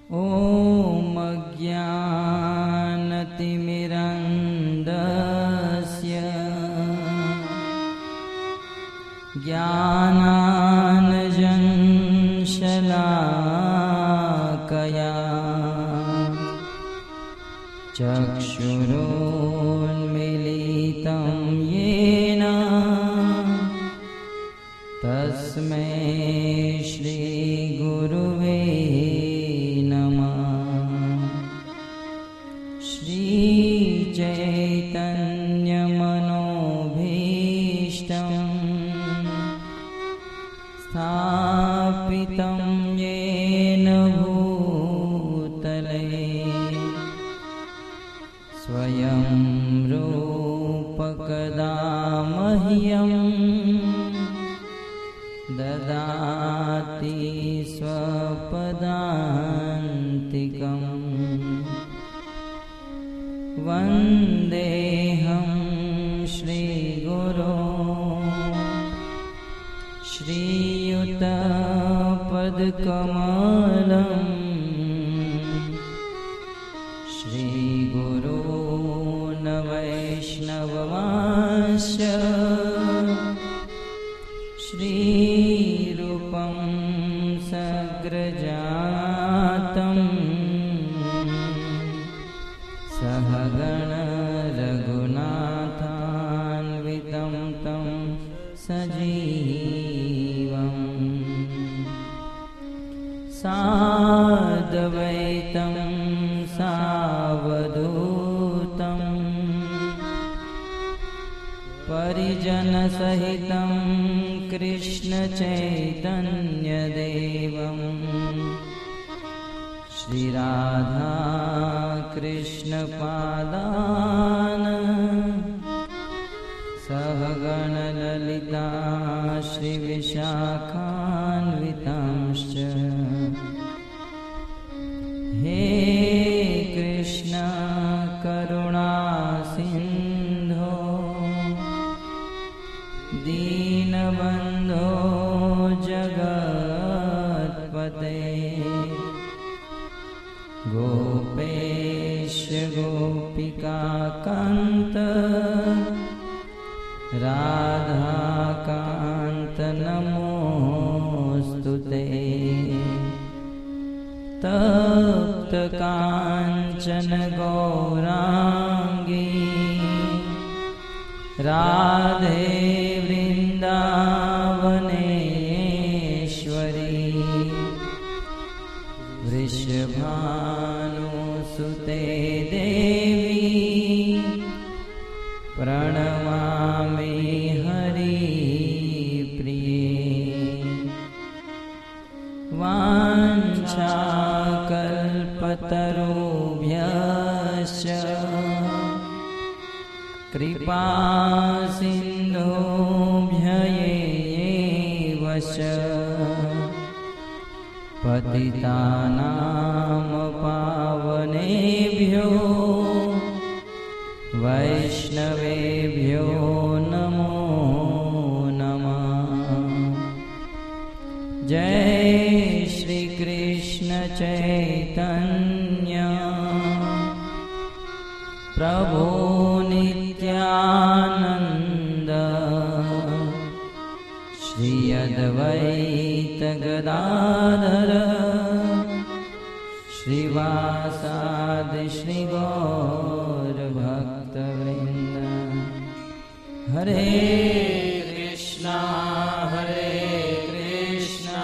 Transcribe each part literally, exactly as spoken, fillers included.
ॐ अज्ञानतिमिरन्धस्य ज्ञानाञ्जनशलाकया चक्षुरुन्मीलितं येन तस्मै श्रीगुरुवे श्रीचैतन्यमनोभीष्टं स्थापितं येन भूतले स्वयं रूपकदा मह्यं ददाति स्वपदान्तिकम् वन्देऽहं श्रीगुरो श्रीयुतपदकमलं श्रीगुरून् वैष्णवमाश्च श्रीरूपं सग्रजातं सहगण रघुनाथान्वितं तं सजीवं साद्वैतं सावधूतं परिजनसहितं कृष्णचैतन्यदेवं श्रीराधा कृष्णपादान् सहगणललिता श्रीविशाखान्वितांश्च हे कृष्ण करुणा सिन्धो दीनबन्धो जगत्पते गोपेश गोपिकान्त राधाकान्त नमोऽस्तुते तप्तकाञ्चन गौराङ्गी राधे वृन्दावनेश्वरी वृषभानुसुते देवी प्रणमामि हरिप्रिये वाञ्छाकल्पतरुभ्यश्च कृपा सिन्धुभ्यैव च पतितानां पावनेभ्यो वैष्णवेभ्यो नमो नमः। जय श्री कृष्ण चैतन्य प्रभु नित्यानंद श्री अद्वैत गदाधर श्रीवासादि श्री गौर भक्तवृंद। हरे कृष्णा हरे कृष्णा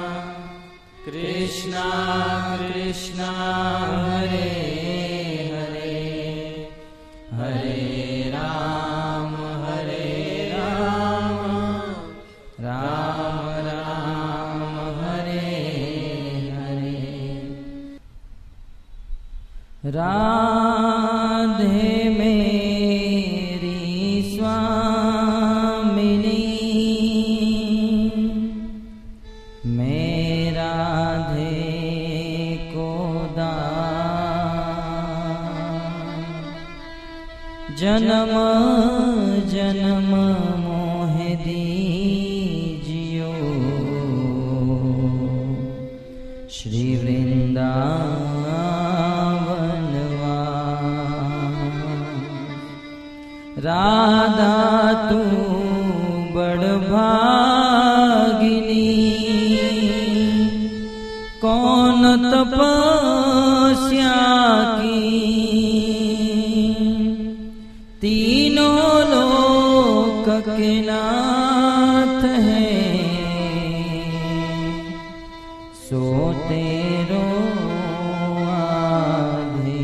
कृष्णा कृष्णा हरे हरे हरे राम हरे राम राम राम हरे हरे। राधे मेरी स्वामिनी मैं राधे को दान जन्म जन्म मोह दीजियो श्री वृंदावन राधा तू बड़ भागिनी, कौन तपस्या की, तीनों लोक के नाथ है, सो तेरो आधे।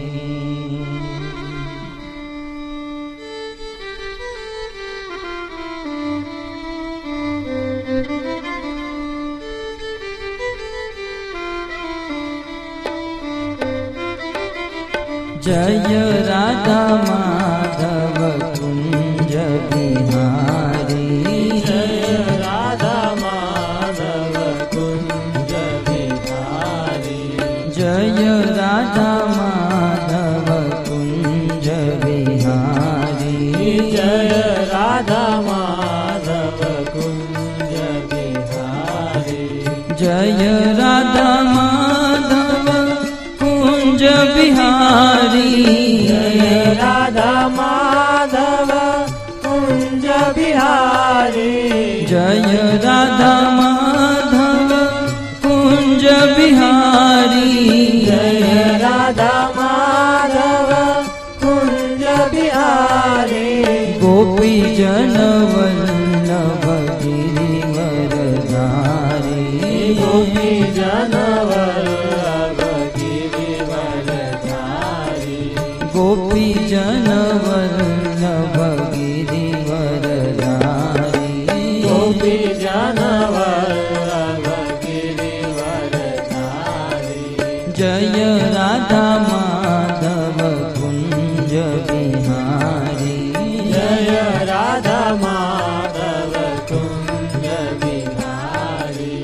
जय राधा माधव कुंज बिहारी, जय राधा माधव कुंज बिहारी, जय राधा माधव कुंज बिहारी, जय राधा माधव कुंज बिहारी, जय राधा माधव कुंज बिहारी, जय राधा माधव कुंज बिहारी, जय राधा माधव कुंज बिहारी, जय राधा माधव कुंज बिहारी, गोपी जन वल्लभ गिरिवरधारी, गोपी जन वल्लभ गिरिवरधारी, गोपी जन वल्लभ गिरिवरधारी, गोपी जन वल्लभ गिरिवरधारी, जय राधा माधव कुंज बिहारी, जय राधा माधव कुंज बिहारी,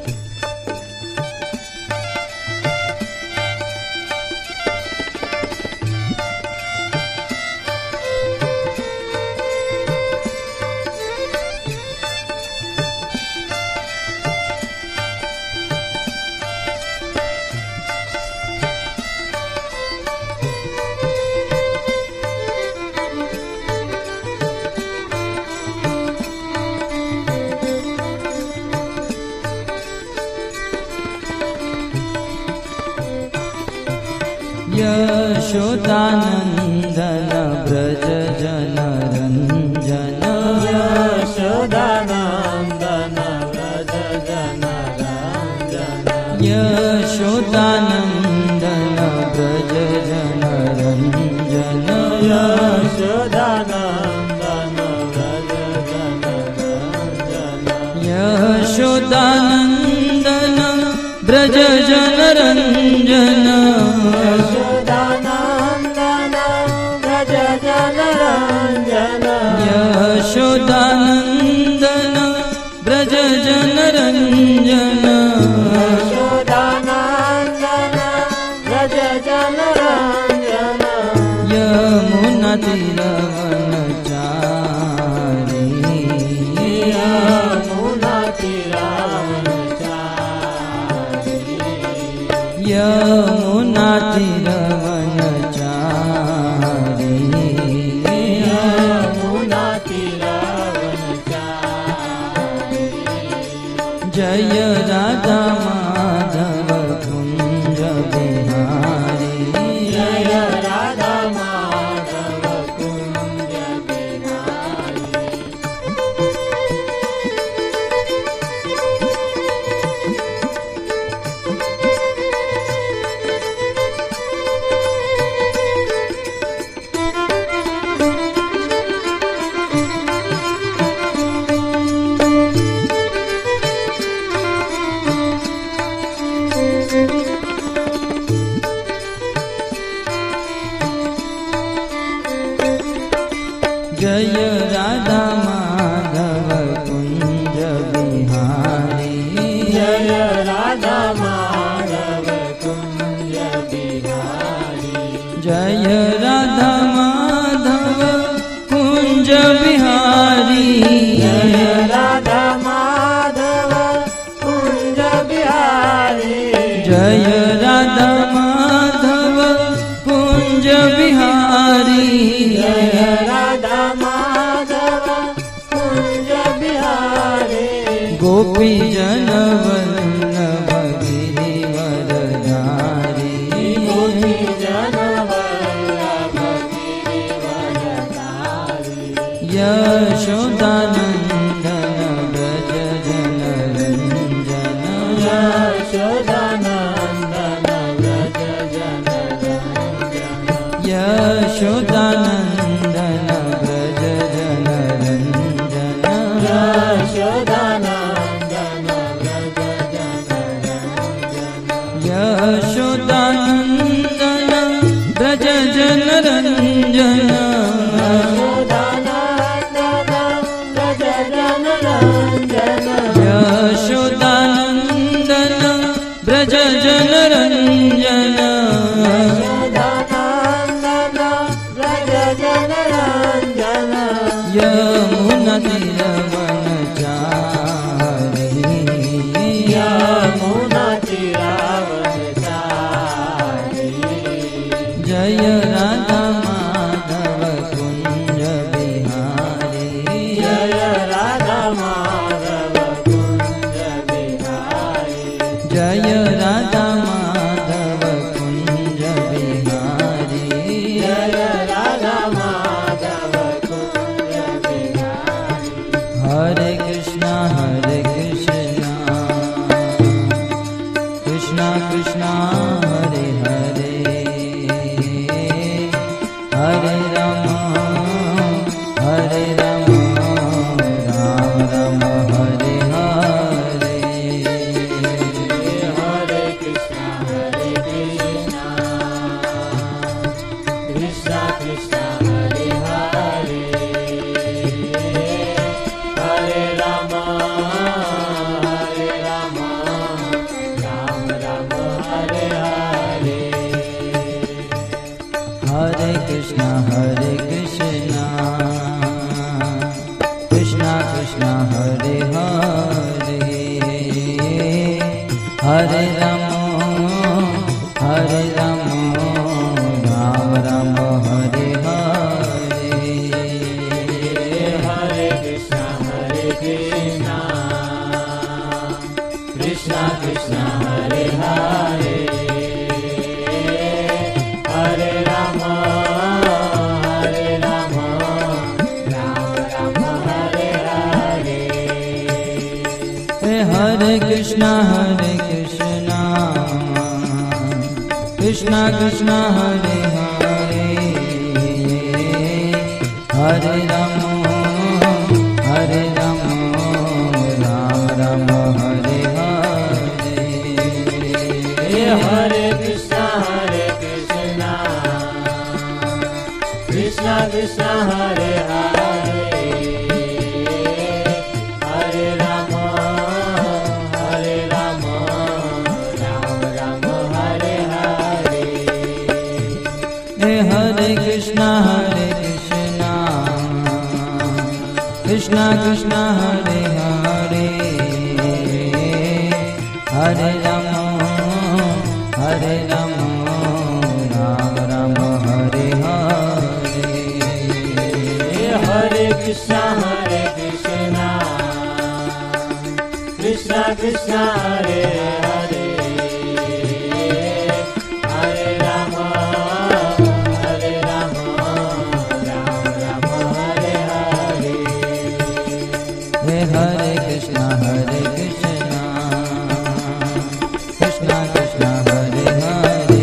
यशोदानंदन ब्रज जन रंजन, यशोदानंदन व्रज जन रंजन, यशोदानंदन ब्रज जन रंजन, यशोदानंदन व्रज जन रंजन, यशोदानंदन ब्रज जन रंजन, यशोदानंदन व्रज जन रंजन, यशोदानंदन ब्रज जन रंजन, यशोदानंदन व्रज जन रंजन, यमुना तीरवनचारी, यमुना तीरवनचारी, यमुना तीरवनचारी, यमुना तीरवनचारी, जय राधा माधव कुंज बिहारी, जय राधा माधव कुंज बिहारी, जय राधा माधव कुंज बिहारी, जय राधा माधव कुंज बिहारी, जय राधा माधव कुंज बिहारी, जय राधा माधव कुंज बिहारी, जय राधा जय राधा माधव कुंज बिहारी गोपी जन वल्लभ गिरिवरधारी गोपी जन वल्लभ गिरिवरधारी यशोदानंदन व्रज जन रंजन यशोदानंदन व्रज जन रंजन यशोदानंदन व्रज जन रंजन यशोदानंदन व्रज जन रंजन यशोदानंदन व्रज जन रंजन यशोदानंदन व्रज जन रंजन यशोदानंदन व्रज जन रंजन यमुना तीरवनचारी यमुना तीरावनचारी जय राधा माधव कुंज बिहारी जय राधा माधव कुंज बिहारी जय राधा माधव कुंज बिहारी जय राधा माधव कुंज बिहारी हरे कृष्णा हरे कृष्णा कृष्णा कृष्णा हरे हरे हरे राम हरे राम राम राम हरे हरे हरे कृष्णा हरे कृष्णा कृष्णा कृष्णा हरे हरे हरे राम हरे राम राम राम हरे हरे हरे कृष्णा हरे कृष्णा कृष्णा कृष्णा हरे हरे हरे राम हरे राम राम राम हरे हरे हरे कृष्णा हरे कृष्णा कृष्णा कृष्णा हरे हरे हरे राम हरे राम राम राम हरे हरे हे हरे कृष्णा हरे कृष्णा कृष्णा कृष्णा हरे हरे हरे राम हरे राम राम राम हरे हरे हरे कृष्णा हरे कृष्णा कृष्णा कृष्णा हरे हरे हरे राम हरे राम राम राम हरे हरे हे हरे कृष्णा हरे कृष्णा कृष्णा कृष्णा हरे हरे हरे राम हरे राम राम राम हरे हरे हरे कृष्णा हरे कृष्णा कृष्णा कृष्णा हरे हरे हरे राम हरे राम राम राम हरे हरे हे हरे कृष्णा हरे कृष्णा कृष्णा कृष्णा हरे हरे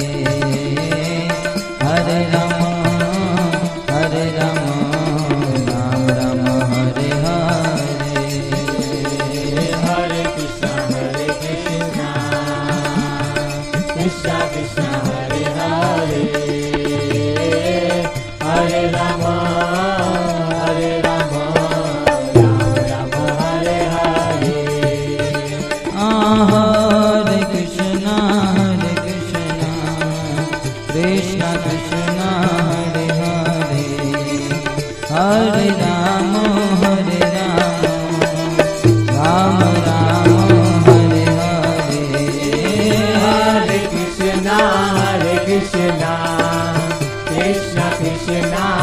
हरे राम हरे राम राम राम हरे हरे हरे कृष्णा हरे कृष्णा कृष्णा कृष्णा हरे हरे हरे राम हरे राम राम राम हरे हरे हरे कृष्णा हरे कृष्णा कृष्णा कृष्णा हरे हरे हरे राम हरे राम राम राम हरे हरे हरे कृष्णा हरे कृष्णा कृष्णा कृष्णा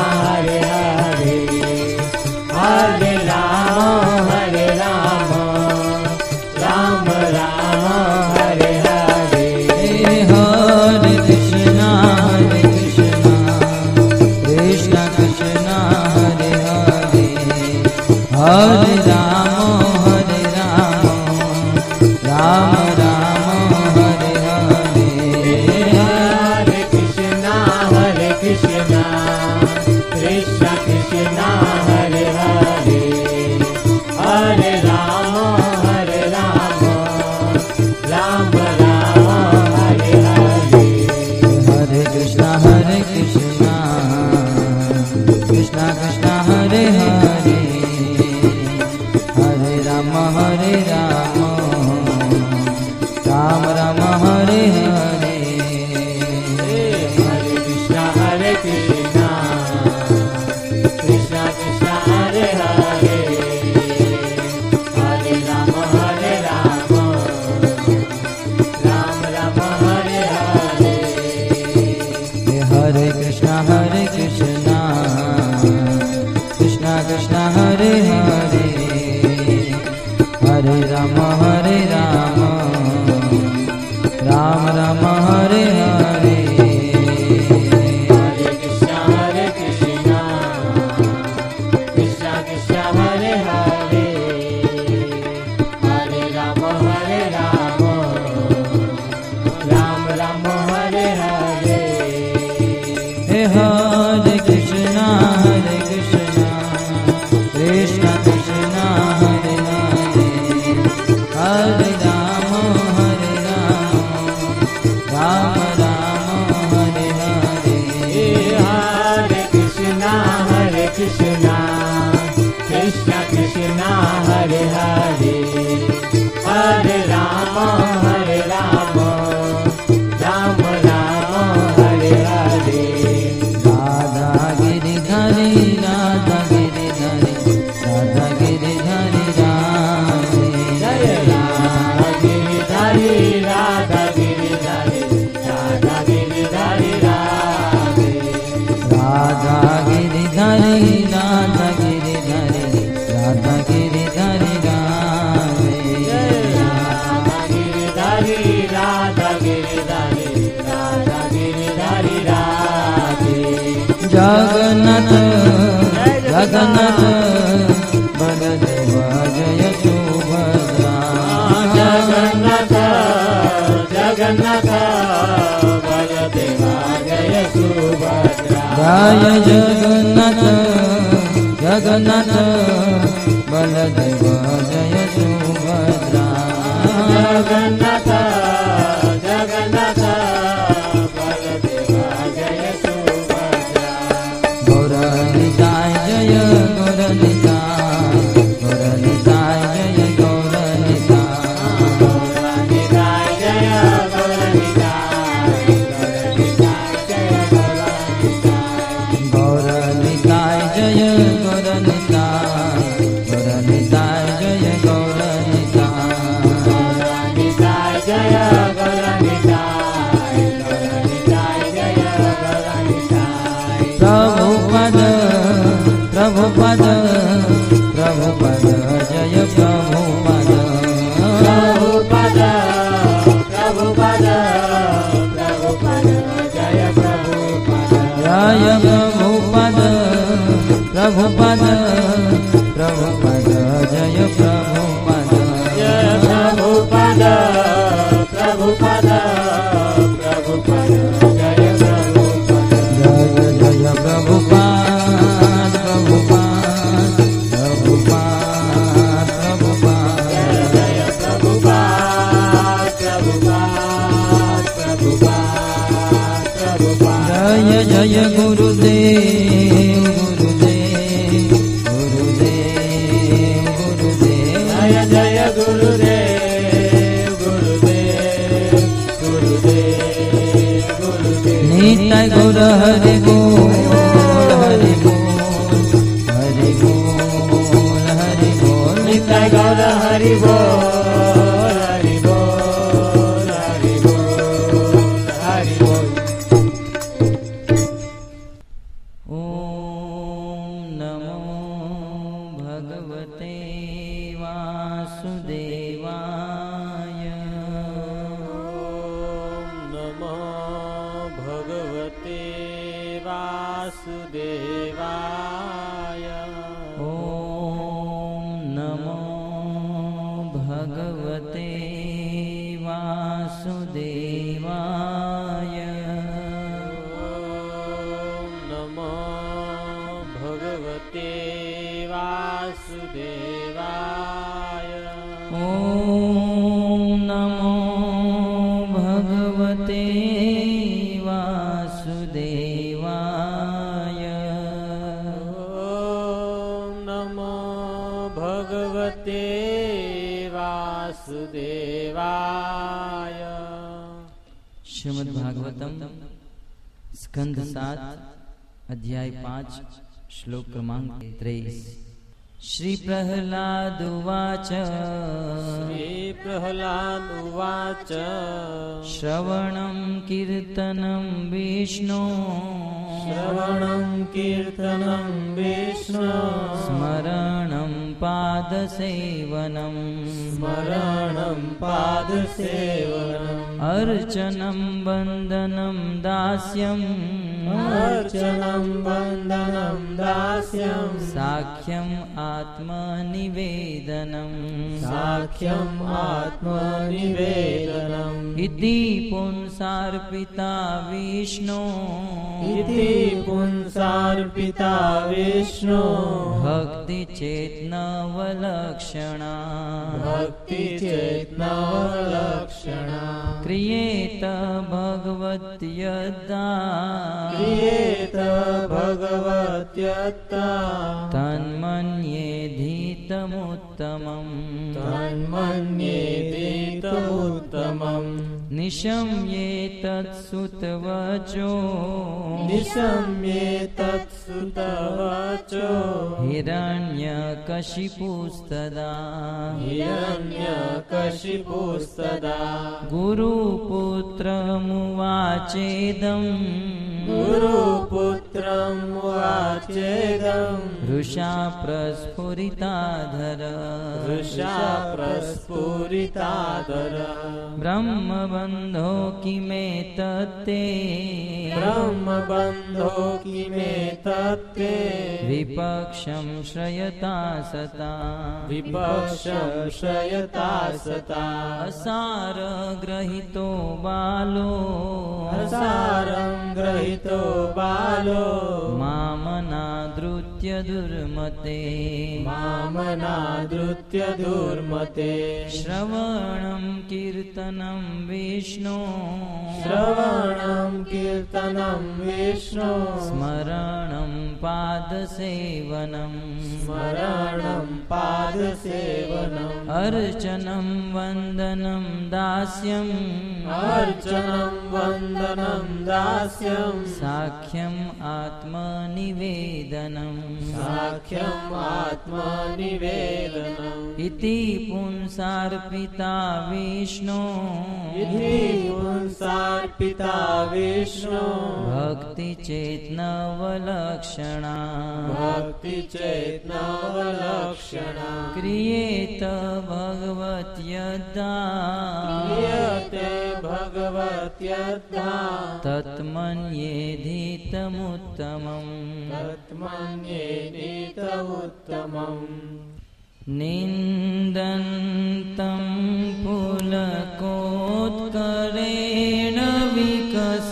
हरे हरे हरे कृष्णा हरे कृष्णा कृष्णा कृष्णा हरे हरे हरे राम हरे राम राम राम हरे हरे हे हरे कृष्णा हरे कृष्णा कृष्णा कृष्णा हरे हरे हरे राम हरे राम राम राम हरे हरे हरे कृष्णा हरे कृष्णा कृष्णा कृष्णा हरे हरे हरे राम हरे राम राम राम हरे हरे राधा गिरिधरी राधा गिरिधरी राधा गिरिधरी राधे जय राधा गिरिधारी राधा गिरिधारी राधा गिरिधारी राधे राधा गिरिधरी राधा गिरिधरी राधा गिरिधरी राधे जय राधा गिरिधारी राधा गिरिधारी राधा गिरिधारी राधे जगन्नाथ जगन्नाथ बलदेव जय सुभद्रा जगन्नाथ जगन्नाथ बलदेवा जय सुभद्रा जय जगन्नाथ जगन्नाथ बलदेव जय सुभद्रा जगन्नाथ जगन्नाथ बलदेवा जय सुभद्रा गौरनिताय जय गौरनिताय गौरनिताय जय गौरनिताय गौरनिताय जय गौरनिताय गौरनिताय जय गौरनिताय गौरनिताय जय गौरनिताय गौरनिताय जय गौरनिताय गौरनिताय जय गौरनिताय गौरनिताय जय गौरनिताय प्रभुपद प्रभुपद प्रभुपद जय प्रभुपद प्रभुपद प्रभुपद प्रभुपद जय प्रभुपद जय प्रभुपद प्रभुपद प्रभुपद जय प्रभुपद जय प्रभुपद प्रभुपद प्रभुपद जय प्रभुपद जय जय प्रभुपाद प्रभुपाद प्रभुपाद प्रभुपाद जय जय प्रभुपाद प्रभुपाद प्रभुपाद प्रभुपाद जय जय गुरुदेव गुरुदेव गुरुदेव गुरुदेव जय जय गुरुदेव गुरुदेव गुरुदेव गुरुदेव नित्य गौर हरि बोल हरि बोल हरि बोल हरि बोल नित्य गौर हरि बोल हरि बोल हरि बोल हरि बोल ओम नमो भगवते वासुदेवाय ओम नमो भगवते वासुदेवाय ओम नमो भगवते वासुदेवाय ओम नमो भगवते वासुदेवाय ओम नमो भगवते वासुदेवाय ओम नमो भगवते वासुदेवाय श्रीमद् भागवतम स्कंद सात अध्याय पांच श्लोक क्रमांक तेईस। श्री प्रहलाद उवाच श्री प्रहलाद उवाच श्रवणं कीर्तनं विष्णो श्रवणं कीर्तनं विष्णु स्मरणं पादसेवनम् स्मरणं पादसेवनम् अर्चनं वन्दनं दास्यम् अर्चनं वन्दनं दास्यं साख्यम् आत्मनिवेदनम् साख्यम् आत्मनिवेदनम् इति पुंसार्पिता विष्णो इति पुंसार्पिता विष्णु भक्तिचेतनवलक्षणा भक्तिचेतनवलक्षणा क्रियेत भगवत्यदा क्रियेत भगवत्यत्ता तन्मन्येधीतमुत्तमम् तन्मन्येधीतमुत्तमम् निशम्येतत्सुतवचो निशम्येतत्सुतवचो हिरण्यकशिपुस्तदा हिरण्यकशिपुस्तदा गुरुपुत्रमुवाचेदम् गुरुपुत्रमुवाचेदम् वृषा प्रस्फुरिताधर वृषा प्रस्फुरिताधर ब्रह्मबन्धो किमेतत्ते ब्रह्मबन्धो किमेतत्ते विपक्षं श्रयता सता विपक्षं श्रयता सता असारग्रहितो बालो असारं ग्रहितो बालो मामनादृत्य दुर्मते मामनादृत्य दुर्मते श्रवणं कीर्तनं विष्णो श्रवणं कीर्तनं विष्णु स्मरणं पादसेवनं स्मरणं पादसेवनम् अर्चनं वन्दनं दास्यम् अर्चनं वन्दनं दास्यं साख्यम् आत्मनिवेदनम् साख्यम् आत्मनिवेदनम् इति पुंसार्पिता विष्णो इति पुंसार्पिता विष्णु भक्तिचेतनवलक्षणा भक्तिचेतनवलक्षणा क्रियेत भगवत्यदा क्रियते भगवत्यदा तत्मन्येधीतमुत्तमम् तत्मन्येधीत उत्तमम् निन्दन्तं पुलकोत्करेण विकस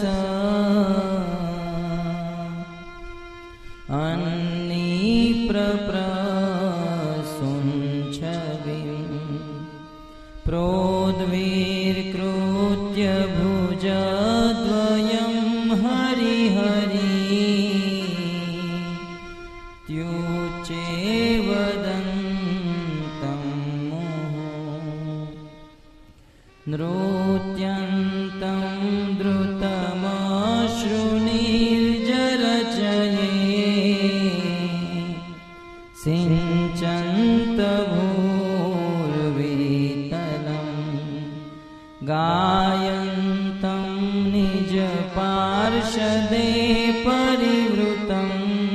अन्नीप्रप्रसुञ्छविं प्रोद्वीर्कृत्य भुजद्वयं हरिहरि त्युचे वदन्तं नृत्यन्तं द्रुतमश्रुनिर्जरचये सिञ्चन्तभूर्वीतलं गायन्तं निजपार्षदे परिवृतं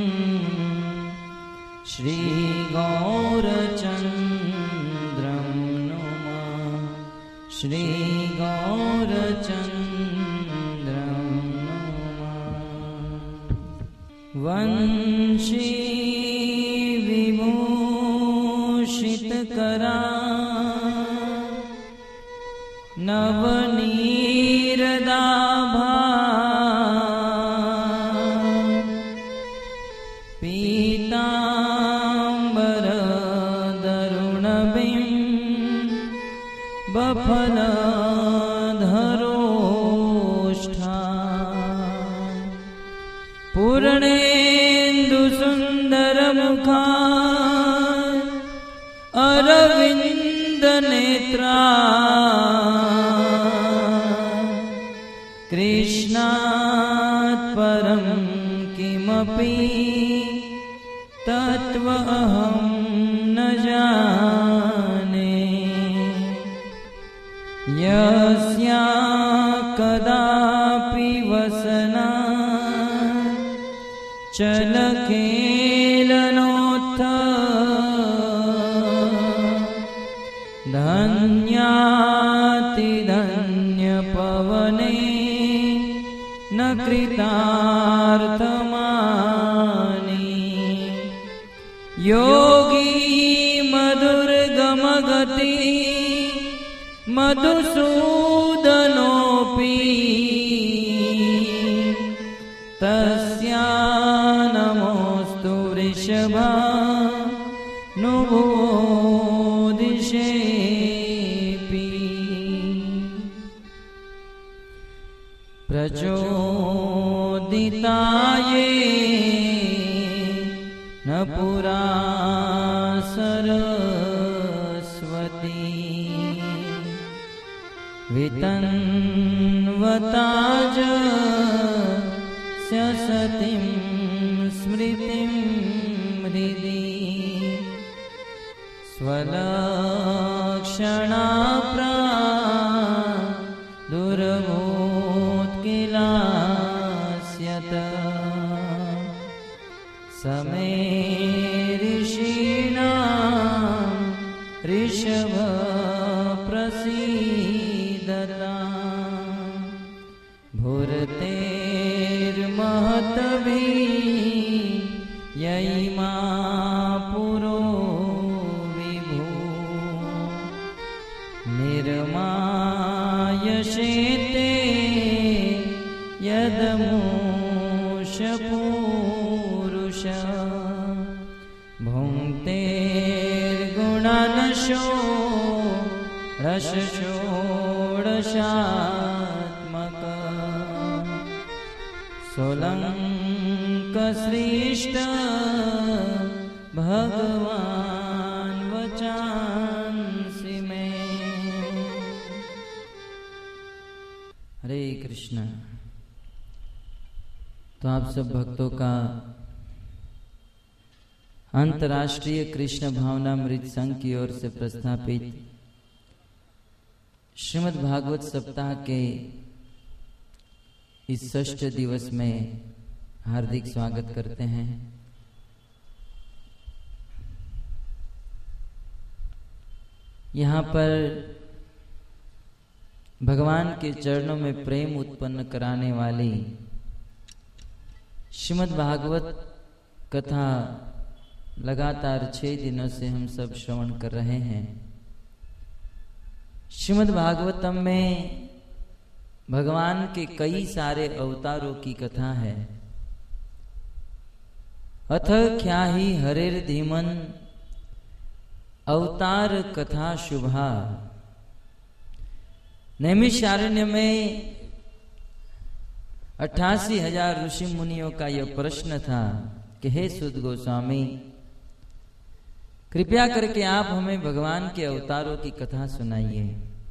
श्रीगौरचन्द्रं नुमः श्रीगौरचन्द्रं नुमः वंशी विभूषितकरा नवनीरदाभा पीताम्बरदरुणबिं बफलधरोष्ठा पूर्णेन्दुसुन्दरमुखा अरविन्दनेत्रा कृष्णात् परं किमपि तत्त्वमहं न जाने यस्या कदापि वसना चलकेलनोत्थ न कृतार्थमानि योगी मधुरगमगति मधुसूदनोऽपि तस्या नमोऽस्तु वृषभानुबोधिषेऽपि प्रचोदिताये न पुरा सरस्वती वितन्वताज सतीं स्मृतिं हृदि स्वलक्षणा प्रादुर्भूत्किलास्यत समे ऋषीणां ऋषभ प्रसीदता भूर्तेर्महतभिः ययिमा पुरो विभो निर्मायशेते यदमूषपूरुष भुङ्क्तेर्गुणानशो रसषोडशात्मक सोलङ्कश्रेष्ठ भगवान् वचांसि मे। हरे कृष्ण। तो आप सब भक्तों का अंतर्राष्ट्रीय कृष्ण भावनामृत संघ की ओर से प्रस्थापित श्रीमद् भागवत सप्ताह के इस षष्ठ दिवस में हार्दिक स्वागत करते हैं। यहाँ पर भगवान के चरणों में प्रेम उत्पन्न कराने वाली श्रीमद् भागवत कथा लगातार छह दिनों से हम सब श्रवण कर रहे हैं। श्रीमद् भागवतम में भगवान के कई सारे अवतारों की कथा है। अथ क्या ही हरेर धीमन अवतार कथा शुभा। नैमिषारण्य में अट्ठासी हजार ऋषि मुनियों का यह प्रश्न था कि हे सुद गोस्वामी, कृपया करके आप हमें भगवान के अवतारों की कथा सुनाइए।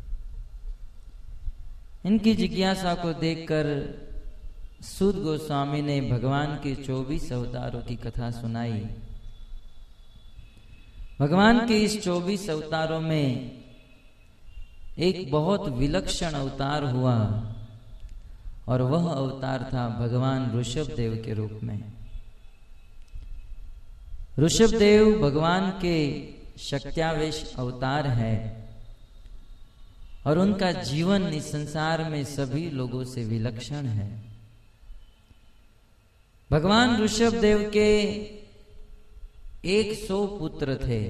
इनकी जिज्ञासा को देखकर सूत गोस्वामी ने भगवान के चौबीस अवतारों की कथा सुनाई। भगवान के इस चौबीस अवतारों में एक बहुत विलक्षण अवतार हुआ और वह अवतार था भगवान ऋषभ देव के रूप में। ऋषभ देव भगवान के शक्त्यावेश अवतार है और उनका जीवन इस संसार में सभी लोगों से विलक्षण है। भगवान ऋषभ देव के एक सौ पुत्र थे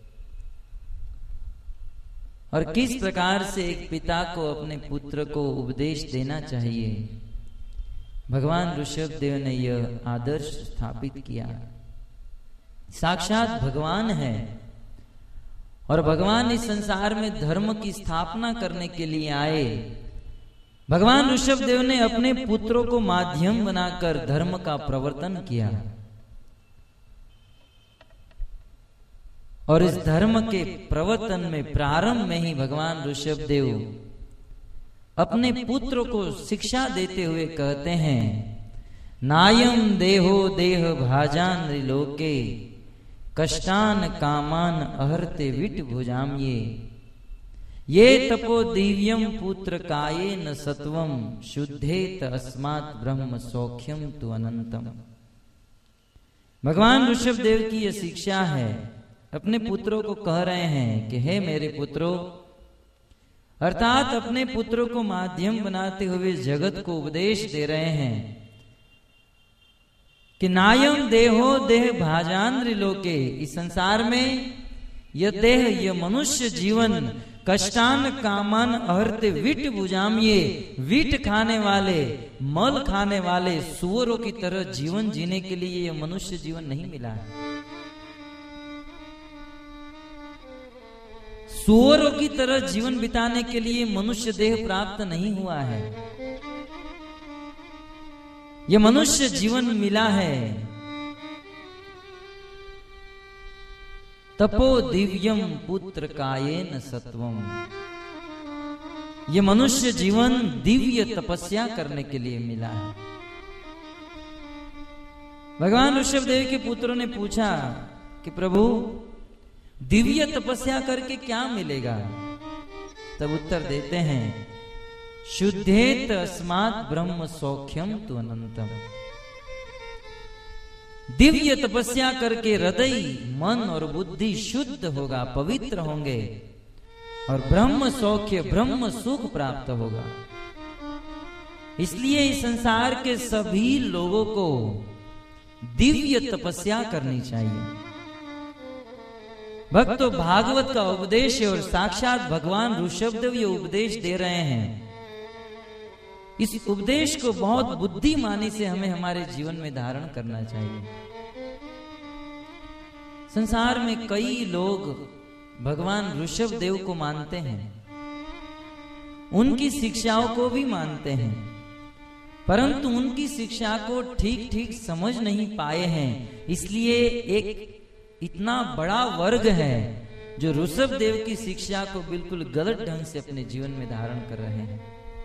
और किस प्रकार से एक पिता को अपने पुत्र को उपदेश देना चाहिए, भगवान ऋषभ देव ने यह आदर्श स्थापित किया। साक्षात भगवान है और भगवान इस संसार में धर्म की स्थापना करने के लिए आए। भगवान ऋषभ देव ने अपने पुत्रों को माध्यम बनाकर धर्म का प्रवर्तन किया और इस धर्म के प्रवर्तन में प्रारंभ में ही भगवान ऋषभ देव अपने पुत्र को शिक्षा देते हुए कहते हैं, नायम देहो देह भाजान लोके कष्टान कामान अहर्ते विट भुजाम्ये ये तपो दिव्यम पुत्र काये न सत्वम शुद्धेत अस्मात् ब्रह्म सौख्यम तु अनंतम। भगवान ऋषभ देव की यह शिक्षा है। अपने पुत्रों को कह रहे हैं कि हे मेरे पुत्रों, अर्थात अपने पुत्रों को माध्यम बनाते हुए जगत को उपदेश दे रहे हैं कि नायम देहो देह भाजान्द्र लोके, इस संसार में यह देह, यह मनुष्य जीवन कष्टान कामान अहर्ते विट बुझामिए, विट खाने वाले, मल खाने वाले सुअरों की तरह जीवन जीने के लिए यह मनुष्य जीवन नहीं मिला है। सुअरों की तरह जीवन बिताने के लिए मनुष्य देह प्राप्त नहीं हुआ है। यह मनुष्य जीवन मिला है तपो दिव्यम पुत्र कायेन सत्वम, यह मनुष्य जीवन दिव्य तपस्या करने के लिए मिला है। भगवान ऋषभदेव के पुत्रों ने पूछा कि प्रभु दिव्य तपस्या करके क्या मिलेगा? तब उत्तर देते हैं शुद्धेत अस्मात् ब्रह्म सौख्यम तु अनंतम, दिव्य तपस्या करके हृदय, मन और बुद्धि शुद्ध होगा, पवित्र होंगे और ब्रह्म सौख्य, ब्रह्म सुख प्राप्त होगा। इसलिए इस संसार के सभी लोगों को दिव्य तपस्या करनी चाहिए। भक्तों, भागवत का उपदेश है और साक्षात भगवान ऋषभदेव ये उपदेश दे रहे हैं। इस उपदेश को बहुत बुद्धिमानी से हमें हमारे जीवन में धारण करना चाहिए। संसार में कई लोग भगवान ऋषभदेव को मानते हैं, उनकी शिक्षाओं को भी मानते हैं, परंतु उनकी शिक्षा को ठीक ठीक समझ नहीं पाए हैं। इसलिए एक इतना बड़ा वर्ग है जो ऋषभदेव की शिक्षा को बिल्कुल गलत ढंग से अपने जीवन में धारण कर रहे हैं।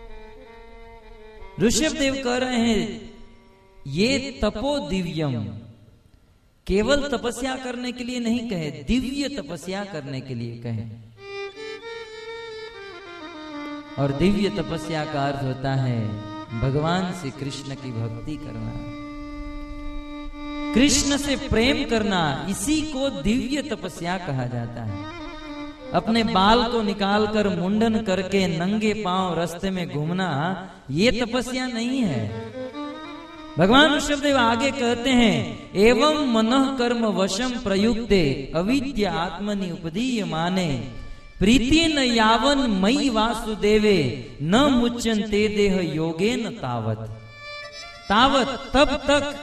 ऋषभदेव कह रहे हैं ये तपो दिव्यम, केवल तपस्या करने के लिए नहीं कहे, दिव्य तपस्या करने के लिए कहे। और दिव्य तपस्या का अर्थ होता है भगवान श्री कृष्ण की भक्ति करना, कृष्ण से प्रेम करना, इसी को दिव्य तपस्या कहा जाता है। अपने बाल को निकालकर मुंडन करके नंगे पांव रास्ते में घूमना ये तपस्या नहीं है। भगवान ऋषभदेव आगे कहते हैं एवं मनः कर्म वशम प्रयुक्ते अविद्या आत्मनि उपदीय माने, प्रीति न यावन मयि वासुदेवे न मुच्यन्ते देह योगेन तावत, तावत तब तक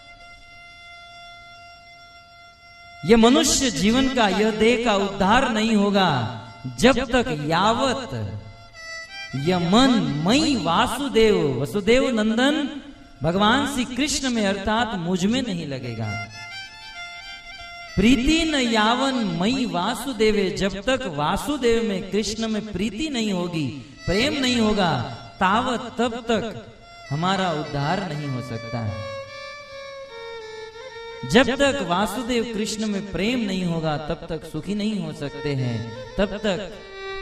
यह मनुष्य जीवन का, यह देह का उद्धार नहीं होगा जब तक यावत यह मन मई वासुदेव, वसुदेव नंदन भगवान श्री कृष्ण में अर्थात मुझ में नहीं लगेगा। प्रीति न यावन मई वासुदेवे, जब तक वासुदेव में, कृष्ण में प्रीति नहीं होगी, प्रेम नहीं होगा, तावत तब तक हमारा उद्धार नहीं हो सकता है। जब तक वासुदेव कृष्ण में प्रेम नहीं होगा तब तक सुखी नहीं हो सकते हैं, तब तक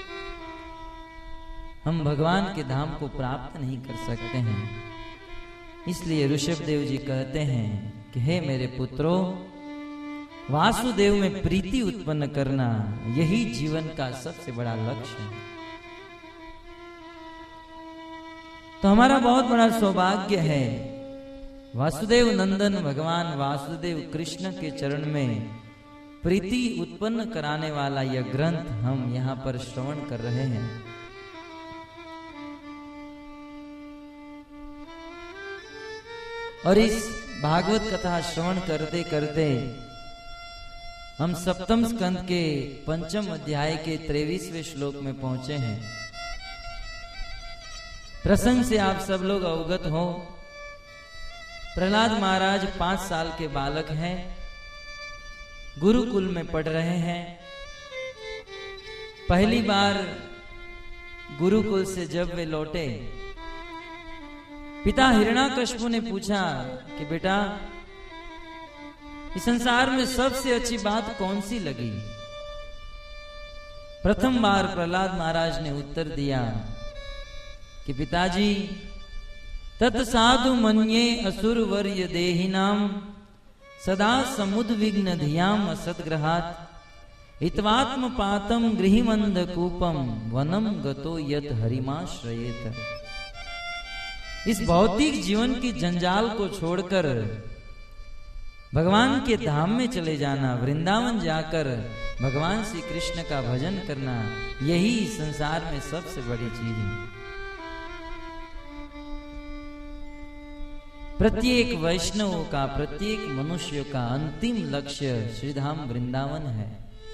हम भगवान के धाम को प्राप्त नहीं कर सकते हैं। इसलिए ऋषभदेव जी कहते हैं कि हे मेरे पुत्रों, वासुदेव में प्रीति उत्पन्न करना यही जीवन का सबसे बड़ा लक्ष्य है। तो हमारा बहुत बड़ा सौभाग्य है वासुदेव नंदन भगवान वासुदेव कृष्ण के चरण में प्रीति उत्पन्न कराने वाला यह ग्रंथ हम यहाँ पर श्रवण कर रहे हैं। और इस भागवत कथा श्रवण करते करते हम सप्तम स्कंद के पंचम अध्याय के तेईसवें श्लोक में पहुंचे हैं। प्रसंग से आप सब लोग अवगत हो। प्रहलाद महाराज पांच साल के बालक हैं, गुरुकुल में पढ़ रहे हैं। पहली बार गुरुकुल से जब वे लौटे, पिता हिरण्याकश्यप ने पूछा कि बेटा, इस संसार में सबसे अच्छी बात कौन सी लगी? प्रथम बार प्रहलाद महाराज ने उत्तर दिया कि पिताजी, तत्साधु मन्ये असुर वर्य देहिनाम सदा समुद्विग्न धियाम असद्ग्रहात् हित्वात्म पातम गृहिमंद कूपम वनम गतो यत हरिमाश्रयेत। इस भौतिक जीवन की जंजाल को छोड़कर भगवान के धाम में चले जाना, वृंदावन जाकर भगवान श्री कृष्ण का भजन करना, यही संसार में सबसे बड़ी चीज है। प्रत्येक वैष्णव का, प्रत्येक मनुष्य का अंतिम लक्ष्य श्रीधाम वृंदावन है।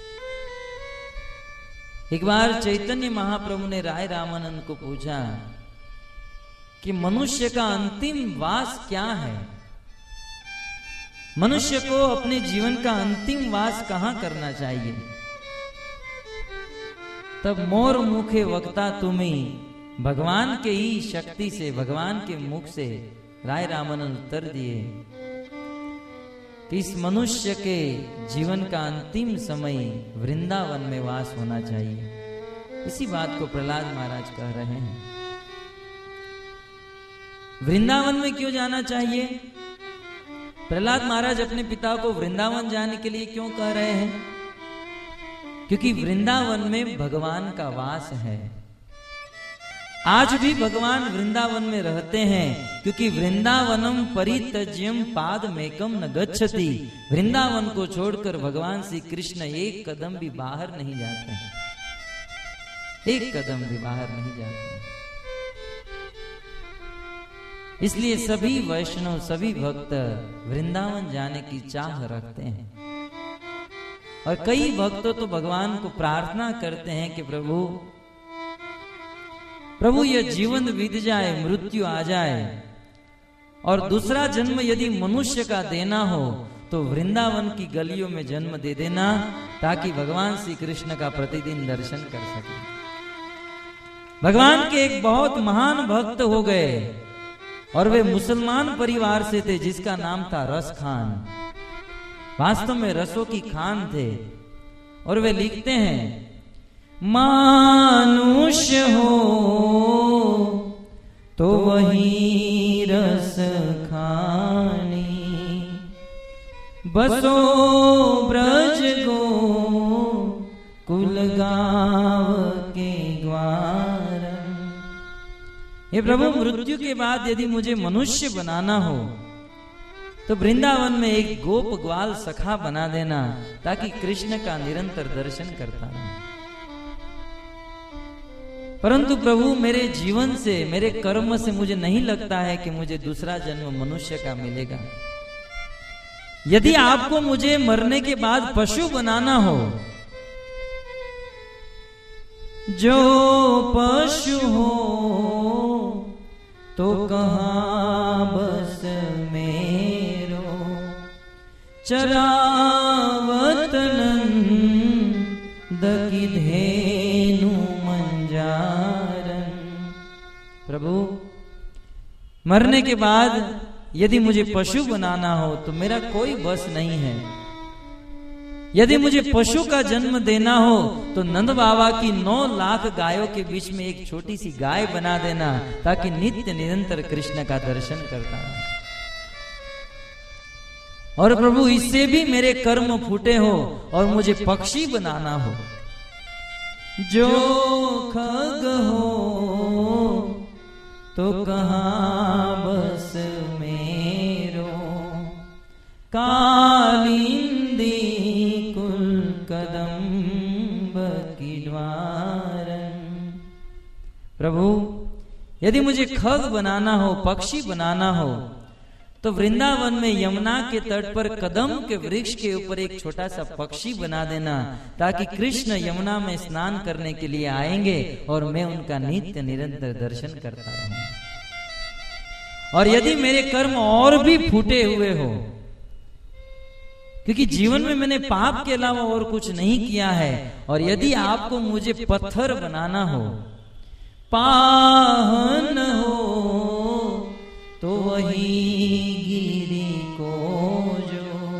एक बार चैतन्य महाप्रभु ने राय रामानंद को पूछा कि मनुष्य का अंतिम वास क्या है, मनुष्य को अपने जीवन का अंतिम वास कहां करना चाहिए। तब मोर मुखे वक्ता तुम्ही, भगवान के ही शक्ति से, भगवान के मुख से राय रामानंद उत्तर दिए कि इस मनुष्य के जीवन का अंतिम समय वृंदावन में वास होना चाहिए। इसी बात को प्रहलाद महाराज कह रहे हैं। वृंदावन में क्यों जाना चाहिए? प्रहलाद महाराज अपने पिता को वृंदावन जाने के लिए क्यों कह रहे हैं? क्योंकि वृंदावन में भगवान का वास है। आज भी भगवान वृंदावन में रहते हैं, क्योंकि वृंदावनम परित्यज्यम पादमेकम न गच्छति। वृंदावन को छोड़कर भगवान श्री कृष्ण एक कदम भी बाहर नहीं जाते हैं, एक कदम भी बाहर नहीं जाते हैं। इसलिए सभी वैष्णव, सभी भक्त वृंदावन जाने की चाह रखते हैं। और कई भक्त तो भगवान को प्रार्थना करते हैं कि प्रभु प्रभु यह जीवन बीत जाए, मृत्यु आ जाए, और दूसरा जन्म यदि मनुष्य का देना हो तो वृंदावन की गलियों में जन्म दे देना, ताकि भगवान श्री कृष्ण का प्रतिदिन दर्शन कर सके। भगवान के एक बहुत महान भक्त हो गए, और वे मुसलमान परिवार से थे जिसका नाम था रस खान। वास्तव में रसों की खान थे। और वे लिखते हैं, मानुष्य हो तो वही रस खानी, बसो ब्रज गो कुल गाँव के ग्वार। हे प्रभु, मृत्यु के बाद यदि मुझे मनुष्य बनाना हो तो वृंदावन में एक गोप ग्वाल सखा बना देना, ताकि कृष्ण का निरंतर दर्शन करता रहूं। परंतु प्रभु, मेरे जीवन से, मेरे कर्म से मुझे नहीं लगता है कि मुझे दूसरा जन्म मनुष्य का मिलेगा। यदि आपको मुझे मरने के बाद पशु बनाना हो, जो पशु हो तो कहाँ बस मेरो, चरावत नंद की धेनु मंजारन। प्रभु, मरने के बाद यदि मुझे पशु बनाना हो तो मेरा कोई बस नहीं है। यदि मुझे पशु का जन्म देना हो तो नंद बाबा की नौ लाख गायों के बीच में एक छोटी सी गाय बना देना, ताकि नित्य निरंतर कृष्ण का दर्शन करता रहे। और प्रभु, इससे भी मेरे कर्म फूटे हो और मुझे पक्षी बनाना हो, जो खग हो तो कहाँ बस मेरो, कालिंदी कुल कदम्ब की द्वारन। प्रभु, यदि मुझे खग बनाना हो, पक्षी बनाना हो, तो वृंदावन में यमुना के तट पर कदम के वृक्ष के ऊपर एक छोटा सा पक्षी बना देना, ताकि कृष्ण यमुना में स्नान करने के लिए आएंगे और मैं उनका नित्य निरंतर दर्शन करता रहूं। और यदि मेरे कर्म और भी फूटे हुए हो, क्योंकि जीवन में मैंने पाप के अलावा और कुछ नहीं किया है, और यदि आपको मुझे पत्थर बनाना हो, पाहन हो तो वही गिरी को जो।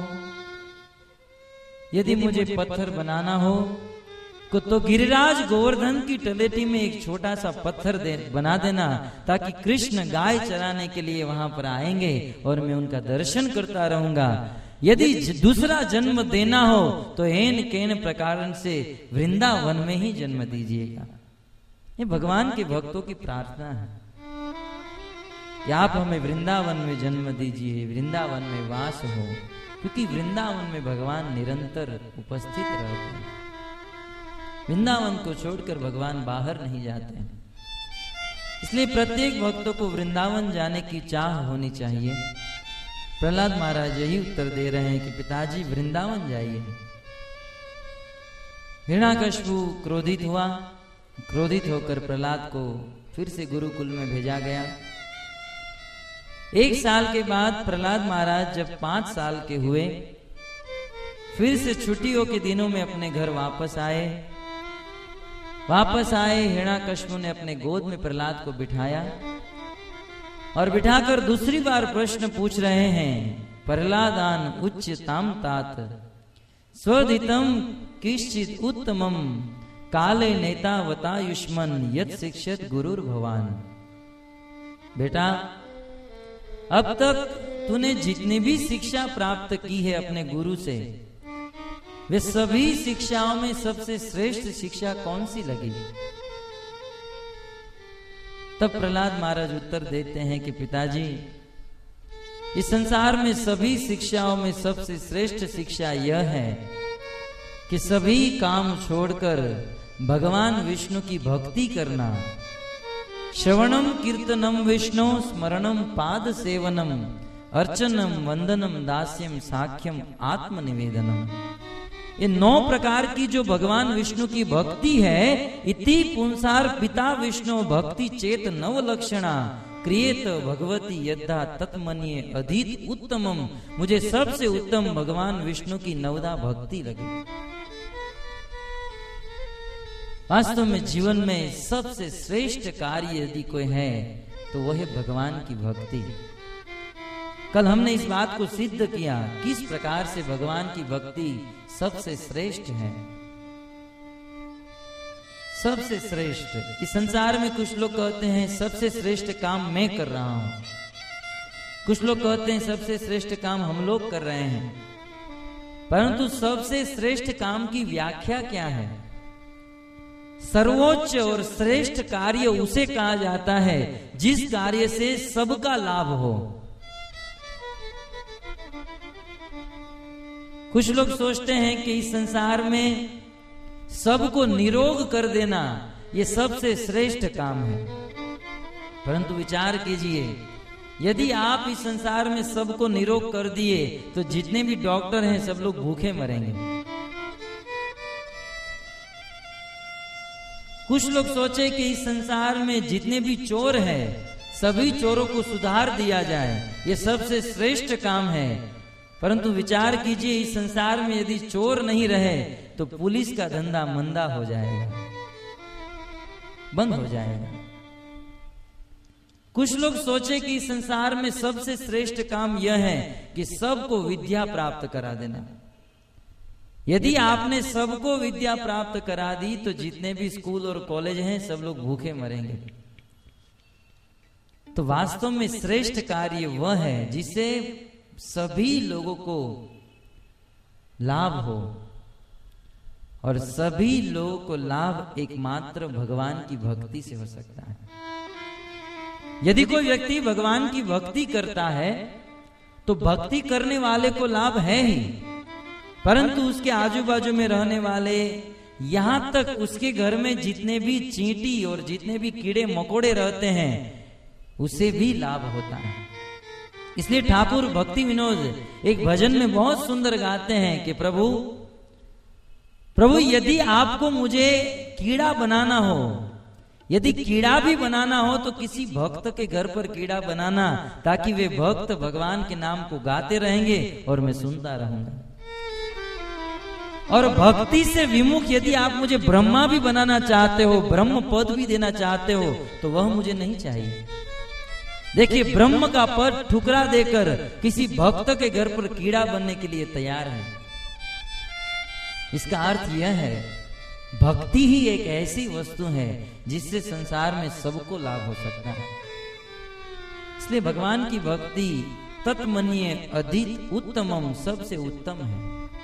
यदि मुझे पत्थर बनाना हो तो गिरिराज गोवर्धन की तलेटी में एक छोटा सा पत्थर दे बना देना, ताकि कृष्ण गाय चराने के लिए वहां पर आएंगे और मैं उनका दर्शन करता रहूंगा। यदि दूसरा जन्म देना हो तो एन केन प्रकार से वृंदावन में ही जन्म दीजिएगा। ये भगवान के भक्तों की प्रार्थना है कि आप हमें वृंदावन में जन्म दीजिए, वृंदावन में वास हो, क्योंकि वृंदावन में भगवान निरंतर उपस्थित रहते हैं। वृंदावन को छोड़कर भगवान बाहर नहीं जाते हैं। इसलिए प्रत्येक भक्तों को वृंदावन जाने की चाह होनी चाहिए। प्रहलाद महाराज यही उत्तर दे रहे हैं कि पिताजी वृंदावन जाइए। हिरण्याकशिपु क्रोधित हुआ, क्रोधित होकर प्रहलाद को फिर से गुरुकुल में भेजा गया। एक साल के बाद प्रहलाद महाराज जब पांच साल के हुए, फिर से छुट्टियों के दिनों में अपने घर वापस आए। वापस आए हिरण्याकशिपु ने अपने गोद में प्रहलाद को बिठाया और बिठाकर दूसरी बार प्रश्न पूछ रहे हैं। प्रहलादान उच्चताम तात स्वदितम किश्चित उत्तमम काले नेता वतायुष्मन यत शिक्षत गुरुर भवान। बेटा, अब तक तूने जितनी भी शिक्षा प्राप्त की है अपने गुरु से, वे सभी शिक्षाओं में सबसे श्रेष्ठ शिक्षा कौन सी लगी? तब प्रहलाद महाराज उत्तर देते हैं कि पिताजी, इस संसार में सभी शिक्षाओं में सबसे श्रेष्ठ शिक्षा यह है कि सभी काम छोड़कर भगवान विष्णु की भक्ति करना। श्रवणम कीर्तनम विष्णु स्मरणम पाद सेवनम अर्चनम वंदनम दास्यम साख्यम आत्मनिवेदनम। ये नौ प्रकार की जो भगवान विष्णु की भक्ति है, इति पुंसार पिता विष्णु भक्ति चेत नव लक्षणा क्रिएत भगवती यद्धा तत्मन्ये अधीत उत्तमम। मुझे सबसे उत्तम भगवान विष्णु की नवदा भक्ति लगी। वास्तव में जीवन में सबसे श्रेष्ठ कार्य यदि कोई है तो वह है भगवान की भक्ति। कल हमने इस बात को सिद्ध किया किस प्रकार से भगवान की भक्ति सबसे श्रेष्ठ है। सबसे श्रेष्ठ इस संसार में कुछ लोग कहते हैं सबसे श्रेष्ठ काम मैं कर रहा हूं, कुछ लोग कहते हैं सबसे श्रेष्ठ काम हम लोग कर रहे हैं। परंतु सबसे श्रेष्ठ काम की व्याख्या क्या है? सर्वोच्च और श्रेष्ठ कार्य उसे कहा जाता है जिस कार्य से सबका लाभ हो। कुछ लोग सोचते हैं कि इस संसार में सबको निरोग कर देना ये सबसे श्रेष्ठ काम है। परंतु विचार कीजिए, यदि आप इस संसार में सबको निरोग कर दिए तो जितने भी डॉक्टर हैं सब लोग भूखे मरेंगे। कुछ लोग सोचे कि इस संसार में जितने भी चोर हैं सभी चोरों को सुधार दिया जाए, ये सबसे श्रेष्ठ काम है। परंतु विचार कीजिए, इस संसार में यदि चोर नहीं रहे तो पुलिस का धंधा मंदा हो जाएगा, बंद हो जाएगा। कुछ लोग सोचे कि इस संसार में सबसे श्रेष्ठ काम यह है कि सबको विद्या प्राप्त करा देना। यदि आपने सबको विद्या प्राप्त करा दी तो जितने भी स्कूल और कॉलेज हैं सब लोग भूखे मरेंगे। तो वास्तव में श्रेष्ठ कार्य वह है जिसे सभी लोगों को लाभ हो, और सभी लोगों को लाभ एकमात्र भगवान की भक्ति से हो सकता है। यदि कोई व्यक्ति भगवान की भक्ति करता है तो भक्ति करने वाले को लाभ है ही, परंतु उसके आजू बाजू में रहने वाले, यहां तक उसके घर में जितने भी चींटी और जितने भी कीड़े मकोड़े रहते हैं उसे भी लाभ होता है। इसलिए ठाकुर भक्ति विनोद एक भजन में बहुत सुंदर गाते हैं कि प्रभु प्रभु यदि आपको मुझे कीड़ा बनाना हो, यदि कीड़ा भी बनाना हो तो किसी भक्त के घर पर कीड़ा बनाना, ताकि वे भक्त भगवान के नाम को गाते रहेंगे और मैं सुनता रहूंगा। और भक्ति से विमुख यदि आप मुझे ब्रह्मा भी बनाना चाहते हो, ब्रह्म पद भी देना चाहते हो, तो वह मुझे नहीं चाहिए। देखिए, ब्रह्म का पद ठुकरा देकर किसी भक्त के घर पर कीड़ा बनने के लिए तैयार है। इसका अर्थ यह है, भक्ति ही एक ऐसी वस्तु है जिससे संसार में सबको लाभ हो सकता है। इसलिए भगवान की भक्ति तत्मन्ये अधित उत्तमम, सबसे उत्तम है।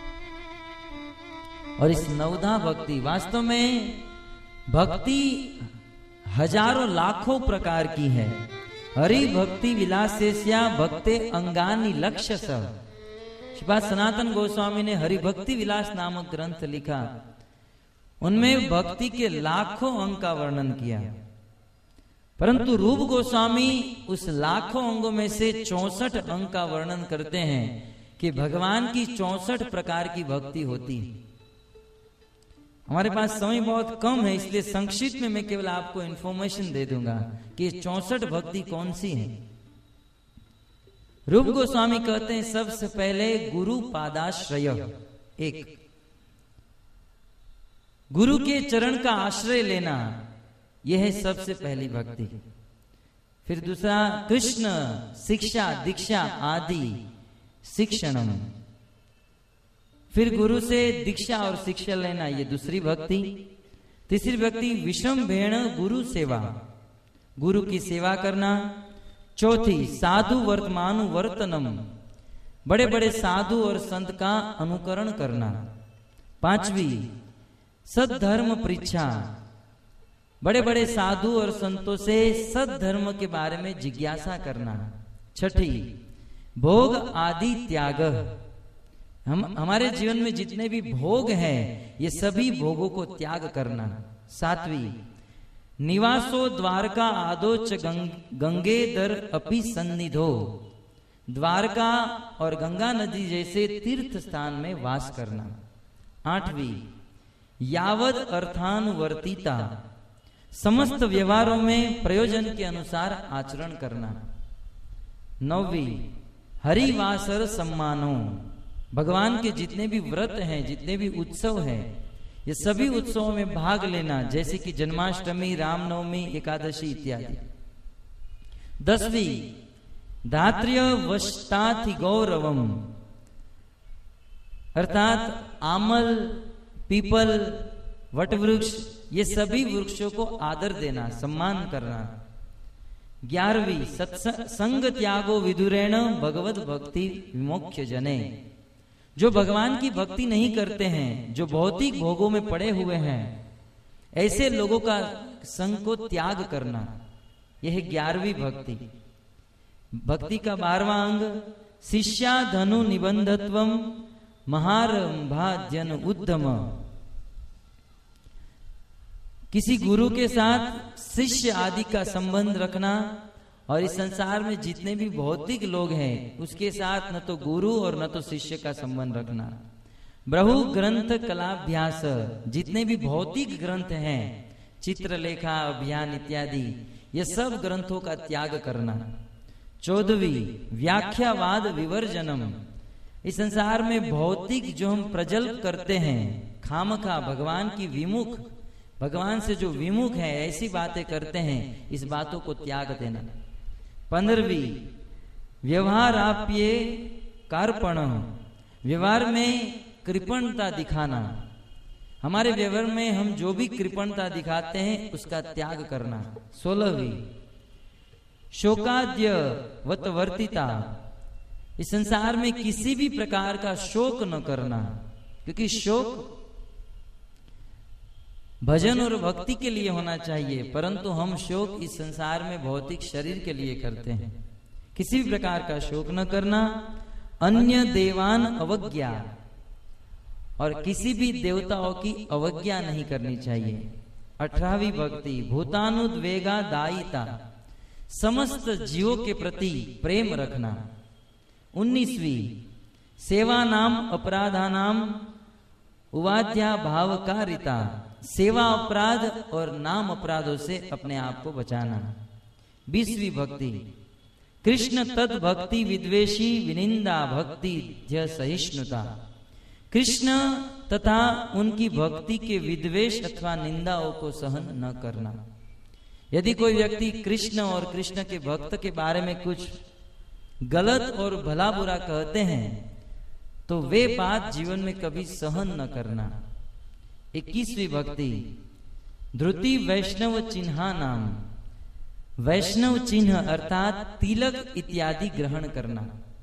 और इस नवधा भक्ति, वास्तव में भक्ति हजारों लाखों प्रकार की है। हरि भक्ति विलासेस्या भक्ते अंगानी लक्ष्य सब। श्रीपाद सनातन गोस्वामी ने हरि भक्ति विलास नामक ग्रंथ लिखा, उनमें भक्ति के लाखों अंग का वर्णन किया। परंतु रूप गोस्वामी उस लाखों अंगों में से चौसठ अंग का वर्णन करते हैं कि भगवान की चौसठ प्रकार की भक्ति होती है। हमारे पास समय बहुत कम है, इसलिए संक्षिप्त में मैं केवल आपको इंफॉर्मेशन दे दूंगा कि चौसठ भक्ति कौन सी है। रूप गोस्वामी कहते हैं सबसे पहले गुरु पादाश्रय, एक गुरु के चरण का आश्रय लेना, यह है सबसे पहली भक्ति। फिर दूसरा कृष्ण शिक्षा दीक्षा आदि शिक्षणम, फिर गुरु से दीक्षा और शिक्षा लेना, ये दूसरी भक्ति। तीसरी भक्ति विषम भेण गुरु सेवा, गुरु की सेवा करना। चौथी साधु वर्तमानु वर्तनम, बड़े बड़े साधु और संत का अनुकरण करना। पांचवी सद्धर्म परीक्षा, बड़े बड़े साधु और संतों से सद्धर्म के बारे में जिज्ञासा करना। छठी भोग आदि त्याग, हम हमारे जीवन में जितने भी भोग हैं ये सभी भोगों को त्याग करना। सातवीं निवासो द्वारका आदोच गंग, गंगे दर अपि सन्निधो, द्वारका और गंगा नदी जैसे तीर्थ स्थान में वास करना। आठवीं यावद अर्थानुवर्तिता, समस्त व्यवहारों में प्रयोजन के अनुसार आचरण करना। नौवीं हरिवासर सम्मानो, भगवान के जितने भी व्रत हैं, जितने भी उत्सव हैं, ये सभी उत्सवों में भाग लेना, जैसे कि जन्माष्टमी, रामनवमी, एकादशी इत्यादि। दसवीं धात्र्य वष्टाथि गौरवम, अर्थात आमल, पीपल, वटवृक्ष, ये सभी वृक्षों को आदर देना, सम्मान करना। ग्यारहवीं सत्संग त्यागो विदुरेण भगवत भक्ति विमोक्ष जने, जो भगवान की भक्ति नहीं करते हैं, जो भौतिक भोगों में पड़े हुए हैं, ऐसे लोगों का संग को त्याग करना, यह ग्यारहवीं भक्ति। भक्ति का बारहवां अंग शिष्या धनु निबंधत्वम महारंभाजन उद्यम, किसी गुरु के साथ शिष्य आदि का संबंध रखना, और इस संसार में जितने भी भौतिक लोग हैं उसके साथ न तो गुरु और न तो शिष्य का संबंध रखना। ब्रहु ग्रंथ कलाभ्यास, जितने भी भौतिक ग्रंथ हैं, चित्रलेखा, अभियान इत्यादि, ये सब ग्रंथों का त्याग करना। चौदहवीं व्याख्यावाद विवर्जनम, इस संसार में भौतिक जो हम प्रजल्प करते हैं, खामखा भगवान की विमुख, भगवान से जो विमुख है ऐसी बातें करते हैं, इस बातों को त्याग देना। पंद्रहवीं व्यवहाराप्ये कार्पण, व्यवहार में कृपणता दिखाना, हमारे व्यवहार में हम जो भी कृपणता दिखाते हैं उसका त्याग करना। सोलहवीं शोकाद्य वतवर्तिता, इस संसार में किसी भी प्रकार का शोक न करना, क्योंकि शोक भजन और भक्ति के लिए होना चाहिए, परंतु हम शोक इस संसार में भौतिक शरीर के लिए करते हैं। किसी भी प्रकार का शोक न करना। अन्य देवान अवज्ञा, और किसी भी देवताओं की अवज्ञा नहीं करनी चाहिए। अठारहवीं भक्ति भूतानुद्वेगा दायिता, समस्त जीवों के प्रति प्रेम रखना। उन्नीसवीं सेवा नाम अपराधा नाम उवाध्या भावकारिता, सेवा अपराध और नाम अपराधों से अपने आप को बचाना। बीसवीं भक्ति कृष्ण तत् भक्ति विद्वेषी विनिंदा भक्ति ध्य सहिष्णुता, कृष्ण तथा उनकी भक्ति के विद्वेष अथवा निंदाओं को सहन न करना। यदि कोई व्यक्ति कृष्ण और कृष्ण के भक्त के बारे में कुछ गलत और भला बुरा कहते हैं तो वे बात जीवन में कभी सहन न करना। इक्कीसवीं भक्ति धृति वैष्णव चिन्हा नाम, वैष्णव चिन्ह अर्थात तिलक इत्यादि ग्रहण करना।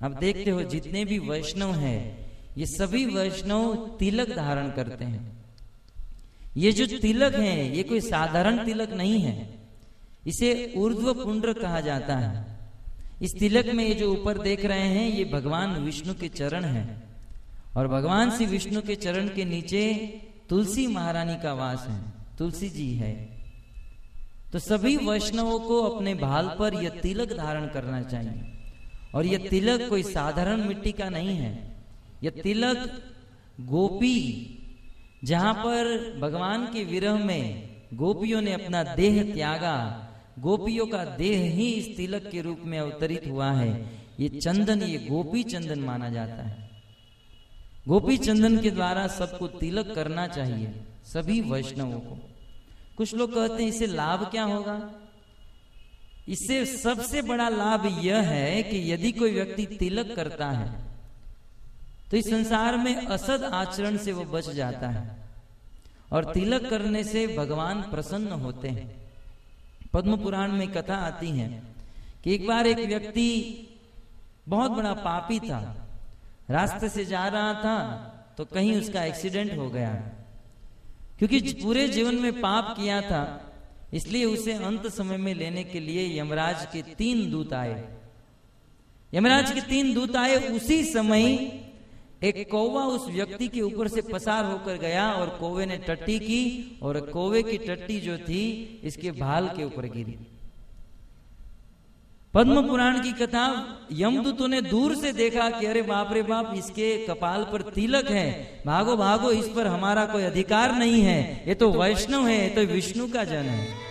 आप देखते हो जितने भी वैष्णव हैं, ये सभी वैष्णव तिलक धारण करते हैं। ये जो तिलक है ये कोई साधारण तिलक नहीं है, इसे ऊर्ध्व पुंड्र कहा जाता है। इस तिलक में ये जो ऊपर देख रहे हैं ये भगवान विष्णु के चरण हैं, और भगवान श्री विष्णु के चरण के नीचे तुलसी महारानी का वास है, तुलसी जी है। तो सभी वैष्णवों को अपने भाल पर यह तिलक धारण करना चाहिए, और यह तिलक कोई साधारण मिट्टी का नहीं है। यह तिलक गोपी, जहां पर भगवान के विरह में गोपियों ने अपना देह त्यागा, गोपियों का देह ही इस तिलक के रूप में अवतरित हुआ है। ये चंदन, ये गोपी चंदन माना जाता है। गोपी चंदन के द्वारा सबको तिलक करना चाहिए, सभी वैष्णवों को। कुछ लोग कहते हैं इससे लाभ क्या होगा? इससे सबसे बड़ा लाभ यह है कि यदि कोई व्यक्ति तिलक करता है तो इस संसार में असद आचरण से वो बच जाता है, और तिलक करने से भगवान प्रसन्न होते हैं। पद्म पुराण में कथा आती है कि एक बार एक व्यक्ति बहुत बड़ा पापी था, रास्ते से जा रहा था तो कहीं उसका एक्सीडेंट हो गया। क्योंकि पूरे जीवन में पाप किया था, इसलिए उसे अंत समय में लेने के लिए यमराज के तीन दूत आए। यमराज के तीन दूत आए, उसी समय एक कौवा उस व्यक्ति के ऊपर से पसार होकर गया, और कौवे ने टट्टी की, और कौवे की टट्टी जो थी इसके भाल के ऊपर गिरी। पद्म पुराण की कथा, यमदूतों ने दूर से देखा कि अरे बाप रे बाप, इसके कपाल पर तिलक है, भागो भागो, इस पर हमारा कोई अधिकार नहीं है, ये तो वैष्णव है, ये तो विष्णु का जन है।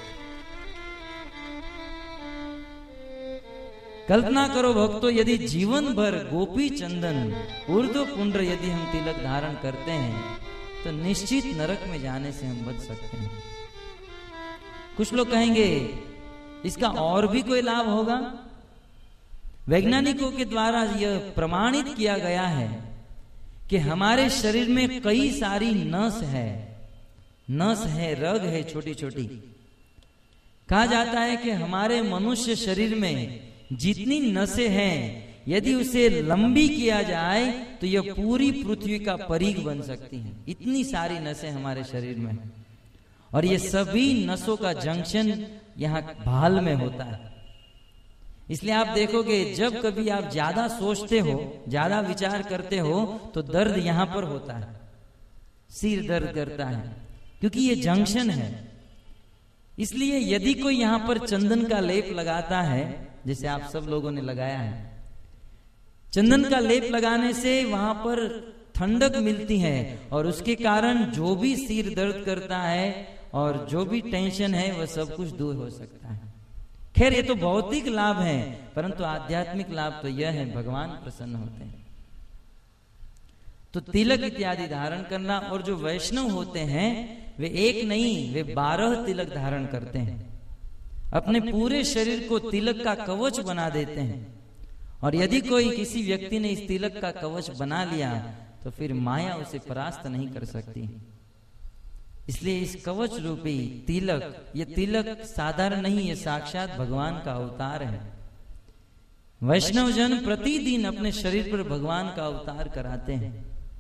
कल्पना करो भक्तों, यदि जीवन भर गोपी चंदन ऊर्ध्व पुंड्र यदि हम तिलक धारण करते हैं तो निश्चित नरक में जाने से हम बच सकते हैं। कुछ लोग कहेंगे इसका और भी कोई लाभ होगा। वैज्ञानिकों के द्वारा यह प्रमाणित किया गया है कि हमारे शरीर में कई सारी नस है, नस है, रग है छोटी छोटी। कहा जाता है कि हमारे मनुष्य शरीर में जितनी नसें हैं, यदि उसे लंबी किया जाए तो यह पूरी पृथ्वी का परिघ बन सकती है। इतनी सारी नसें हमारे शरीर में, और ये सभी नसों का जंक्शन यहाँ भाल में होता है। इसलिए आप देखोगे जब कभी आप ज्यादा सोचते हो, ज्यादा विचार करते हो, तो दर्द यहाँ पर होता है, सिर दर्द करता है, क्योंकि ये जंक्शन है। इसलिए यदि कोई यहाँ पर चंदन का लेप लगाता है, जैसे आप सब लोगों ने लगाया है, चंदन का लेप लगाने से वहां पर ठंडक मिलती है, और उसके कारण जो भी सिर दर्द करता है और जो भी टेंशन है वह सब कुछ दूर हो सकता है। खैर ये तो भौतिक लाभ है, परंतु आध्यात्मिक लाभ तो यह है, भगवान प्रसन्न होते हैं। तो तिलक इत्यादि धारण करना, और जो वैष्णव होते हैं वे एक नहीं, वे बारह तिलक धारण करते हैं, अपने पूरे शरीर को तिलक का कवच बना देते हैं। और यदि कोई किसी व्यक्ति ने इस तिलक का कवच बना लिया तो फिर माया उसे परास्त नहीं कर सकती। इसलिए इस कवच रूपी तिलक, ये तिलक साधारण नहीं, ये साक्षात भगवान का अवतार है। वैष्णव जन प्रतिदिन अपने शरीर पर भगवान का अवतार कराते हैं,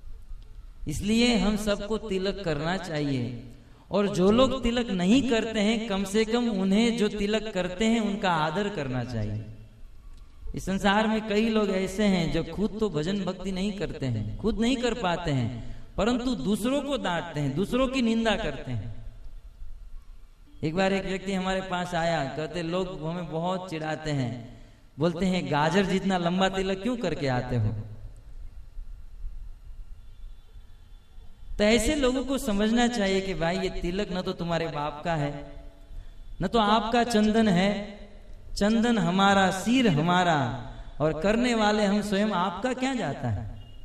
इसलिए हम सबको तिलक करना चाहिए। और जो लोग तिलक नहीं करते हैं, कम से कम उन्हें जो तिलक करते हैं उनका आदर करना चाहिए। इस संसार में कई लोग ऐसे हैं जो खुद तो भजन भक्ति नहीं करते हैं, खुद नहीं कर पाते हैं, परंतु दूसरों को डांटते हैं, दूसरों की निंदा करते हैं। एक बार एक व्यक्ति हमारे पास आया, कहते लोग हमें बहुत चिढ़ाते हैं, बोलते हैं गाजर जितना लंबा तिलक क्यों करके आते हो। तो ऐसे लोगों को समझना चाहिए कि भाई ये तिलक न तो तुम्हारे बाप का है, न तो आपका चंदन है। चंदन हमारा, सिर हमारा, और करने वाले हम स्वयं, आपका क्या जाता है।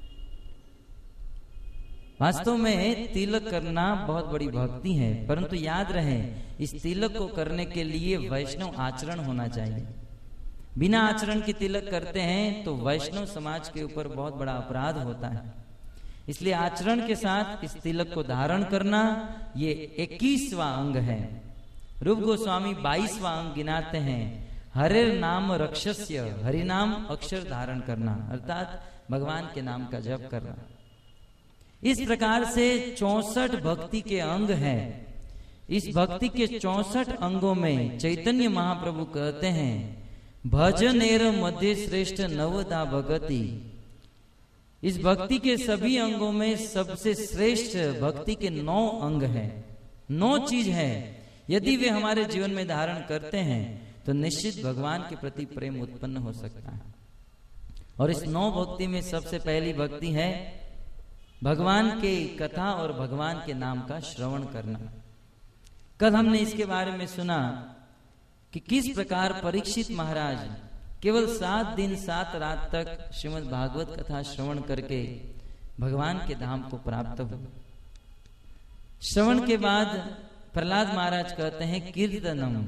वास्तव में तिलक करना बहुत बड़ी भक्ति है, परंतु याद रहे इस तिलक को करने के लिए वैष्णव आचरण होना चाहिए। बिना आचरण के तिलक करते हैं तो वैष्णव समाज के ऊपर बहुत बड़ा अपराध होता है। इसलिए आचरण के साथ इस तिलक को धारण करना ये इक्कीसवां अंग है। रूप गोस्वामी बाईसवां अंग गिनाते हैं, हरिर नाम रक्षस्य, हरि नाम अक्षर धारण करना अर्थात भगवान के नाम का जप करना। इस प्रकार से चौसठ भक्ति के अंग हैं। इस भक्ति के चौसठ अंगों में चैतन्य महाप्रभु कहते हैं भजनेर मध्य श्रेष्ठ नवदा भगति। इस भक्ति के सभी अंगों में सबसे श्रेष्ठ भक्ति के नौ अंग हैं, नौ चीज है। यदि वे हमारे जीवन में धारण करते हैं तो निश्चित भगवान के प्रति प्रेम उत्पन्न हो सकता है। और इस नौ भक्ति में सबसे पहली भक्ति है भगवान के कथा और भगवान के नाम का श्रवण करना। कल हमने इसके बारे में सुना कि किस प्रकार परीक्षित महाराज केवल सात दिन सात रात तक श्रीमद् भागवत कथा श्रवण करके भगवान के धाम को प्राप्त हुए। श्रवण के बाद प्रहलाद महाराज कहते हैं कीर्तनम।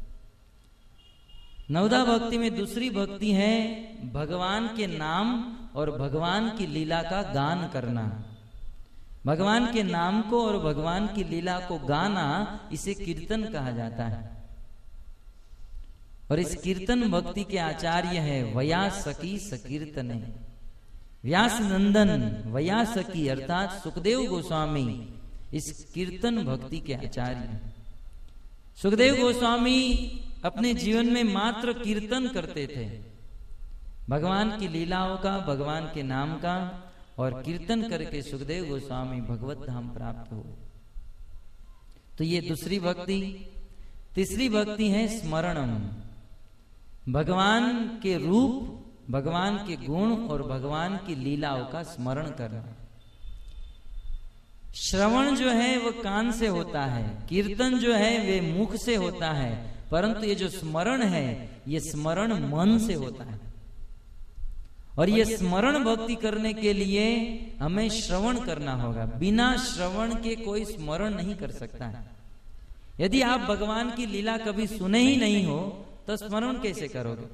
नवदा भक्ति में दूसरी भक्ति है भगवान के नाम और भगवान की लीला का गान करना। भगवान के नाम को और भगवान की लीला को गाना इसे कीर्तन कहा जाता है। और इस कीर्तन भक्ति के आचार्य है वयासकी सकीर्तने। व्यास नंदन वयासकी अर्थात सुखदेव गोस्वामी इस कीर्तन भक्ति के आचार्य। सुखदेव गोस्वामी अपने जीवन में मात्र कीर्तन करते थे, भगवान की लीलाओं का, भगवान के नाम का, और कीर्तन करके सुखदेव गोस्वामी भगवत धाम प्राप्त हुए। तो ये दूसरी भक्ति। तीसरी भक्ति है स्मरणम। भगवान के रूप, भगवान के गुण और भगवान की लीलाओं का स्मरण करना। श्रवण जो है वह कान से होता है, कीर्तन जो है वे मुख से होता है, परंतु ये जो स्मरण है ये स्मरण मन से होता है। और ये स्मरण भक्ति करने के लिए हमें श्रवण करना होगा। बिना श्रवण के कोई स्मरण नहीं कर सकता है। यदि आप भगवान की लीला कभी सुने ही नहीं हो तो स्मरण कैसे करोगे?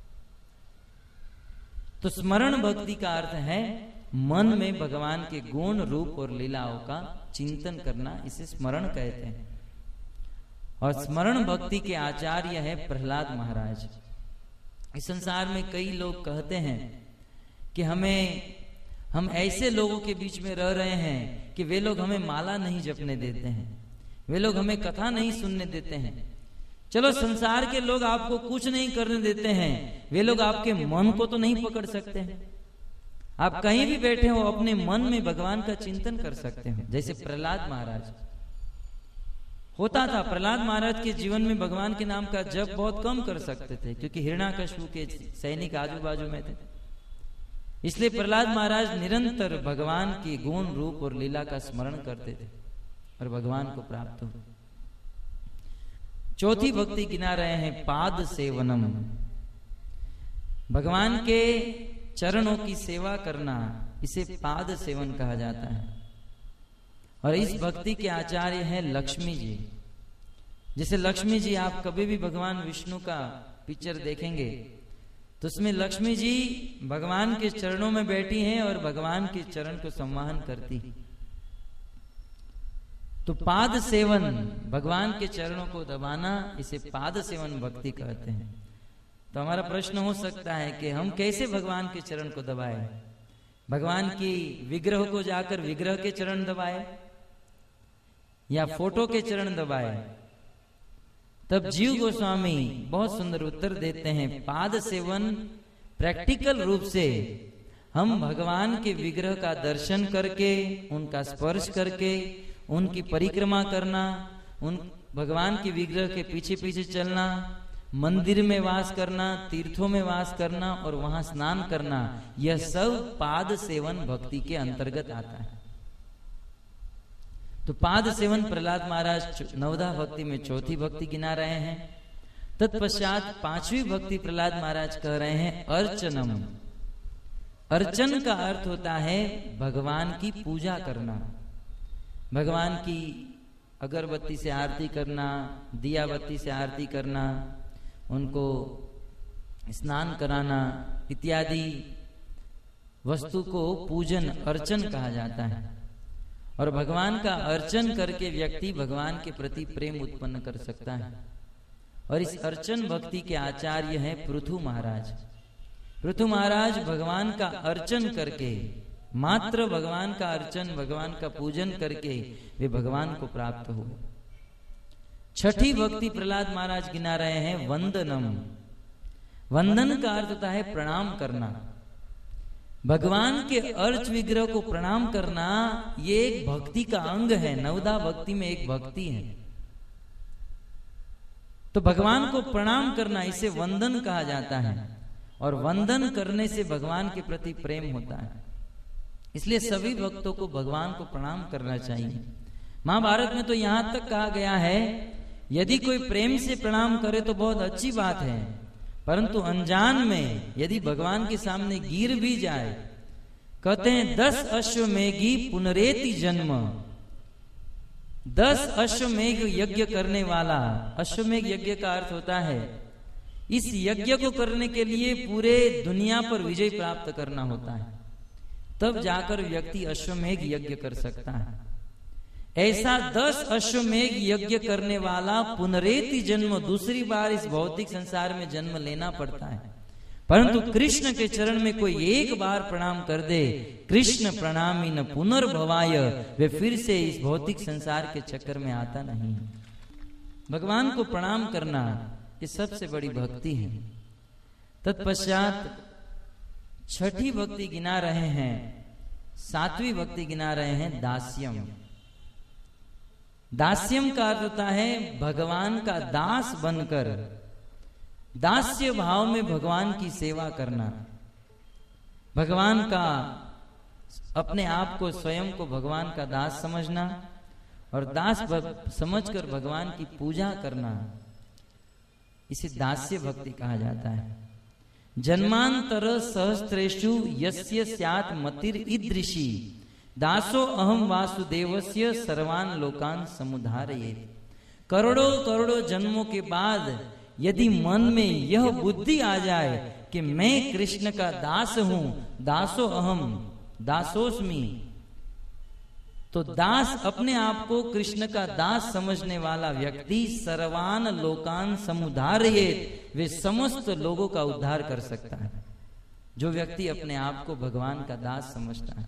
तो स्मरण भक्ति का अर्थ है मन में भगवान के गुण, रूप और लीलाओं का चिंतन करना, इसे स्मरण कहते हैं। और स्मरण भक्ति के आचार्य है प्रहलाद महाराज। इस संसार में कई लोग कहते हैं कि हमें हम ऐसे लोगों के बीच में रह रहे हैं कि वे लोग हमें माला नहीं जपने देते हैं, वे लोग हमें कथा नहीं सुनने देते हैं। चलो संसार के लोग आपको कुछ नहीं करने देते हैं, वे लोग आपके मन को तो नहीं पकड़ सकते हैं। आप कहीं भी बैठे हो अपने मन में भगवान का चिंतन कर सकते हो। जैसे प्रहलाद महाराज होता था, प्रहलाद महाराज के जीवन में भगवान के नाम का जप बहुत कम कर सकते थे क्योंकि हिरण्याकश्यप के सैनिक आजू बाजू में थे। इसलिए प्रहलाद महाराज निरंतर भगवान के गुण, रूप और लीला का स्मरण करते थे और भगवान को प्राप्त हुए। चौथी भक्ति गिना रहे हैं पाद सेवनम। भगवान के चरणों की सेवा करना, इसे पाद सेवन कहा जाता है। और इस भक्ति के आचार्य हैं लक्ष्मी जी। जैसे लक्ष्मी जी, आप कभी भी भगवान विष्णु का पिक्चर देखेंगे तो उसमें लक्ष्मी जी भगवान के चरणों में बैठी हैं और भगवान के चरण को संवाहन करती। तो पाद सेवन, भगवान के चरणों को दबाना, इसे पाद सेवन भक्ति कहते हैं। तो हमारा प्रश्न हो सकता है कि हम कैसे भगवान के चरण को दबाएं? भगवान की विग्रह को जाकर विग्रह के चरण दबाए या फोटो के चरण दबाए? तब जीव गोस्वामी बहुत सुंदर उत्तर देते हैं, पाद सेवन प्रैक्टिकल रूप से हम भगवान के विग्रह का दर्शन करके, उनका स्पर्श करके, उनकी परिक्रमा करना, उन भगवान के विग्रह के पीछे पीछे चलना, मंदिर में वास करना, तीर्थों में वास करना और वहां स्नान करना, यह सब पाद सेवन भक्ति के अंतर्गत आता है। तो पाद सेवन प्रहलाद महाराज नवदा भक्ति में चौथी भक्ति गिना रहे हैं। तत्पश्चात पांचवी भक्ति प्रहलाद महाराज कह रहे हैं अर्चनम। अर्चन का अर्थ होता है भगवान की पूजा करना, भगवान की अगरबत्ती से आरती करना, दिया बत्ती से आरती करना, उनको स्नान कराना इत्यादि वस्तु को पूजन, अर्चन कहा जाता है। और भगवान का अर्चन करके व्यक्ति भगवान के प्रति प्रेम उत्पन्न कर सकता है। और इस अर्चन भक्ति के आचार्य हैं पृथु महाराज। पृथु महाराज भगवान का अर्चन करके, मात्र भगवान का अर्चन, भगवान का पूजन करके वे भगवान को प्राप्त हुए। छठी भक्ति प्रहलाद महाराज गिना रहे हैं वंदनम। वंदन का अर्थ होता है प्रणाम करना। भगवान के अर्च विग्रह को प्रणाम करना ये एक भक्ति का अंग है, नवदा भक्ति में एक भक्ति है। तो भगवान को प्रणाम करना, इसे वंदन कहा जाता है। और वंदन करने से भगवान के प्रति प्रेम होता है, इसलिए सभी भक्तों को भगवान को प्रणाम करना चाहिए। महाभारत में तो यहां तक कहा गया है, यदि कोई प्रेम से प्रणाम करे तो बहुत अच्छी बात है, परंतु अनजान में यदि भगवान के सामने गिर भी जाए, कहते हैं दस अश्वमेघी पुनरेति जन्म। दस अश्वमेघ यज्ञ करने वाला, अश्वमेघ यज्ञ का अर्थ होता है इस यज्ञ को करने के लिए पूरे दुनिया पर विजय प्राप्त करना होता है, तब जाकर व्यक्ति अश्वमेघ यज्ञ कर सकता है। ऐसा दस अश्वमेघ यज्ञ करने वाला पुनरेति जन्म, दूसरी बार इस भौतिक संसार में जन्म लेना पड़ता है। परंतु कृष्ण के चरण में कोई एक बार प्रणाम कर दे, कृष्ण प्रणामी न पुनर्भवाय, वे फिर से इस भौतिक संसार के चक्कर में आता नहीं। भगवान को प्रणाम करना ये सबसे बड़ी भक्ति है। तत्पश्चात छठी भक्ति गिना रहे हैं, सातवीं भक्ति गिना रहे हैं दास्यम। दास्यम का अर्थ होता है भगवान का दास बनकर, दास्य भाव में भगवान की सेवा करना। भगवान का, अपने आप को, स्वयं को भगवान का दास समझना और दास समझकर भगवान की पूजा करना, इसे दास्य भक्ति कहा जाता है। जन्मांतर सहस्त्रेषु यस्य स्यात् मतिर ईदृशी दासो अहम वासुदेवस्य सर्वान लोकान समुधारयेत्। करोड़ों करोड़ों जन्मों के बाद यदि मन में यह बुद्धि आ जाए कि मैं कृष्ण का दास हूं, दासो अहम दासोस्मि, तो दास अपने आप को कृष्ण का दास समझने वाला व्यक्ति सर्वान लोकान समुधारयेत्, वे समस्त लोगों का उद्धार कर सकता है। जो व्यक्ति अपने आप को भगवान का दास समझता है,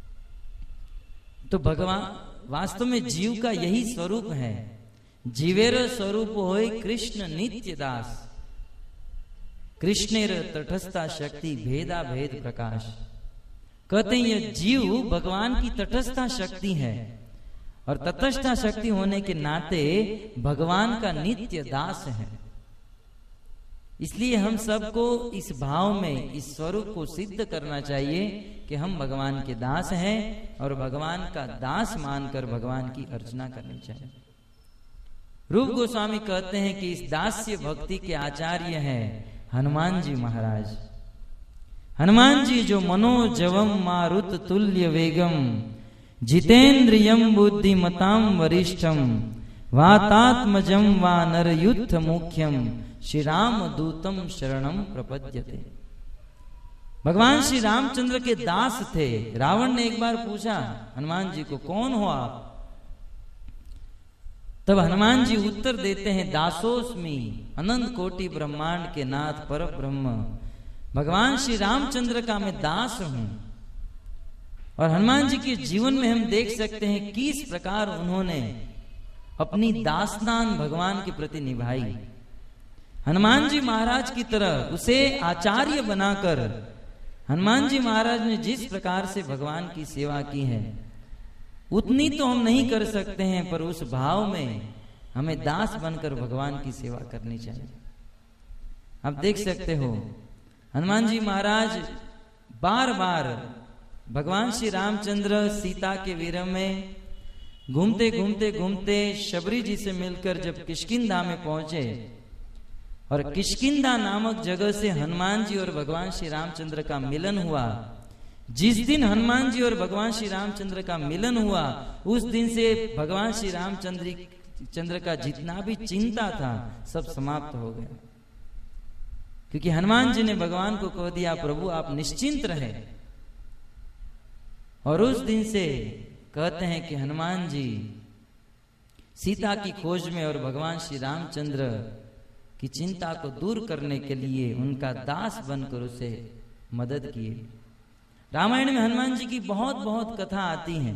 तो भगवान वास्तव में जीव का यही स्वरूप है। जीवेर स्वरूप होय कृष्ण नित्य दास, कृष्णेर तटस्था शक्ति भेदा भेद प्रकाश। कहते हैं ये जीव भगवान की तटस्था शक्ति है, और तटस्था शक्ति होने के नाते भगवान का नित्य दास है। इसलिए हम सबको इस भाव में, इस स्वरूप को सिद्ध करना चाहिए कि हम भगवान के दास हैं, और भगवान का दास मानकर भगवान की अर्चना करनी चाहिए। रूप गोस्वामी कहते हैं कि इस दास्य भक्ति के आचार्य हैं हनुमान जी महाराज। हनुमान जी जो मनोजवम मारुत तुल्य वेगम जितेन्द्रियम बुद्धिमताम वरिष्ठम वातात्मजम वानर युद्ध मुख्यम श्री राम दूतम शरणम प्रपद्यते। भगवान श्री रामचंद्र के दास थे। रावण ने एक बार पूछा हनुमान जी को, कौन हो आप? तब हनुमान जी उत्तर देते हैं, दासोस्मि अनंत कोटि ब्रह्मांड के नाथ पर ब्रह्म, भगवान श्री रामचंद्र का मैं दास हूं। और हनुमान जी के जीवन में हम देख सकते हैं किस प्रकार उन्होंने अपनी दास्तान भगवान के प्रति निभाई। हनुमान जी महाराज की तरह उसे आचार्य बनाकर हनुमान जी महाराज ने जिस प्रकार से भगवान की सेवा की है, उतनी तो हम नहीं कर सकते हैं, पर उस भाव में हमें दास बनकर भगवान की सेवा करनी चाहिए। आप देख सकते हो हनुमान जी महाराज बार बार भगवान श्री रामचंद्र सीता के विरह में घूमते घूमते घूमते शबरी जी से मिलकर जब किष्किंधा में पहुंचे, और किष्किंधा नामक जगह से हनुमान जी और भगवान श्री रामचंद्र का मिलन हुआ। जिस दिन हनुमान जी और भगवान श्री रामचंद्र का मिलन हुआ, उस दिन से भगवान श्री रामचंद्र चंद्र का जितना भी चिंता था सब समाप्त हो गया, क्योंकि हनुमान जी ने भगवान को कह दिया, प्रभु आप निश्चिंत रहे। और उस दिन से कहते हैं कि हनुमान जी सीता की खोज में और भगवान श्री रामचंद्र की चिंता को दूर करने के लिए उनका दास बनकर उसे मदद किए। रामायण में हनुमान जी की बहुत बहुत कथा आती हैं।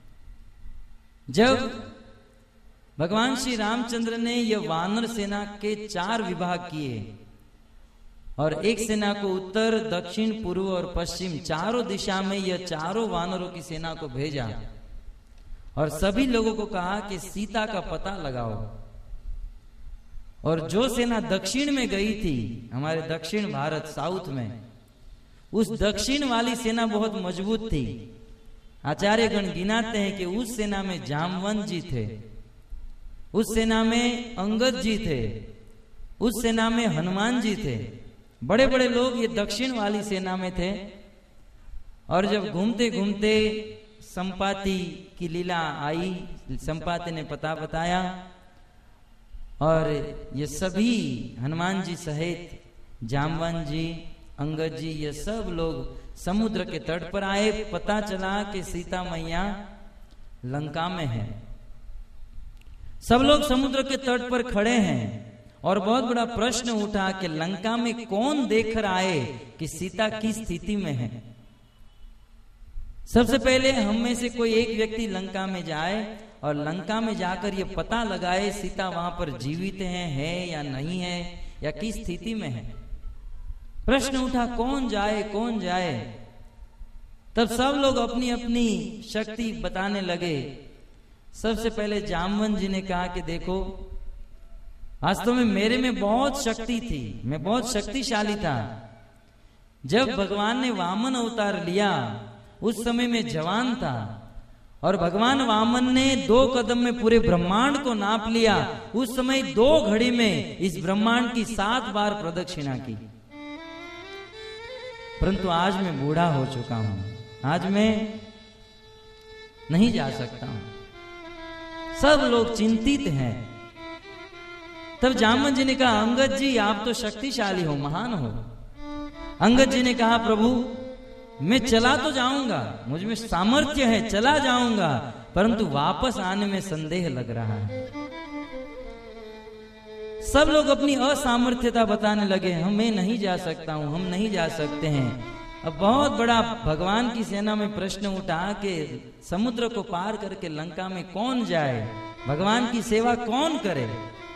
जब भगवान श्री रामचंद्र ने यह वानर सेना के चार विभाग किए और एक सेना को उत्तर, दक्षिण, पूर्व और पश्चिम चारों दिशा में यह चारों वानरों की सेना को भेजा और सभी लोगों को कहा कि सीता का पता लगाओ। और जो सेना दक्षिण में गई थी, हमारे दक्षिण भारत साउथ में, उस दक्षिण वाली सेना बहुत मजबूत थी। आचार्य गण गिनाते हैं कि उस सेना में जामवंत जी थे, उस सेना में अंगद जी थे, उस सेना में हनुमान जी थे। बड़े बड़े लोग ये दक्षिण वाली सेना में थे। और जब घूमते घूमते संपाति की लीला आई, संपाति ने पता बताया और ये सभी हनुमान जी सहित जामवंत जी, अंगद जी, ये सब लोग समुद्र के तट पर आए। पता चला कि सीता मैया लंका में है। सब लोग समुद्र के तट पर खड़े हैं और बहुत बड़ा प्रश्न उठा कि लंका में कौन देखकर आए कि सीता किस स्थिति में है। सबसे पहले हम में से कोई एक व्यक्ति लंका में जाए और लंका में जाकर ये पता लगाए सीता वहां पर जीवित है, है या नहीं है, या किस स्थिति में है। प्रश्न उठा कौन जाए कौन जाए। तब सब लोग अपनी अपनी शक्ति बताने लगे। सबसे पहले जामवंत जी ने कहा कि देखो, वास्तव में मेरे में बहुत शक्ति थी, मैं बहुत शक्तिशाली था। जब भगवान ने वामन अवतार लिया उस समय में जवान था और भगवान वामन ने दो कदम में पूरे ब्रह्मांड को नाप लिया। उस समय दो घड़ी में इस ब्रह्मांड की सात बार प्रदक्षिणा की। परंतु आज मैं बूढ़ा हो चुका हूं, आज मैं नहीं जा सकता हूं। सब लोग चिंतित हैं। तब जामवंत जी ने कहा, अंगद जी आप तो शक्तिशाली हो, महान हो। अंगद जी ने कहा, प्रभु मैं चला तो जाऊंगा, मुझ में सामर्थ्य है, चला जाऊंगा, परंतु वापस आने में संदेह लग रहा है। सब लोग अपनी असामर्थ्यता बताने लगे, हम मैं नहीं जा सकता हूं, हम नहीं जा सकते हैं। अब बहुत बड़ा भगवान की सेना में प्रश्न उठा कि समुद्र को पार करके लंका में कौन जाए, भगवान की सेवा कौन करे।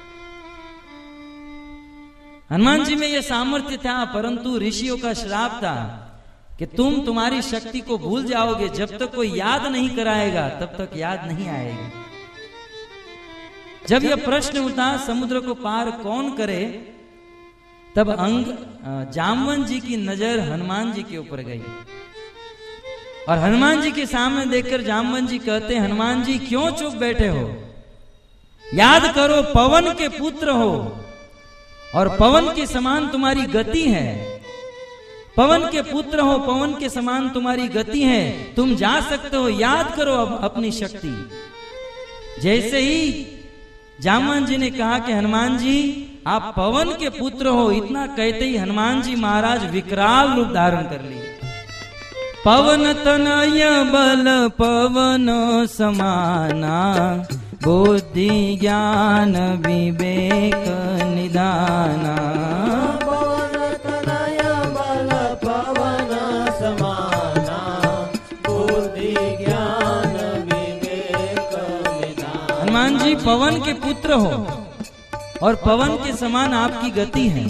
हनुमान जी में यह सामर्थ्य था, परंतु ऋषियों का श्राप था कि तुम तुम्हारी शक्ति को भूल जाओगे। जब तक कोई याद नहीं कराएगा तब तक याद नहीं आएगी। जब यह प्रश्न उठा समुद्र को पार कौन करे, तब अंग जामवंत जी की नजर हनुमान जी के ऊपर गई और हनुमान जी के सामने देखकर जामवंत जी कहते, हनुमान जी क्यों चुप बैठे हो, याद करो पवन के पुत्र हो और पवन के समान तुम्हारी गति है। पवन के पुत्र हो, पवन के समान तुम्हारी गति है, तुम जा सकते हो, याद करो अब अपनी शक्ति। जैसे ही जामवंत जी ने कहा कि हनुमान जी आप पवन के पुत्र हो, इतना कहते ही हनुमान जी महाराज विकराल रूप धारण कर लिए। पवन तनय बल पवन समाना, बुद्धि ज्ञान विवेक निधाना। पवन तनय बल पवन समाना, बुद्धि ज्ञान विवेक निधाना। हनुमान जी पवन के पुत्र हो और पवन के समान आपकी गति है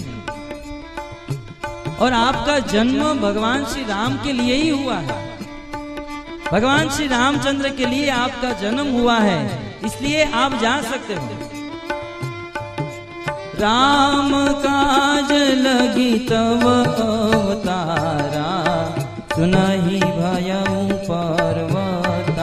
और आपका जन्म भगवान श्री राम के लिए ही हुआ है। भगवान श्री रामचंद्र के लिए आपका जन्म हुआ है, इसलिए आप जा सकते हो। राम काज लगी तव अवतारा, सुनहि भयउ पर्वताकारा।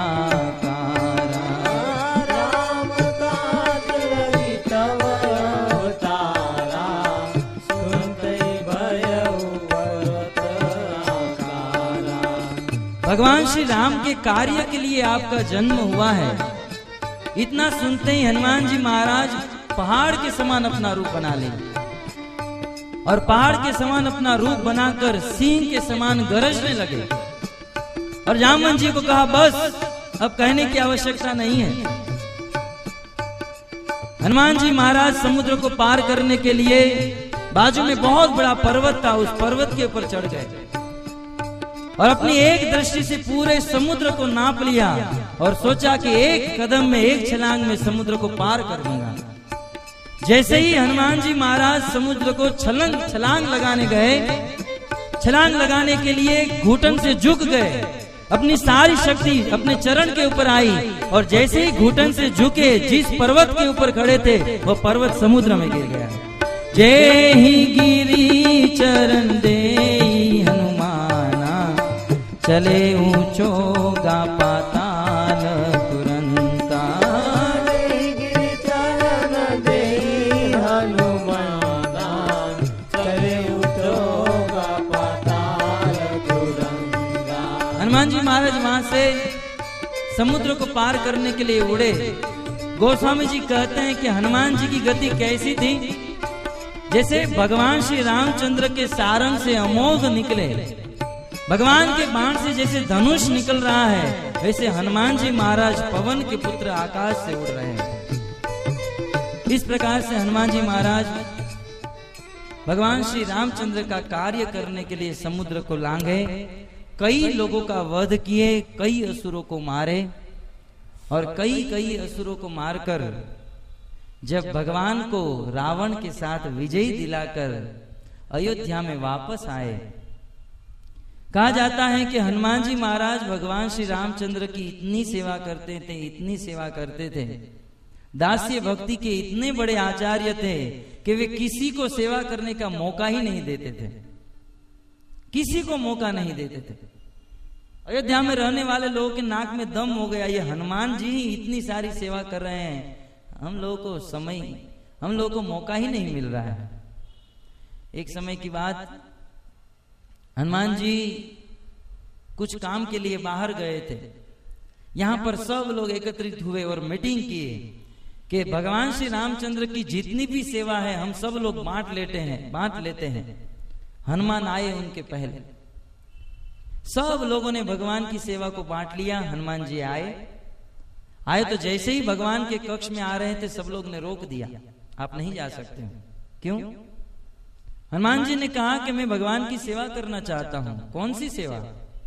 राम काज लगी तव अवतारा, सुनहि भयउ पर्वताकारा। भगवान श्री राम के कार्य के लिए आपका जन्म हुआ है। इतना सुनते ही हनुमान जी महाराज पहाड़ के समान अपना रूप बना ले और पहाड़ के समान अपना रूप बनाकर सिंह के समान गरजने लगे। और जामवंत जी को कहा बस, अब कहने की आवश्यकता नहीं है। हनुमान जी महाराज समुद्र को पार करने के लिए बाजू में बहुत बड़ा पर्वत था, उस पर्वत के ऊपर चढ़ गए और अपनी एक दृष्टि से पूरे समुद्र को नाप लिया और सोचा कि एक कदम में, एक छलांग में समुद्र को पार कर दूंगा। जैसे ही हनुमान जी महाराज समुद्र को छलंग छलांग लगाने गए, छलांग लगाने के लिए घुटन से झुक गए, अपनी सारी शक्ति अपने चरण के ऊपर आई और जैसे ही घुटन से झुके, जिस पर्वत के ऊपर खड़े थे वो पर्वत समुद्र में गिर गया। जय ही गिरी चरण दे हनुमाना, चले ऊंचो गा पाताल तुरंता। जय गिरी चरण दे हनुमाना, चले ऊंचो गा पाताल तुरंता। हनुमान जी महाराज वहां से समुद्र को पार करने के लिए उड़े। गोस्वामी जी कहते हैं कि हनुमान जी की गति कैसी थी, जैसे भगवान श्री रामचंद्र के सारंग से अमोघ निकले, भगवान के बाण से जैसे धनुष निकल रहा है, वैसे हनुमान जी महाराज पवन के पुत्र आकाश से उड़ रहे हैं। इस प्रकार से हनुमान जी महाराज भगवान श्री रामचंद्र का कार्य करने के लिए समुद्र को लांघे, कई लोगों का वध किए, कई असुरों को मारे और कई कई असुरों को मारकर जब भगवान को रावण के साथ विजयी दिलाकर अयोध्या में वापस आए, कहा जाता है कि हनुमान जी महाराज भगवान श्री रामचंद्र की इतनी सेवा करते थे, इतनी सेवा करते थे, दास्य भक्ति के इतने बड़े आचार्य थे कि वे किसी को सेवा करने का मौका ही नहीं देते थे, किसी को मौका नहीं देते थे। अयोध्या में रहने वाले लोगों के नाक में दम हो गया, ये हनुमान जी ही इतनी सारी सेवा कर रहे हैं, हम लोगों को समय, हम लोगों को मौका ही नहीं मिल रहा है। एक समय की बात, हनुमान जी कुछ काम के लिए बाहर गए थे। यहां पर सब लोग एकत्रित हुए और मीटिंग किए कि भगवान श्री रामचंद्र की जितनी भी सेवा है हम सब लोग बांट लेते हैं बांट लेते हैं हनुमान आए उनके पहले। सब लोगों ने भगवान की सेवा को बांट लिया। हनुमान जी आए आए तो जैसे ही भगवान के कक्ष में आ रहे थे, सब लोग ने रोक दिया, आप नहीं जा सकते हो। क्यों? हनुमान जी ने कहा कि मैं भगवान की सेवा करना चाहता हूं। कौन सी सेवा?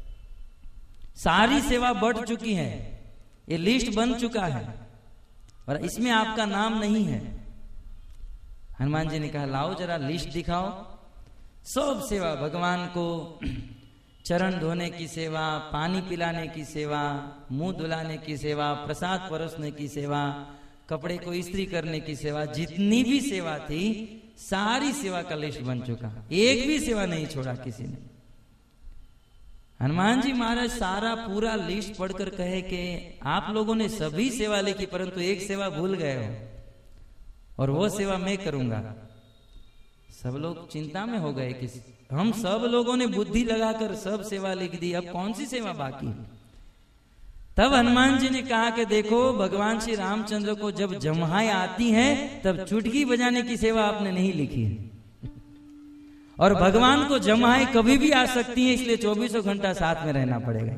सारी सेवा बढ़ चुकी है, ये लिस्ट बन चुका है और इसमें आपका नाम नहीं है। हनुमान जी ने कहा लाओ जरा लिस्ट दिखाओ। सब सेवा, भगवान को चरण धोने की सेवा, पानी पिलाने की सेवा, मुंह धुलाने की सेवा, प्रसाद परोसने की सेवा, कपड़े को इस्त्री करने की सेवा, जितनी भी सेवा थी सारी सेवा का लिस्ट बन चुका, एक भी सेवा नहीं छोड़ा किसी ने। हनुमान जी महाराज सारा पूरा लिस्ट पढ़कर कहे कि आप लोगों ने सभी सेवा लिखी परंतु एक सेवा भूल गए हो और वो सेवा मैं करूंगा। सब लोग चिंता में हो गए कि हम सब लोगों ने बुद्धि लगाकर सब सेवा लिख दी, अब कौन सी सेवा बाकी है। तब हनुमान जी ने कहा कि देखो भगवान श्री रामचंद्र को जब जम्हाएं आती हैं तब चुटकी बजाने की सेवा आपने नहीं लिखी है और भगवान को जम्हाएं कभी भी आ सकती हैं, इसलिए चौबीसों घंटा साथ में रहना पड़ेगा।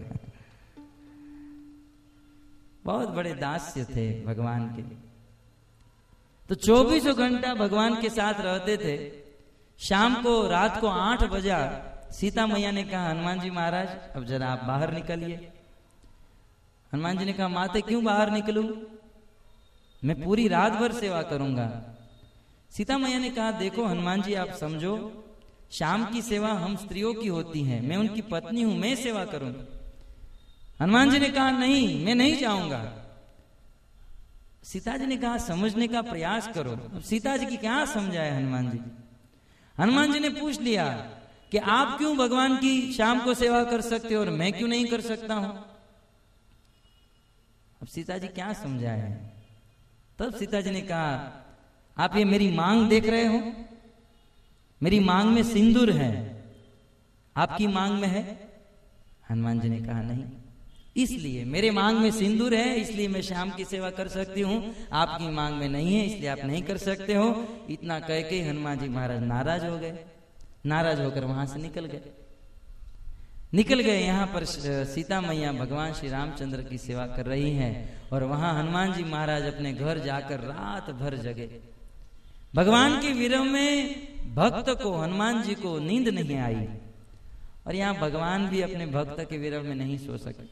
बहुत बड़े दास्य थे भगवान के, तो चौबीसों घंटा भगवान के साथ रहते थे। शाम को रात को आठ बजा, सीता मैया ने कहा हनुमान जी महाराज अब जरा आप बाहर निकलिए। हनुमान जी ने कहा माते क्यों बाहर निकलूं, मैं पूरी रात भर सेवा करूंगा। सीता मैया ने कहा देखो हनुमान जी आप समझो, शाम की सेवा हम स्त्रियों की होती है, मैं उनकी पत्नी हूं, मैं सेवा करूंगा। हनुमान जी ने कहा नहीं मैं नहीं जाऊंगा। सीता जी ने कहा समझने का प्रयास करो। अब सीता जी की क्या समझाए हनुमान जी। हनुमान जी ने पूछ लिया कि आप क्यों भगवान की शाम को सेवा कर सकते हो और मैं क्यों नहीं कर सकता हूं। अब सीता जी क्या समझाए। तब सीता जी ने कहा आप ये मेरी मांग देख रहे हो, मेरी मांग में सिंदूर है, आपकी मांग में है? हनुमान जी ने कहा नहीं, इसलिए मेरे मांग में सिंदूर है इसलिए मैं शाम की सेवा कर सकती हूँ, आपकी मांग में नहीं है इसलिए आप नहीं कर सकते हो। इतना कह के हनुमान जी महाराज नाराज हो गए, नाराज होकर वहां से निकल गए। निकल गए। यहाँ पर सीता मैया भगवान श्री रामचंद्र की सेवा कर रही हैं और वहां हनुमान जी महाराज अपने घर जाकर रात भर जगे। भगवान के विरह में भक्त को, हनुमान जी को नींद नहीं आई और यहाँ भगवान भी अपने भक्त के विरह में नहीं सो सके।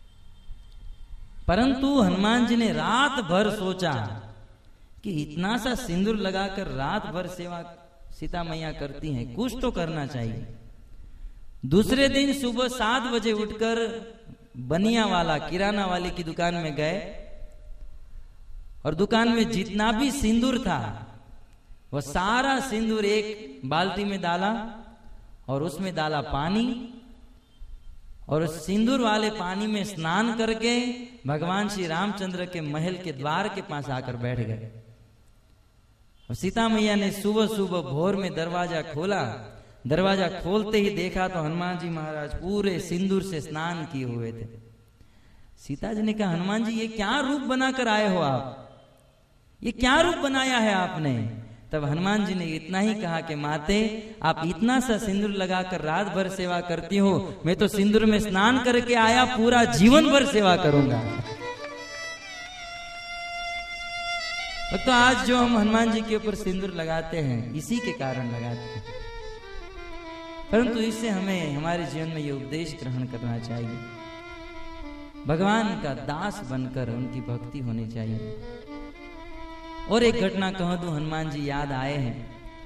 परंतु हनुमान जी ने रात भर सोचा कि इतना सा सिंदूर लगाकर रात भर सेवा सीता मैया करती हैं, कुछ तो करना चाहिए। दूसरे दिन सुबह सात बजे उठकर बनिया वाला, किराना वाले की दुकान में गए और दुकान में जितना भी सिंदूर था वह सारा सिंदूर एक बाल्टी में डाला और उसमें डाला पानी और उस सिंदूर वाले पानी में स्नान करके भगवान श्री रामचंद्र के महल के द्वार के पास आकर बैठ गए। और सीता मैया ने सुबह सुबह भोर में दरवाजा खोला। दरवाजा खोलते ही देखा तो हनुमान जी महाराज पूरे सिंदूर से स्नान किए हुए थे। सीता जी ने कहा, हनुमान जी ये क्या रूप बनाकर आए हो आप, ये क्या रूप बनाया है आपने? तब हनुमान जी ने इतना ही कहा कि माते, आप इतना सा सिंदूर लगाकर रात भर सेवा करती हो, मैं तो सिंदूर में स्नान करके आया, पूरा जीवन भर सेवा करूंगा। तो आज जो हम हनुमान जी के ऊपर सिंदूर लगाते हैं इसी के कारण लगाते हैं, परंतु इससे हमें हमारे जीवन में ये उपदेश ग्रहण करना चाहिए, भगवान का दास बनकर उनकी भक्ति होनी चाहिए। और एक घटना कह दूं, हनुमान जी याद आए हैं।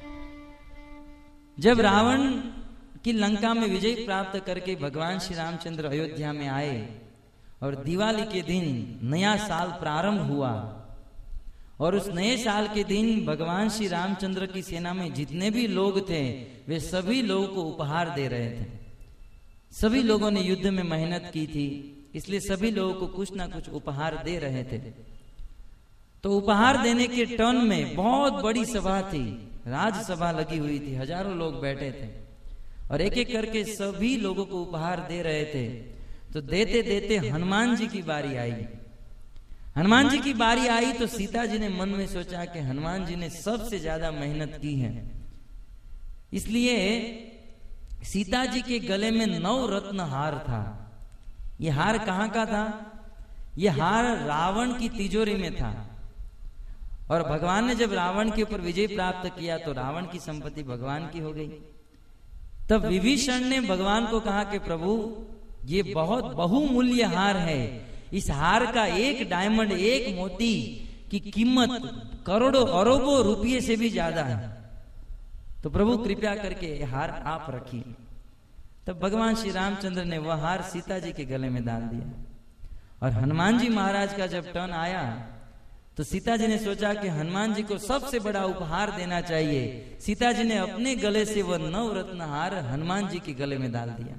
जब रावण की लंका में विजय प्राप्त करके भगवान श्री रामचंद्र अयोध्या में आए और दिवाली के दिन नया साल प्रारंभ हुआ और उस नए साल के दिन भगवान श्री रामचंद्र की सेना में जितने भी लोग थे वे सभी लोगों को उपहार दे रहे थे। सभी लोगों ने युद्ध में मेहनत की थी, इसलिए सभी लोगों को कुछ ना कुछ उपहार दे रहे थे। तो उपहार देने के टर्न में बहुत बड़ी सभा थी, राजसभा लगी हुई थी, हजारों लोग बैठे थे और एक एक करके सभी लोगों को उपहार दे रहे थे। तो देते देते हनुमान जी की बारी आई। हनुमान जी की बारी आई तो सीता जी ने मन में सोचा कि हनुमान जी ने सबसे ज्यादा मेहनत की है, इसलिए सीता जी के गले में नौ रत्न हार था। ये हार कहाँ का था? ये हार रावण की तिजोरी में था और भगवान ने जब रावण के ऊपर विजय प्राप्त किया तो रावण की संपत्ति भगवान की हो गई। तब विभीषण ने भगवान को कहा कि प्रभु ये बहुत बहुमूल्य हार है, इस हार का एक डायमंड, एक मोती की कीमत करोड़ों अरबों रुपये से भी ज्यादा है, तो प्रभु कृपया करके हार आप रखिए। तब भगवान श्री रामचंद्र ने वह हार सीता जी के गले में डाल दिया और हनुमान जी महाराज का जब टर्न आया तो सीता जी ने सोचा कि हनुमान जी को सबसे बड़ा उपहार देना चाहिए। सीता जी ने अपने गले से वह नौ रत्न हार हनुमान जी के गले में डाल दिया।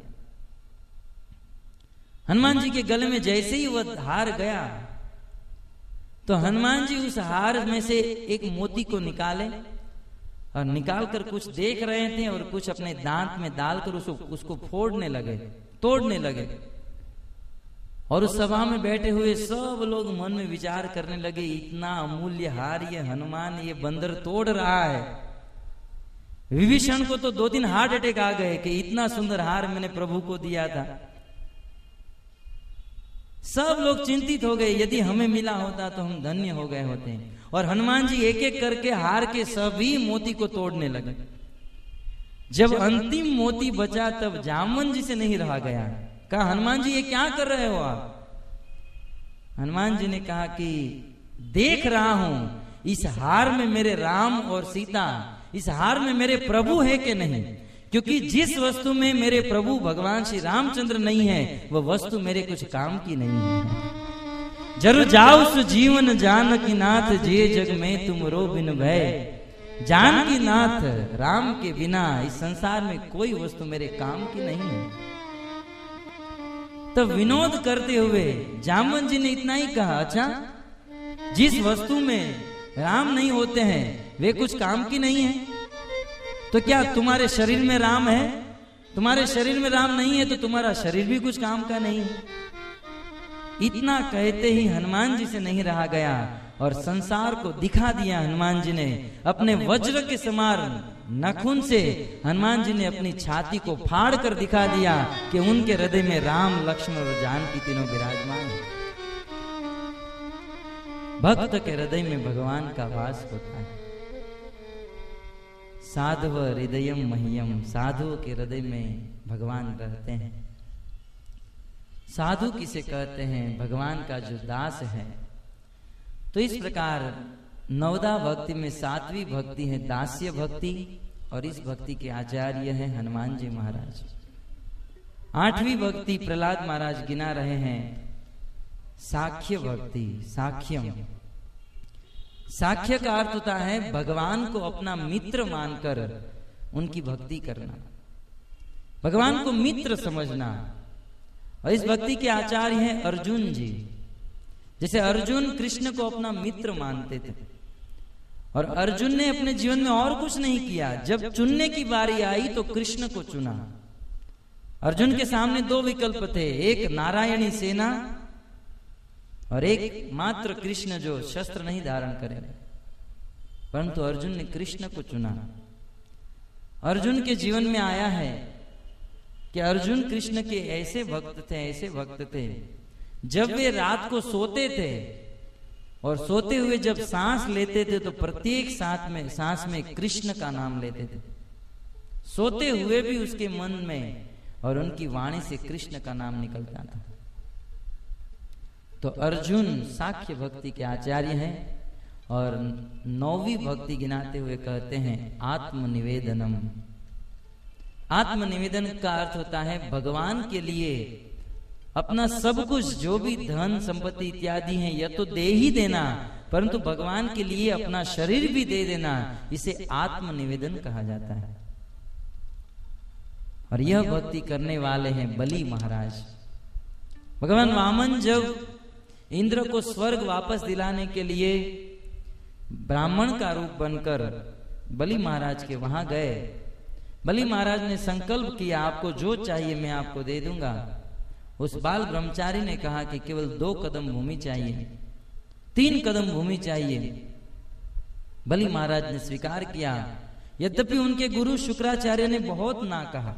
हनुमान जी के गले में जैसे ही वह हार गया तो हनुमान जी उस हार में से एक मोती को निकाले और निकाल कर कुछ देख रहे थे और कुछ अपने दांत में डालकर उसको उसको फोड़ने लगे, तोड़ने लगे। और उस सभा में बैठे हुए सब लोग मन में विचार करने लगे, इतना अमूल्य हार ये हनुमान, ये बंदर तोड़ रहा है। विभीषण को तो दो दिन हार्ट अटैक आ गए कि इतना सुंदर हार मैंने प्रभु को दिया था। सब लोग चिंतित हो गए, यदि हमें मिला होता तो हम धन्य हो गए होते। और हनुमान जी एक एक करके हार के सभी मोती को तोड़ने लगे। जब अंतिम मोती बचा तब जामवन जी से नहीं रहा गया। कहा, हनुमान जी ये क्या कर रहे हो आप? हनुमान जी ने कहा कि देख रहा हूं इस हार में मेरे राम और सीता, इस हार में मेरे प्रभु है कि नहीं, क्योंकि जिस वस्तु में मेरे प्रभु भगवान श्री रामचंद्र नहीं है वह वस्तु मेरे कुछ काम की नहीं है। जरु जाओ सु जीवन जानकी नाथ, जे जग में तुम रो बिन भय। जानकी नाथ राम के बिना इस संसार में कोई वस्तु मेरे काम की नहीं है। तो विनोद करते हुए जामवन जी ने इतना ही कहा, अच्छा जिस वस्तु में राम नहीं होते हैं वे कुछ काम की नहीं है, तो क्या तुम्हारे शरीर में राम है? तुम्हारे शरीर में राम नहीं है तो तुम्हारा शरीर भी कुछ काम का नहीं है। इतना कहते ही हनुमान जी से नहीं रहा गया और संसार को दिखा दिया। हनुमान जी ने अपने वज्र के समान नाखून से हनुमान जी ने अपनी छाती को फाड़ कर दिखा दिया कि उनके हृदय में राम, लक्ष्मण और जानकी तीनों विराजमान है। भक्त के हृदय में भगवान का वास होता है। साधव हृदयम मह्यम, साधुओं के हृदय में भगवान रहते हैं। साधु किसे कहते हैं? भगवान का जो दास है। तो इस प्रकार नवदा भक्ति में सातवीं भक्ति है दास्य भक्ति, और इस भक्ति के आचार्य हैं हनुमान जी महाराज। आठवीं भक्ति प्रहलाद महाराज गिना रहे हैं साख्य भक्ति, साख्यम। साख्य का अर्थ होता है भगवान को अपना मित्र मानकर उनकी भक्ति करना, भगवान को मित्र समझना। और इस भक्ति के आचार्य हैं अर्जुन जी। जैसे अर्जुन कृष्ण को अपना मित्र मानते थे, और अर्जुन ने अपने जीवन में और कुछ नहीं किया, जब चुनने की बारी आई तो कृष्ण को चुना। अर्जुन के सामने दो विकल्प थे, एक नारायणी सेना और एक मात्र कृष्ण जो शस्त्र नहीं धारण करे, परंतु अर्जुन ने कृष्ण को चुना। अर्जुन के जीवन में आया है कि अर्जुन कृष्ण के ऐसे भक्त थे, ऐसे भक्त थे, जब वे रात को सोते थे और सोते हुए जब सांस लेते थे तो प्रत्येक सांस में सांस में कृष्ण का नाम लेते थे। सोते हुए भी उसके मन में और उनकी वाणी से कृष्ण का नाम निकलता था। तो अर्जुन साख्य भक्ति के आचार्य हैं। और नौवीं भक्ति गिनाते हुए कहते हैं आत्मनिवेदनम। आत्मनिवेदन का अर्थ होता है भगवान के लिए अपना सब कुछ, जो भी धन संपत्ति इत्यादि है, यह तो दे ही देना, परंतु भगवान के लिए अपना शरीर भी दे देना, इसे आत्मनिवेदन कहा जाता है। और यह भक्ति करने वाले हैं बलि महाराज। भगवान वामन जब इंद्र को स्वर्ग वापस दिलाने के लिए ब्राह्मण का रूप बनकर बलि महाराज के वहां गए, बलि महाराज ने संकल्प किया आपको जो चाहिए मैं आपको दे दूंगा। उस बाल ब्रह्मचारी ने कहा कि केवल दो कदम भूमि चाहिए, तीन कदम भूमि चाहिए। बलि महाराज ने स्वीकार किया, यद्यपि उनके गुरु शुक्राचार्य ने बहुत ना कहा,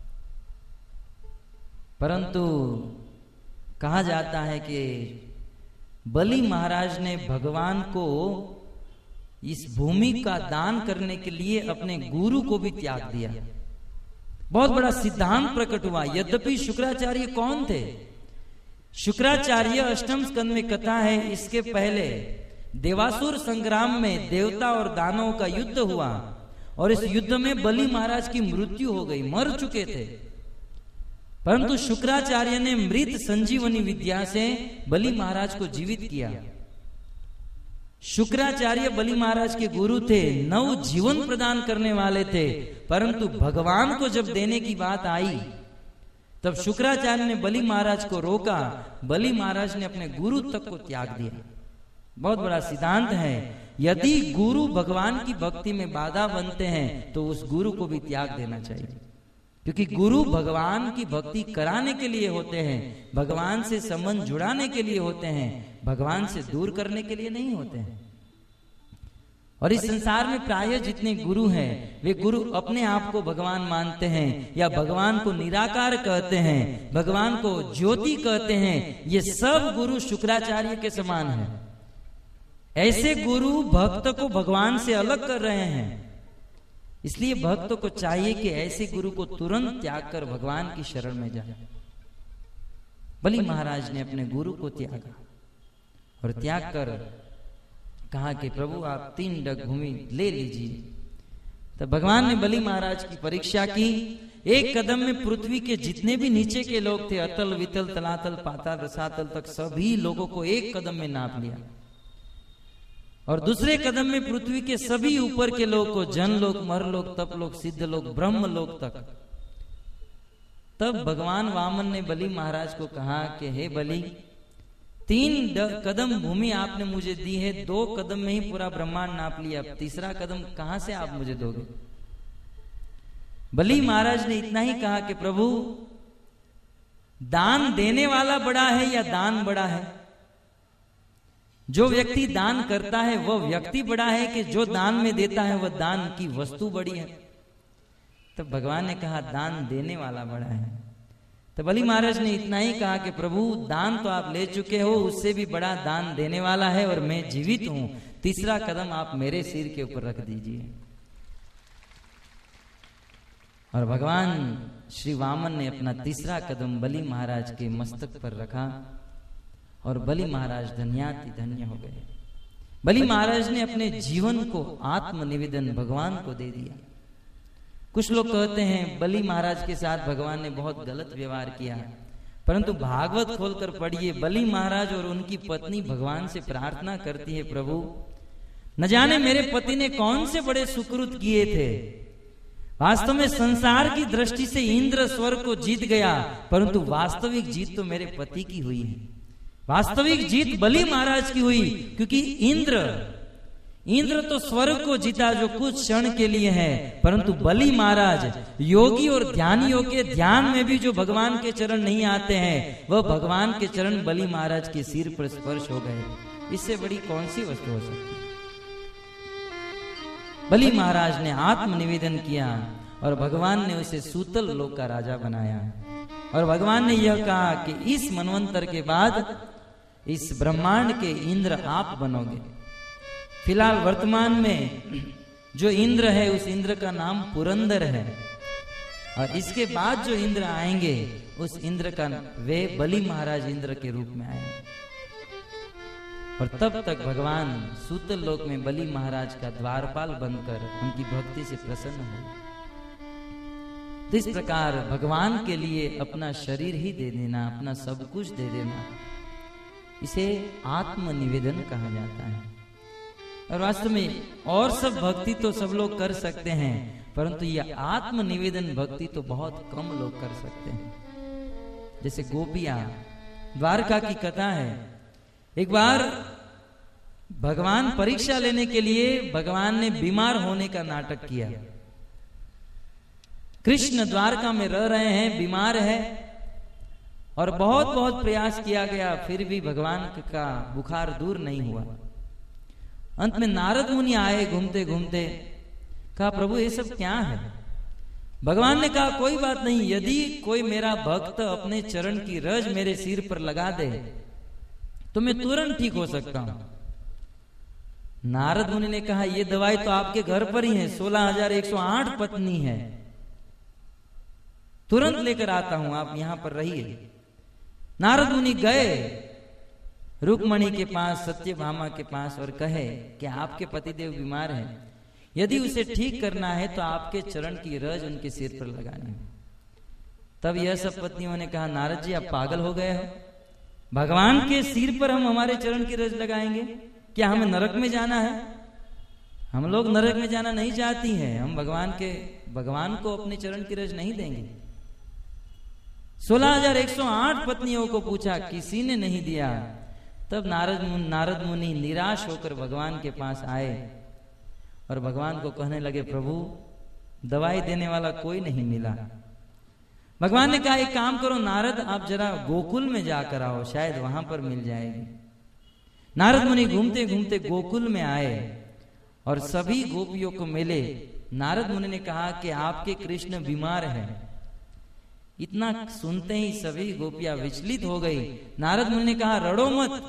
परंतु कहा जाता है कि बलि महाराज ने भगवान को इस भूमि का दान करने के लिए अपने गुरु को भी त्याग दिया। बहुत बड़ा सिद्धांत प्रकट हुआ। यद्यपि शुक्राचार्य कौन थे? शुक्राचार्य अष्टम स्कंद में कथा है, इसके पहले देवासुर संग्राम में देवता और दानवों का युद्ध हुआ और इस युद्ध में बलि महाराज की मृत्यु हो गई, मर चुके थे। परंतु शुक्राचार्य ने मृत संजीवनी विद्या से बलि महाराज को जीवित किया। शुक्राचार्य बलि महाराज के गुरु थे, नव जीवन प्रदान करने वाले थे, परंतु भगवान को जब देने की बात आई तब शुक्राचार्य ने बलि महाराज को रोका, बलि महाराज ने अपने गुरु तक को त्याग दिया। बहुत बड़ा सिद्धांत है, यदि गुरु भगवान की भक्ति में बाधा बनते हैं तो उस गुरु को भी त्याग देना चाहिए, क्योंकि गुरु भगवान की भक्ति कराने के लिए होते हैं, भगवान से संबंध जुड़ाने के लिए होते हैं, भगवान से दूर करने के लिए नहीं होते हैं। और इस संसार में प्राय जितने गुरु हैं वे गुरु अपने आप को भगवान मानते हैं या भगवान को निराकार कहते हैं, भगवान को ज्योति कहते हैं। ये सब गुरु शुक्राचार्य के समान हैं। ऐसे गुरु भक्त को भगवान से अलग कर रहे हैं, इसलिए भक्त को चाहिए कि ऐसे गुरु को तुरंत त्याग कर भगवान की शरण में जाए। बलि महाराज ने अपने गुरु को त्यागा और त्याग कर कहा कि प्रभु आप तीन डग भूमि ले लीजिए। तो भगवान ने बलि महाराज की परीक्षा की। एक कदम में पृथ्वी के जितने भी नीचे के लोग थे, अतल वितल तलातल पाताल रसातल तक, सभी लोगों को एक कदम में नाप लिया। और दूसरे कदम में पृथ्वी के सभी ऊपर के लोग को, जन लोग, मर लोग, तप लोग, सिद्ध लोग, ब्रह्म लोग तक। तब भगवान वामन ने बलि महाराज को कहा कि हे बलि, तीन कदम भूमि आपने मुझे दी है, दो कदम में ही पूरा ब्रह्मांड नाप लिया, तीसरा कदम कहां से आप मुझे दोगे? बलि महाराज ने इतना ही कहा कि प्रभु, दान देने वाला बड़ा है या दान बड़ा है? जो व्यक्ति दान करता है वह व्यक्ति बड़ा है कि जो दान में देता है वह दान की वस्तु बड़ी है? तब भगवान ने कहा दान देने वाला बड़ा है। तो बलि महाराज ने इतना ही कहा कि प्रभु दान तो आप ले चुके हो, उससे भी बड़ा दान देने वाला है और मैं जीवित हूं, तीसरा कदम आप मेरे सिर के ऊपर रख दीजिए। और भगवान श्री वामन ने अपना तीसरा कदम बलि महाराज के मस्तक पर रखा और बलि महाराज धन्याति धन्य हो गए। बलि महाराज ने अपने जीवन को आत्मनिवेदन भगवान को दे दिया। कुछ लोग कहते हैं बलि महाराज के साथ भगवान ने बहुत गलत व्यवहार किया, परंतु भागवत खोलकर पढ़िए, बलि महाराज और उनकी पत्नी भगवान से प्रार्थना करती है, प्रभु न जाने मेरे पति ने कौन से बड़े सुकृत किए थे। वास्तव में संसार की दृष्टि से इंद्र स्वर्ग को जीत गया, परंतु वास्तविक जीत तो मेरे पति की हुई है। वास्तविक जीत बलि महाराज की हुई, क्योंकि इंद्र इंद्र तो स्वर्ग को जीता जो कुछ क्षण के लिए है, परंतु बलि महाराज योगी और ध्यानियों के ध्यान में भी जो भगवान के चरण नहीं आते हैं, वह भगवान के चरण बलि महाराज के सिर पर स्पर्श हो गए। इससे बड़ी कौन सी वस्तु हो सकती है? बलि महाराज ने आत्मनिवेदन किया और भगवान ने उसे सूतल लोक का राजा बनाया। और भगवान ने यह कहा कि इस मनवंतर के बाद इस ब्रह्मांड के इंद्र आप बनोगे। फिलहाल वर्तमान में जो इंद्र है उस इंद्र का नाम पुरंदर है, और इसके बाद जो इंद्र आएंगे उस इंद्र का वे बलि महाराज इंद्र के रूप में आएंगे। और तब तक भगवान सूतल लोक में बलि महाराज का द्वारपाल बनकर उनकी भक्ति से प्रसन्न हो। तो इस प्रकार भगवान के लिए अपना शरीर ही दे देना, अपना सब कुछ दे देना, इसे आत्मनिवेदन कहा जाता है। और वास्तव में और सब भक्ति तो सब लोग कर सकते हैं, परंतु यह आत्मनिवेदन भक्ति तो बहुत कम लोग कर सकते हैं। जैसे गोपियां, द्वारका की कथा है। एक बार भगवान परीक्षा लेने के लिए भगवान ने बीमार होने का नाटक किया। कृष्ण द्वारका में रह रहे हैं, बीमार है, और बहुत बहुत प्रयास किया गया, फिर भी भगवान का बुखार दूर नहीं हुआ। अंत में नारद मुनि आए घूमते घूमते, कहा प्रभु ये सब क्या है? भगवान ने कहा कोई बात नहीं, यदि कोई मेरा भक्त अपने चरण की रज मेरे सिर पर लगा दे तो मैं तुरंत ठीक हो सकता हूं। नारद मुनि ने कहा ये दवाई तो आपके घर पर ही है, सोलह हजार एक सौ आठ पत्नी है, तुरंत लेकर आता हूं, आप यहां पर रहिए। नारद मुनि गए रुक्मणी के पास, सत्यभामा के पास, और कहे कि आपके पतिदेव बीमार हैं, यदि उसे ठीक करना है तो आपके चरण की रज उनके सिर पर लगानी है। तब यह सब पत्नियों ने कहा नारद जी आप पागल हो गए हो, भगवान के सिर पर हम हमारे चरण की रज लगाएंगे? क्या हमें नरक में जाना है? हम लोग नरक में जाना नहीं चाहती हैं, हम भगवान के भगवान को अपने चरण की रज नहीं देंगे। सोलह हजार एक सौ आठ पत्नियों को पूछा, किसी ने नहीं दिया। तब नारद मुनि नारद मुनि निराश होकर भगवान के पास आए और भगवान को कहने लगे प्रभु दवाई देने वाला कोई नहीं मिला। भगवान ने कहा एक काम करो नारद, आप जरा गोकुल में जाकर आओ, शायद वहां पर मिल जाएगी। नारद मुनि घूमते घूमते गोकुल में आए और सभी गोपियों को मिले। नारद मुनि ने कहा कि आपके कृष्ण बीमार हैं। इतना सुनते ही सभी गोपियां विचलित हो गई। नारद मुनि ने कहा रड़ो मत,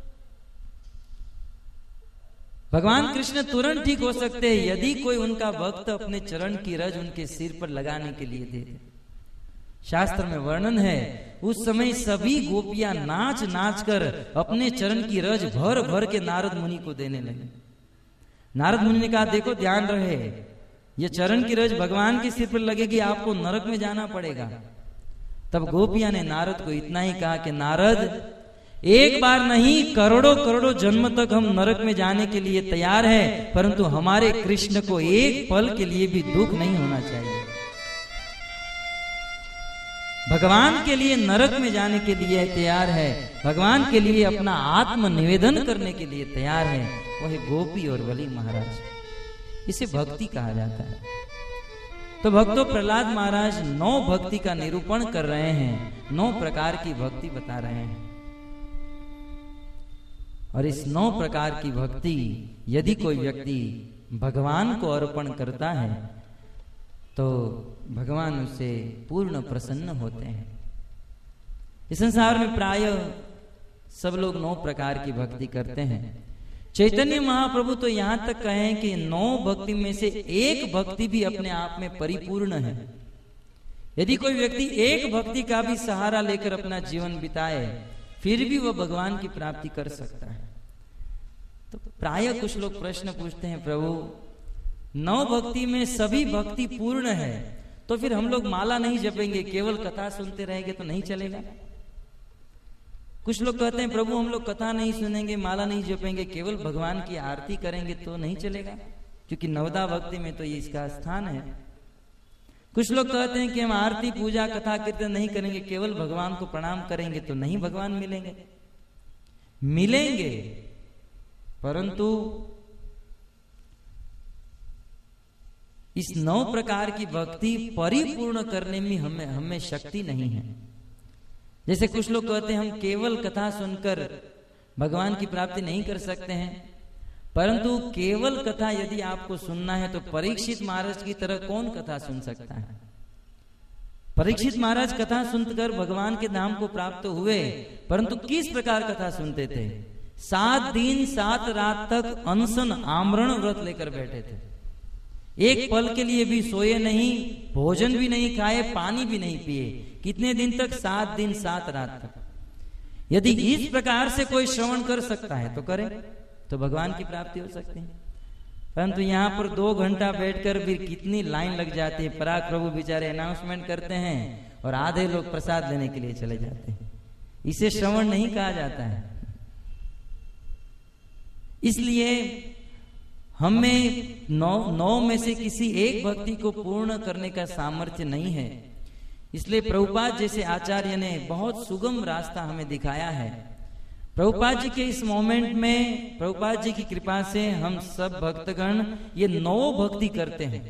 भगवान कृष्ण तुरंत ठीक हो सकते हैं यदि कोई उनका भक्त अपने चरण की रज उनके सिर पर लगाने के लिए दे दे। शास्त्र में वर्णन है उस समय सभी गोपियां नाच नाच कर अपने चरण की रज भर भर के नारद मुनि को देने लगे। नारद मुनि ने कहा देखो ध्यान रहे, ये चरण की रज भगवान के सिर पर लगेगी, आपको नरक में जाना पड़ेगा। तब गोपियां ने नारद को इतना ही कहा कि नारद एक बार नहीं करोड़ों करोड़ों जन्म तक हम नरक में जाने के लिए तैयार हैं, परंतु हमारे कृष्ण को एक पल के लिए भी दुख नहीं होना चाहिए। भगवान के लिए नरक में जाने के लिए तैयार है, भगवान के लिए अपना आत्म निवेदन करने के लिए तैयार है, वही गोपी और बलि महाराज। इसे भक्ति कहा जाता है। तो भक्तों प्रहलाद महाराज नौ भक्ति का निरूपण कर रहे हैं, नौ प्रकार की भक्ति बता रहे हैं। और इस नौ प्रकार की भक्ति यदि कोई व्यक्ति भगवान को अर्पण करता है तो भगवान उससे पूर्ण प्रसन्न होते हैं। इस संसार में प्राय सब लोग नौ प्रकार की भक्ति करते हैं। चैतन्य महाप्रभु तो यहां तक कहें कि नौ भक्ति में से एक भक्ति भी अपने आप में परिपूर्ण है। यदि कोई व्यक्ति एक भक्ति का भी सहारा लेकर अपना जीवन बिताए फिर भी वह भगवान की प्राप्ति कर सकता है। तो प्राय कुछ लोग प्रश्न पूछते हैं, प्रभु नौ भक्ति में सभी भक्ति पूर्ण है तो फिर हम लोग माला नहीं जपेंगे, केवल कथा सुनते रहेंगे तो नहीं चलेगा? कुछ लोग कहते हैं प्रभु हम लोग कथा नहीं सुनेंगे, माला नहीं जपेंगे, केवल भगवान की आरती करेंगे तो नहीं चलेगा, क्योंकि नवदा भक्ति में तो ये इसका स्थान है। कुछ लोग कहते हैं कि हम आरती पूजा कथा कीर्तन नहीं करेंगे, केवल भगवान को प्रणाम करेंगे तो नहीं भगवान मिलेंगे। मिलेंगे परंतु इस नौ प्रकार की भक्ति परिपूर्ण करने में हमें हमें शक्ति नहीं है। जैसे कुछ लोग कहते हैं हम केवल कथा सुनकर भगवान की प्राप्ति नहीं कर सकते हैं, परंतु केवल कथा यदि आपको सुनना है तो परीक्षित महाराज की तरह कौन कथा सुन सकता है? परीक्षित महाराज कथा सुनकर भगवान के धाम को प्राप्त हुए, परंतु किस प्रकार कथा सुनते थे? सात दिन सात रात तक अनशन आमरण व्रत लेकर बैठे थे। एक पल के लिए भी सोए नहीं, भोजन भी नहीं खाए, पानी भी नहीं पिए। कितने दिन तक? सात दिन सात रात तक। यदि इस प्रकार से कोई श्रवण कर सकता है तो करे, तो भगवान की प्राप्ति हो सकती है। परंतु यहाँ पर दो घंटा बैठकर भी कितनी लाइन लग जाती है। पराग प्रभु बेचारे अनाउंसमेंट करते हैं और आधे लोग प्रसाद लेने के लिए चले जाते हैं। इसे श्रवण नहीं कहा जाता है। इसलिए हमें नौ नौ में से किसी एक भक्ति को पूर्ण करने का सामर्थ्य नहीं है। इसलिए प्रभुपाद जैसे आचार्य ने बहुत सुगम रास्ता हमें दिखाया है। प्रभुपाद जी के इस मोमेंट में, प्रभुपाद जी की कृपा से हम सब भक्तगण ये नौ भक्ति करते हैं।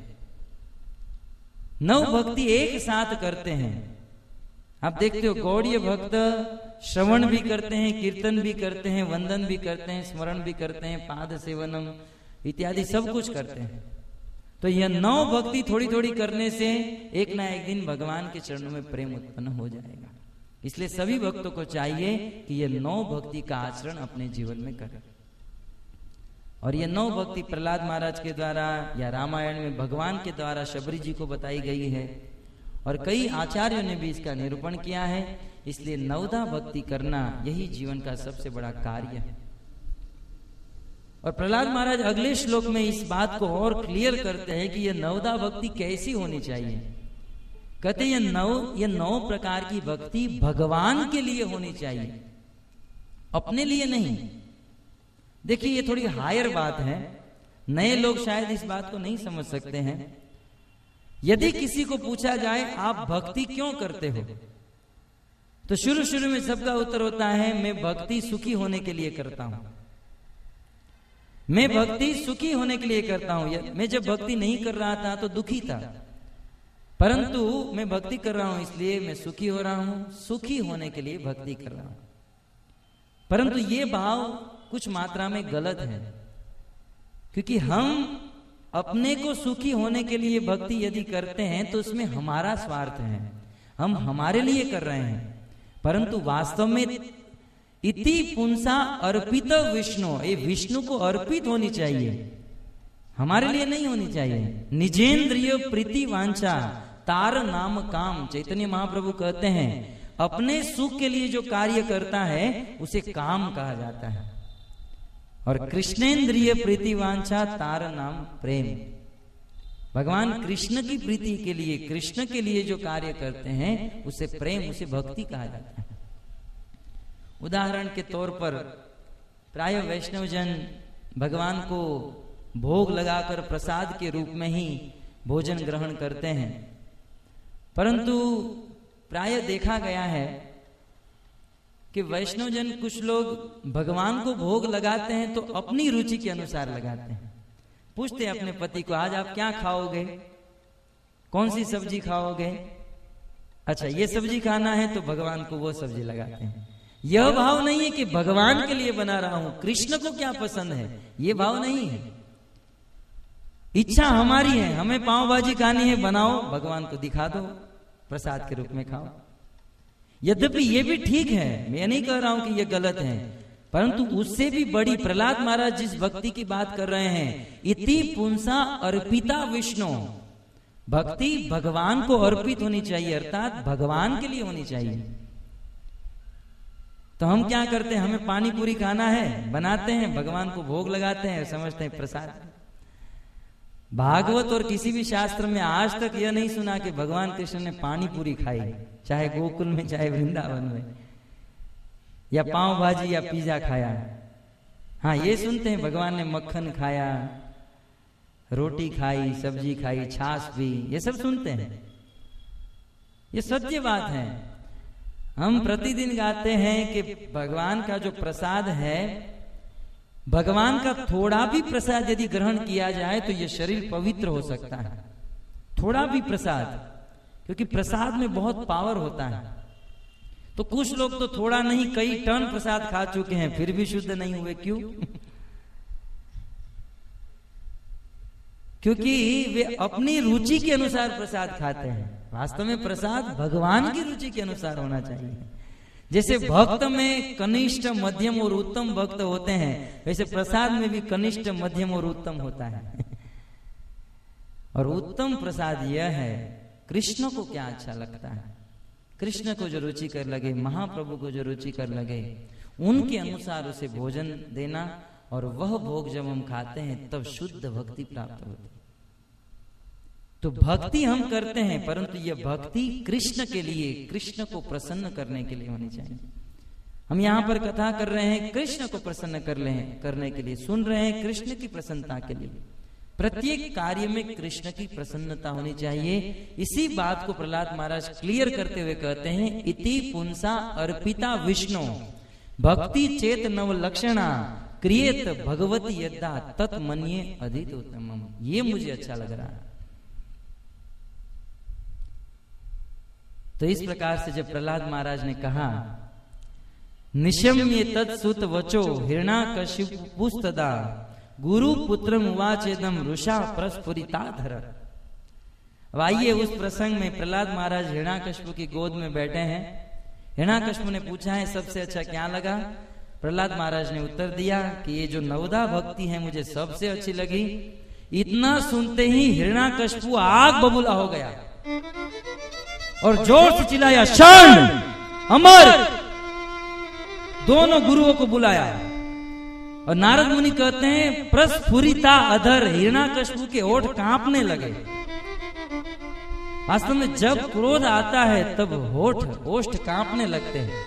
नौ भक्ति एक साथ करते हैं। आप देखते हो गौड़ीय भक्त श्रवण भी करते हैं, कीर्तन भी करते हैं, वंदन भी करते हैं, स्मरण भी करते हैं, पाद सेवनम इत्यादि सब कुछ करते हैं। तो यह नौ भक्ति थोड़ी थोड़ी करने से एक ना एक दिन भगवान के चरणों में प्रेम उत्पन्न हो जाएगा। इसलिए सभी भक्तों को चाहिए कि यह नौ भक्ति का आचरण अपने जीवन में करें। और यह नौ भक्ति प्रहलाद महाराज के द्वारा या रामायण में भगवान के द्वारा शबरी जी को बताई गई है और कई आचार्यों ने भी इसका निरूपण किया है। इसलिए नवदा भक्ति करना यही जीवन का सबसे बड़ा कार्य है। और प्रहलाद महाराज अगले श्लोक में इस बात को और क्लियर करते हैं कि यह नवदा भक्ति कैसी होनी चाहिए। कहते हैं ये नौ ये नौ प्रकार की भक्ति भगवान के लिए होनी चाहिए, अपने लिए नहीं। देखिए ये थोड़ी हायर बात है, नए लोग शायद इस बात को नहीं समझ सकते हैं। यदि किसी को पूछा जाए आप भक्ति क्यों करते हो, तो शुरू शुरू में सबका उत्तर होता है मैं भक्ति सुखी होने के लिए करता हूं। मैं भक्ति सुखी होने के लिए करता हूं। मैं जब भक्ति नहीं कर रहा था तो दुखी था, परंतु मैं भक्ति कर रहा हूं इसलिए मैं सुखी हो रहा हूं। सुखी होने के लिए भक्ति कर रहा हूं। परंतु ये भाव कुछ मात्रा में गलत है, क्योंकि हम अपने को सुखी होने के लिए भक्ति यदि करते हैं तो उसमें हमारा स्वार्थ है, हम हमारे लिए कर रहे हैं। परंतु वास्तव में इति पुंसा अर्पित विष्णु, ये विष्णु को अर्पित होनी चाहिए, हमारे लिए नहीं होनी चाहिए। निजेंद्रिय प्रीति वांछा तार नाम काम। चैतन्य महाप्रभु कहते हैं अपने सुख के लिए जो कार्य करता है उसे काम कहा जाता है। और कृष्णेंद्रिय प्रीति वांछा तार नाम प्रेम। भगवान कृष्ण की प्रीति के लिए, कृष्ण के लिए जो कार्य करते हैं उसे प्रेम, उसे भक्ति कहा जाता है। उदाहरण के तौर पर प्राय वैष्णवजन भगवान को भोग लगाकर प्रसाद के रूप में ही भोजन ग्रहण करते हैं, परंतु प्राय देखा गया है कि वैष्णवजन कुछ लोग भगवान को भोग लगाते हैं तो अपनी रुचि के अनुसार लगाते हैं। पूछते हैं अपने पति को आज आप क्या खाओगे, कौन सी सब्जी खाओगे, अच्छा ये सब्जी खाना है तो भगवान को वो सब्जी लगाते हैं। यह भाव नहीं है कि भगवान के लिए बना रहा हूं, कृष्ण को क्या पसंद है, यह भाव नहीं है। इच्छा हमारी है, हमें पाव भाजी खानी है, बनाओ, भगवान को दिखा दो, प्रसाद के रूप में खाओ। यद्यपि ये भी ठीक है, मैं नहीं कह रहा हूं कि ये गलत है, परंतु उससे भी बड़ी प्रहलाद महाराज जिस भक्ति की बात कर रहे हैं, इति पुंसा अर्पिता विष्णु, भक्ति भगवान को अर्पित होनी चाहिए, अर्थात भगवान के लिए होनी चाहिए। तो हम क्या करते हैं, हमें पानी पूरी खाना है, बनाते हैं, भगवान को भोग लगाते हैं, समझते हैं प्रसाद। भागवत और किसी भी शास्त्र में आज तक यह नहीं सुना कि भगवान कृष्ण ने पानी पूरी खाई, चाहे गोकुल में चाहे वृंदावन में, या पाव भाजी या पिज्जा खाया। हाँ, ये सुनते हैं भगवान ने मक्खन खाया, रोटी खाई, सब्जी खाई, छाछ पी, ये सब सुनते हैं। ये सत्य बात है। हम प्रतिदिन गाते हैं कि भगवान का जो प्रसाद है, भगवान का थोड़ा भी प्रसाद यदि ग्रहण किया जाए तो ये शरीर पवित्र हो सकता है। थोड़ा भी प्रसाद, क्योंकि प्रसाद में बहुत पावर होता है। तो कुछ लोग तो थोड़ा नहीं कई टन प्रसाद खा चुके हैं, फिर भी शुद्ध नहीं हुए। क्यों? क्योंकि वे अपनी रुचि के अनुसार प्रसाद खाते हैं। वास्तव में प्रसाद भगवान की रुचि के अनुसार होना चाहिए। जैसे भक्त में कनिष्ठ, मध्यम और उत्तम भक्त होते हैं, वैसे प्रसाद में भी कनिष्ठ, मध्यम और उत्तम होता है। और उत्तम प्रसाद यह है, कृष्ण को क्या अच्छा लगता है, कृष्ण को जो रुचि कर लगे, महाप्रभु को जो रुचि कर लगे, उनके अनुसार उसे भोजन देना, और वह भोग जब हम खाते हैं तब शुद्ध भक्ति प्राप्त होती है। तो भक्ति हम करते हैं, परंतु यह भक्ति कृष्ण के लिए, कृष्ण को प्रसन्न करने के लिए होनी चाहिए। हम यहाँ पर कथा कर रहे हैं कृष्ण को प्रसन्न कर ले करने के लिए, सुन रहे हैं कृष्ण की प्रसन्नता के लिए। प्रत्येक कार्य में कृष्ण की प्रसन्नता होनी चाहिए। इसी बात को प्रहलाद महाराज क्लियर करते हुए कहते हैं, इति पुंसा अर्पिता विष्णु भक्ति चेत नव लक्षणा क्रियेत भगवती यद्दा तत् मन्ये अधित उत्तमम। ये मुझे अच्छा लग रहा है। तो इस प्रकार से जब प्रहलाद महाराज ने कहा, निशम्य तत्सुत वचो हिरण्याकशिपुस्तदा गुरु पुत्रम उवाचेदम रुषा प्रस्फुरिताधर। अब आइए उस प्रसंग में, प्रहलाद महाराज हिरण्याकशिपु की गोद में बैठे हैं। हिरण्याकशिपु ने पूछा है सबसे अच्छा क्या लगा? प्रहलाद महाराज ने उत्तर दिया कि ये जो नवदा भक्ति है मुझे सबसे अच्छी लगी। इतना सुनते ही हिरण्याकशिपु आग बबूला हो गया और जोर से चिल्लाया, शरण अमर। दोनों गुरुओं को बुलाया और नारद मुनि कहते हैं प्रस्फुरिता अधर, हिरण्याकशिपु के ओठ कांपने लगे। वास्तव में जब क्रोध आता है तब होठ ओष्ठ कांपने लगते हैं।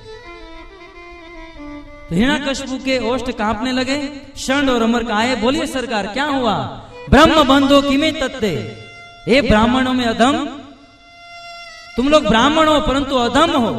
तो हिरण्याकशिपु के ओष्ठ कांपने लगे। शरण और अमर कहा, बोलिए सरकार क्या हुआ? ब्रह्म बंधो किमे तत्ते, हे ब्राह्मणों में अधम, तुम लोग ब्राह्मण हो परंतु अधम हो।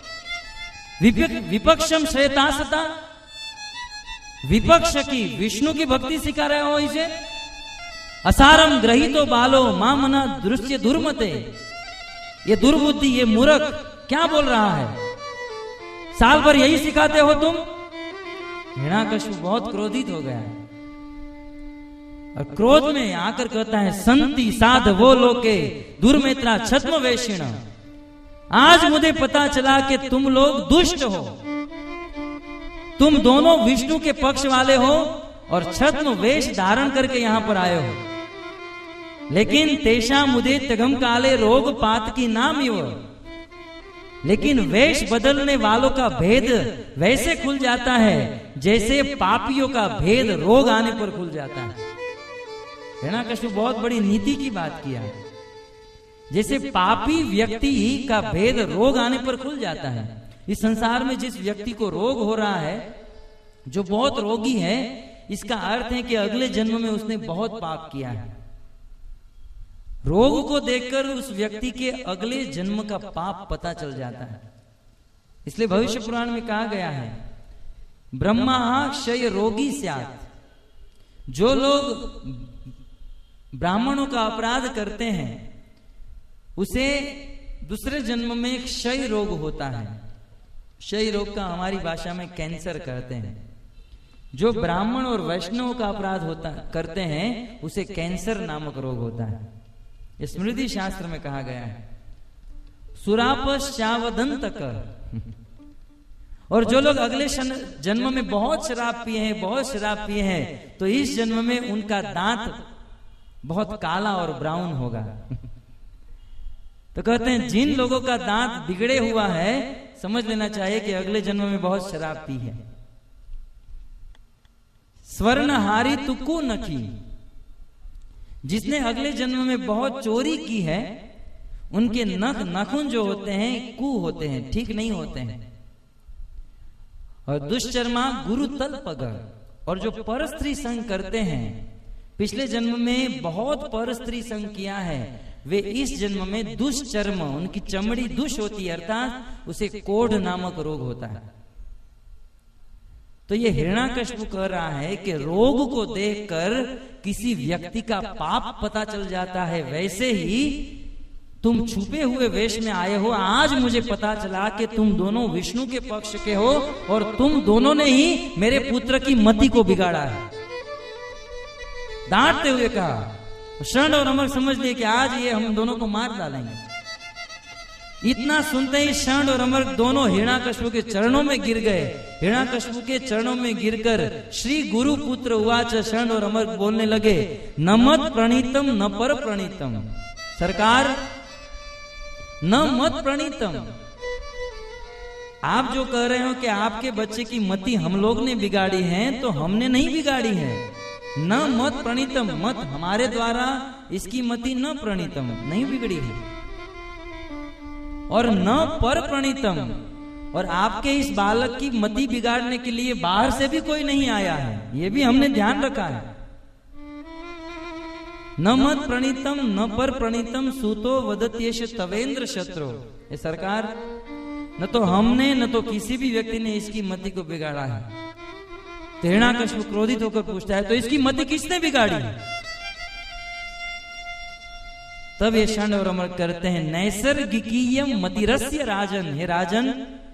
विपक्षम श्रेतासता, विपक्ष की विष्णु की भक्ति सिखा रहे हो इसे। असारम ग्रहितो बालो मां मना दृश्य दुर्मते, ये दुर्बुद्धि, ये मूर्ख क्या बोल रहा है? साल भर यही सिखाते हो तुम? हिरण्याकशिपु बहुत क्रोधित हो गया है और क्रोध में आकर कहता है, संति साध वो लोके दुर्मेत्रा छद्म वैषिण। आज मुझे पता चला कि तुम लोग दुष्ट हो, तुम दोनों विष्णु के पक्ष वाले हो और छद्म वेश धारण करके यहां पर आए हो। लेकिन तेषा मुदे तगम काले रोग पात की नाम यो, लेकिन वेश बदलने वालों का भेद वैसे खुल जाता है जैसे पापियों का भेद रोग आने पर खुल जाता है। हिरण्याकशिपु बहुत बड़ी नीति की बात किया है। जैसे पापी व्यक्ति का भेद रोग आने पर खुल जाता है। इस संसार में जिस व्यक्ति को रोग हो रहा है, जो बहुत रोगी है, इसका अर्थ है कि अगले जन्म में उसने बहुत पाप किया है। रोग को देखकर उस व्यक्ति के अगले जन्म का पाप पता चल जाता है। इसलिए भविष्य पुराण में कहा गया है, ब्रह्मा क्षय रोगी स्यात्। जो लोग ब्राह्मणों का अपराध करते हैं उसे दूसरे जन्म में क्षय रोग होता है। क्षय रोग का हमारी भाषा में कैंसर कहते हैं। जो ब्राह्मण और वैष्णव का अपराध होता करते हैं उसे कैंसर नामक रोग होता है। स्मृति शास्त्र में कहा गया है सुरापश्चावदंत कर। और जो लोग अगले जन्म में बहुत शराब पिए हैं बहुत शराब पिए हैं तो इस जन्म में उनका दांत बहुत काला और ब्राउन होगा। तो कहते हैं जिन लोगों का दांत बिगड़े हुआ है समझ लेना चाहिए कि अगले जन्म में बहुत शराब पी है। स्वर्णहारी तुक्कू नखी, जिसने अगले जन्म में बहुत चोरी की है उनके नख नाखून जो होते हैं कू होते हैं, ठीक नहीं होते हैं। और दुष्चर्मा गुरु तल पगड़, और जो परस्त्री संग करते हैं पिछले जन्म में बहुत परस्त्री संग किया है वे इस जन्म में दुष्चर्म, उनकी चमड़ी दुष्ट होती है अर्थात उसे कोढ़ नामक रोग होता है। तो ये हिरण्याकश्यप कह रहा है कि रोग को देखकर किसी व्यक्ति का पाप पता चल जाता है, वैसे ही तुम छुपे हुए वेश में आए हो। आज मुझे पता चला कि तुम दोनों विष्णु के पक्ष के हो और तुम दोनों ने ही मेरे पुत्र की मति को बिगाड़ा है। डांटते हुए कहा। शरण और अमर समझ लिए कि आज ये हम दोनों को मार डालेंगे। इतना सुनते ही शरण और अमर दोनों हिरण्याकश्यप के चरणों में गिर गए। हिरण्याकश्यप के चरणों में गिरकर श्री गुरु पुत्र उवाच, शरण और अमर बोलने लगे न मत प्रणीतम न पर प्रणीतम। सरकार न मत प्रणीतम, आप जो कह रहे हो कि आपके बच्चे की मति हम लोग ने बिगाड़ी है तो हमने नहीं बिगाड़ी है। न मत प्रणीतम, मत हमारे द्वारा इसकी मति न प्रणीतम, नहीं बिगड़ी है। और न पर प्रणीतम, और आपके इस बालक की मति बिगाड़ने के लिए बाहर से भी कोई नहीं आया है, ये भी हमने ध्यान रखा है। न मत प्रणीतम न पर प्रणीतम सूतो वदत्येष तवेंद्र शत्रु। ये सरकार न तो हमने न तो किसी भी व्यक्ति ने इसकी मति को बिगाड़ा है। तो हिरण्याकश्यप क्रोधित होकर पूछता है तो इसकी मति किसने बिगाड़ी? तब ये शरण और अमर करते हैं नैसर्गिकीयम मतिरस्य राजन। हे राजन,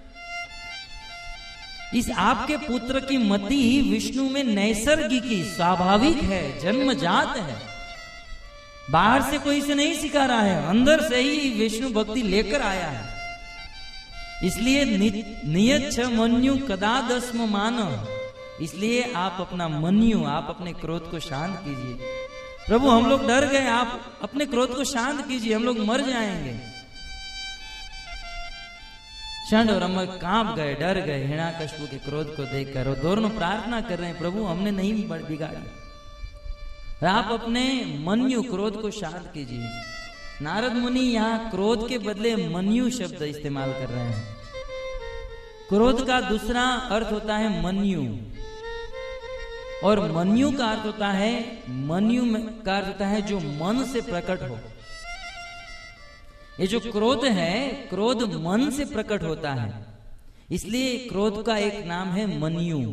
इस आपके पुत्र की मति विष्णु में नैसर्गिकी स्वाभाविक है, जन्मजात है, बाहर से कोई इसे नहीं सिखा रहा है, अंदर से ही विष्णु भक्ति लेकर आया है। इसलिए नियच्छ मन्यु कदा दस्म मानव, इसलिए आप अपना मन्यु, आप अपने क्रोध को शांत कीजिए। प्रभु हम लोग डर गए, आप अपने क्रोध को शांत कीजिए, हम लोग मर जाएंगे। शरण और अमर कांप गए, डर गए हिरण्याकश्यप के क्रोध को देखकर, और दोनों प्रार्थना कर रहे हैं प्रभु हमने नहीं बिगाड़ा, आप अपने मन्यु क्रोध को शांत कीजिए। नारद मुनि यहाँ क्रोध के बदले मन्यु शब्द इस्तेमाल कर रहे हैं। क्रोध का दूसरा अर्थ होता है मन्यु, और मन्यु का अर्थ होता है, मन्यु का अर्थ होता है जो मन से प्रकट हो। ये जो क्रोध है, क्रोध मन से प्रकट होता है, इसलिए क्रोध का एक नाम है मन्यु।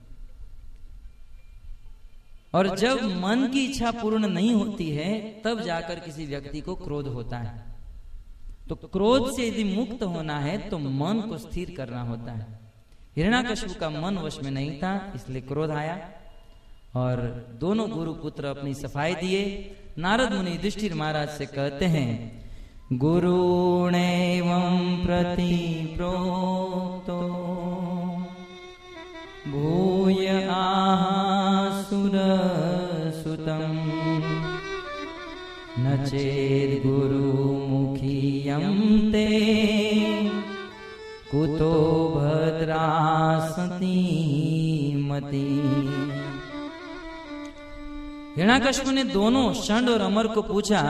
और जब मन की इच्छा पूर्ण नहीं होती है तब जाकर किसी व्यक्ति को क्रोध होता है। तो क्रोध से यदि मुक्त होना है तो मन को स्थिर करना होता है। हिरण्याकश्यप का मन वश में नहीं था, इसलिए क्रोध आया, और दोनों गुरु पुत्र अपनी सफाई दिए। नारद मुनि युधिष्ठिर महाराज से कहते हैं गुरुणैवं प्रति प्रोक्तो भूय आसुर सुतम् न चेत् गुरुमुखीयं ते कुतो भद्रासती मति। हिरण्याकश्यप ने दोनों षंड और अमर को पूछा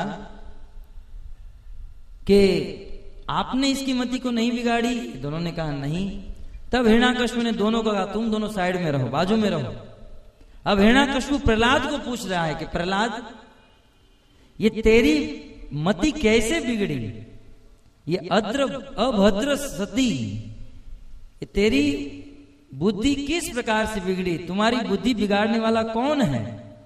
कि आपने इसकी मति को नहीं बिगाड़ी? दोनों ने कहा नहीं। तब हिरण्याकश्यप ने दोनों को कहा तुम दोनों साइड में रहो, बाजू में रहो। अब हिरण्याकश्यप प्रहलाद को पूछ रहा है कि प्रहलाद ये तेरी मति कैसे बिगड़ी? ये अद्र अभद्र सती, ये तेरी बुद्धि किस प्रकार से बिगड़ी? तुम्हारी बुद्धि बिगाड़ने वाला कौन है?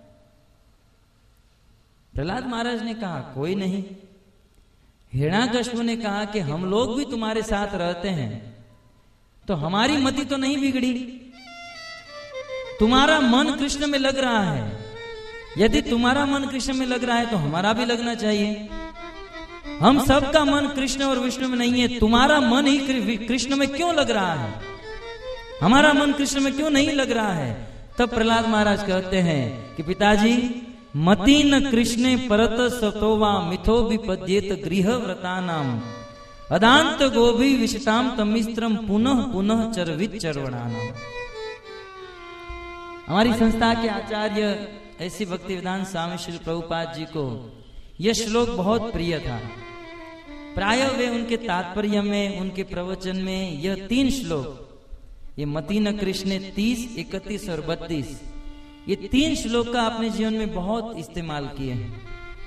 प्रहलाद महाराज ने कहा कोई नहीं। हिरण्याकश्यप ने कहा कि हम लोग भी तुम्हारे साथ रहते हैं, तो हमारी मति तो नहीं बिगड़ी। तुम्हारा मन कृष्ण में लग रहा है, यदि तुम्हारा मन कृष्ण में लग रहा है तो हमारा भी लगना चाहिए। हम सबका मन कृष्ण और विष्णु में नहीं है, तुम्हारा मन ही कृष्ण में क्यों लग रहा है, हमारा मन कृष्ण में क्यों नहीं लग रहा है? तब प्रहलाद महाराज कहते हैं कि पिताजी, मति न कृष्णे परत सतोवा मिथो विपद्येत गृह व्रतानाम अदांत गोभी विशताम तमिस्त्रम पुनः पुनः चरवित चरवणानाम। हमारी संस्था के आचार्य ऐसी भक्ति वेदांत स्वामी श्री प्रभुपाद जी को यह श्लोक बहुत प्रिय था। प्राय वे उनके तात्पर्य में, उनके प्रवचन में यह तीन श्लोक, ये मति न कृष्ण तीस, इकतीस और बत्तीस, ये तीन श्लोक का अपने जीवन में बहुत इस्तेमाल किए हैं।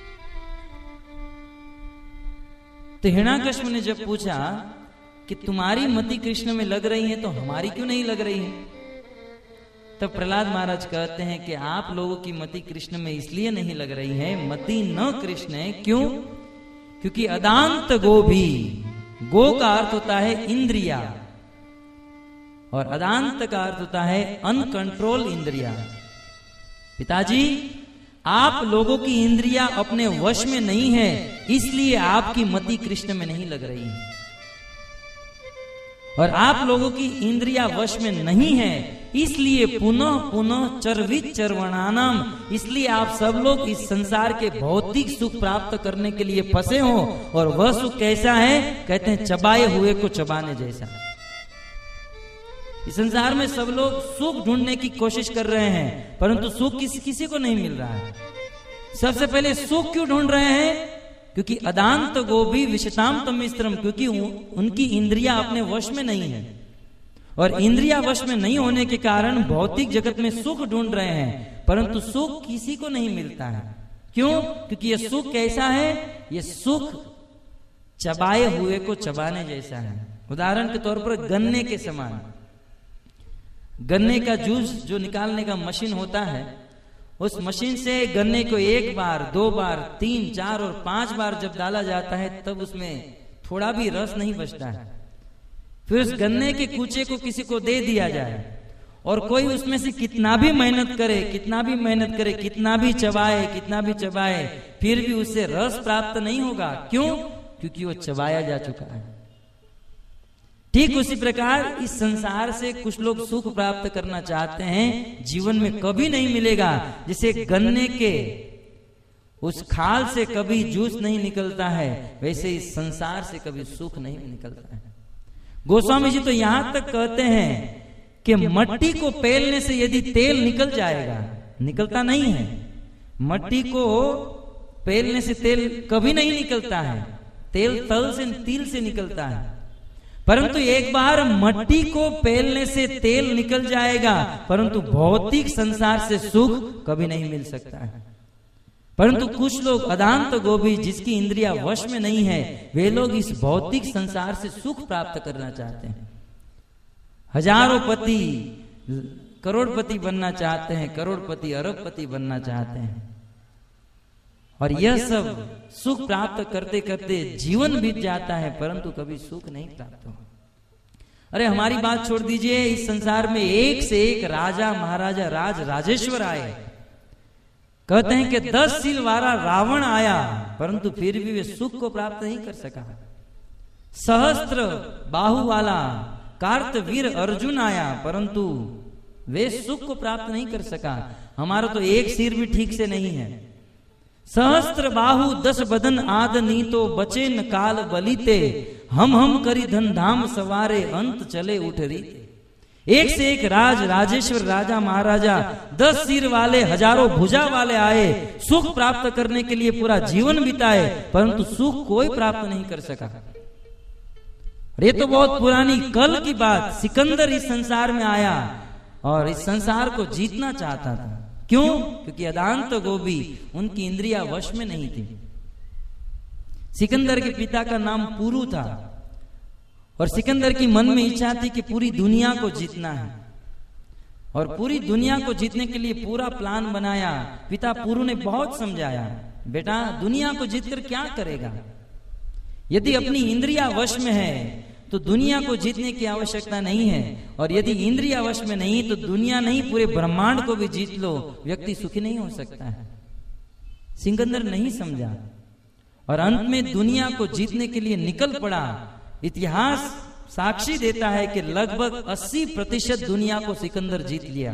तो हिरण्याकश्यप ने जब पूछा कि तुम्हारी मति कृष्ण में लग रही है तो हमारी क्यों नहीं लग रही है, तब प्रहलाद महाराज कहते हैं कि आप लोगों की मति कृष्ण में इसलिए नहीं लग रही है, मति न कृष्ण है, क्यों? क्योंकि अदांत गो भी, गो का अर्थ होता है इंद्रिया और अदांत का अर्थ होता है अनकंट्रोल इंद्रिया। पिताजी, आप लोगों की इंद्रिया अपने वश में नहीं है, इसलिए आपकी मति कृष्ण में नहीं लग रही है। और आप लोगों की इंद्रिया वश में नहीं है, इसलिए पुनः पुनः चरवित चरवणानाम, इसलिए आप सब लोग इस संसार के भौतिक सुख प्राप्त करने के लिए फंसे हो। और वह सुख कैसा है? कहते हैं चबाए हुए को चबाने जैसा। इस संसार में सब लोग सुख ढूंढने की कोशिश कर रहे हैं, परंतु सुख किसी किसी को नहीं मिल रहा है। सबसे पहले सुख क्यों ढूंढ रहे हैं? क्योंकि अदांत गोभी विशताम तमिस्त्रम, क्योंकि उनकी इंद्रिया अपने वश में नहीं है। और इंद्रिया वश में नहीं होने के कारण भौतिक जगत में सुख ढूंढ रहे हैं, परंतु सुख किसी को नहीं मिलता है। क्यों? क्योंकि यह सुख कैसा है? यह सुख चबाए हुए को चबाने जैसा है। उदाहरण के तौर पर गन्ने के समान, गन्ने का जूस जो निकालने का मशीन होता है, उस मशीन से गन्ने को एक बार, दो बार, तीन, चार और पांच बार जब डाला जाता है तब उसमें थोड़ा भी रस नहीं बचता है। फिर उस गन्ने के कूचे को किसी को दे दिया जाए और कोई उसमें से कितना भी मेहनत करे, कितना भी मेहनत करे, कितना भी चबाए, कितना भी चबाए, फिर भी उससे रस प्राप्त नहीं होगा। क्यों? क्योंकि वो चबाया जा चुका है। ठीक उसी प्रकार इस संसार से कुछ लोग सुख प्राप्त करना चाहते हैं, जीवन में कभी नहीं मिलेगा। जैसे गन्ने के उस खाल से कभी जूस नहीं निकलता है, वैसे इस संसार से कभी सुख नहीं निकलता है। गोस्वामी जी तो यहां तक कहते हैं कि मट्टी को पेलने से यदि तेल निकल जाएगा, निकलता नहीं है, मट्टी को पेलने से तेल कभी नहीं निकलता है, तेल तल से तिल से निकलता है। परंतु एक बार मट्टी को पेलने से तेल निकल जाएगा, परंतु भौतिक संसार से सुख कभी नहीं मिल सकता है। परंतु कुछ लोग अदांत गोभी, जिसकी इंद्रिया वश में नहीं है, वे लोग इस भौतिक संसार से सुख प्राप्त करना चाहते हैं। हजारों पति, करोड़पति बनना चाहते हैं, करोड़पति अरबपति बनना चाहते हैं, और यह सब सुख प्राप्त करते करते जीवन बीत जाता है, परंतु कभी सुख नहीं प्राप्त हो। अरे हमारी बात छोड़ दीजिए, इस संसार में एक से एक राजा महाराजा राज राजेश्वर आए। कहते हैं कि दस सिल वाला रावण आया, परंतु फिर भी वे सुख को प्राप्त नहीं कर सका। सहस्त्र बाहु वाला कार्तवीर अर्जुन आया, परंतु वे सुख को प्राप्त नहीं कर सका। हमारा तो एक सिर भी ठीक से नहीं है। सहस्त्र बाहु दस बदन आद नीतो बचे न काल बलिते, हम हम करी धन धाम सवारे अंत चले उठ रीते। एक से एक राज राजेश्वर राजा महाराजा दस सिर वाले हजारों भुजा वाले आए, सुख प्राप्त करने के लिए पूरा जीवन बिताए, परंतु सुख कोई प्राप्त नहीं कर सका। ये तो बहुत पुरानी कल की बात। सिकंदर इस संसार में आया और इस संसार को जीतना चाहता था। क्यों? क्योंकि अदांत गोभी उनकी इंद्रिया वश में नहीं थी। सिकंदर के पिता का नाम पुरु था और सिकंदर की मन में इच्छा थी कि पूरी दुनिया को जीतना है, और पूरी दुनिया को जीतने के लिए पूरा प्लान बनाया। पिता पुरु ने बहुत समझाया, बेटा दुनिया को जीतकर क्या करेगा? यदि अपनी इंद्रिया वश में है तो दुनिया को जीतने की आवश्यकता नहीं है। और यदि इंद्रिय वश में नहीं तो दुनिया नहीं पूरे ब्रह्मांड को भी जीत लो, व्यक्ति सुखी नहीं हो सकता है। सिकंदर नहीं समझा और अंत में दुनिया को जीतने के लिए निकल पड़ा। इतिहास साक्षी देता है कि लगभग अस्सी प्रतिशत दुनिया को सिकंदर जीत लिया,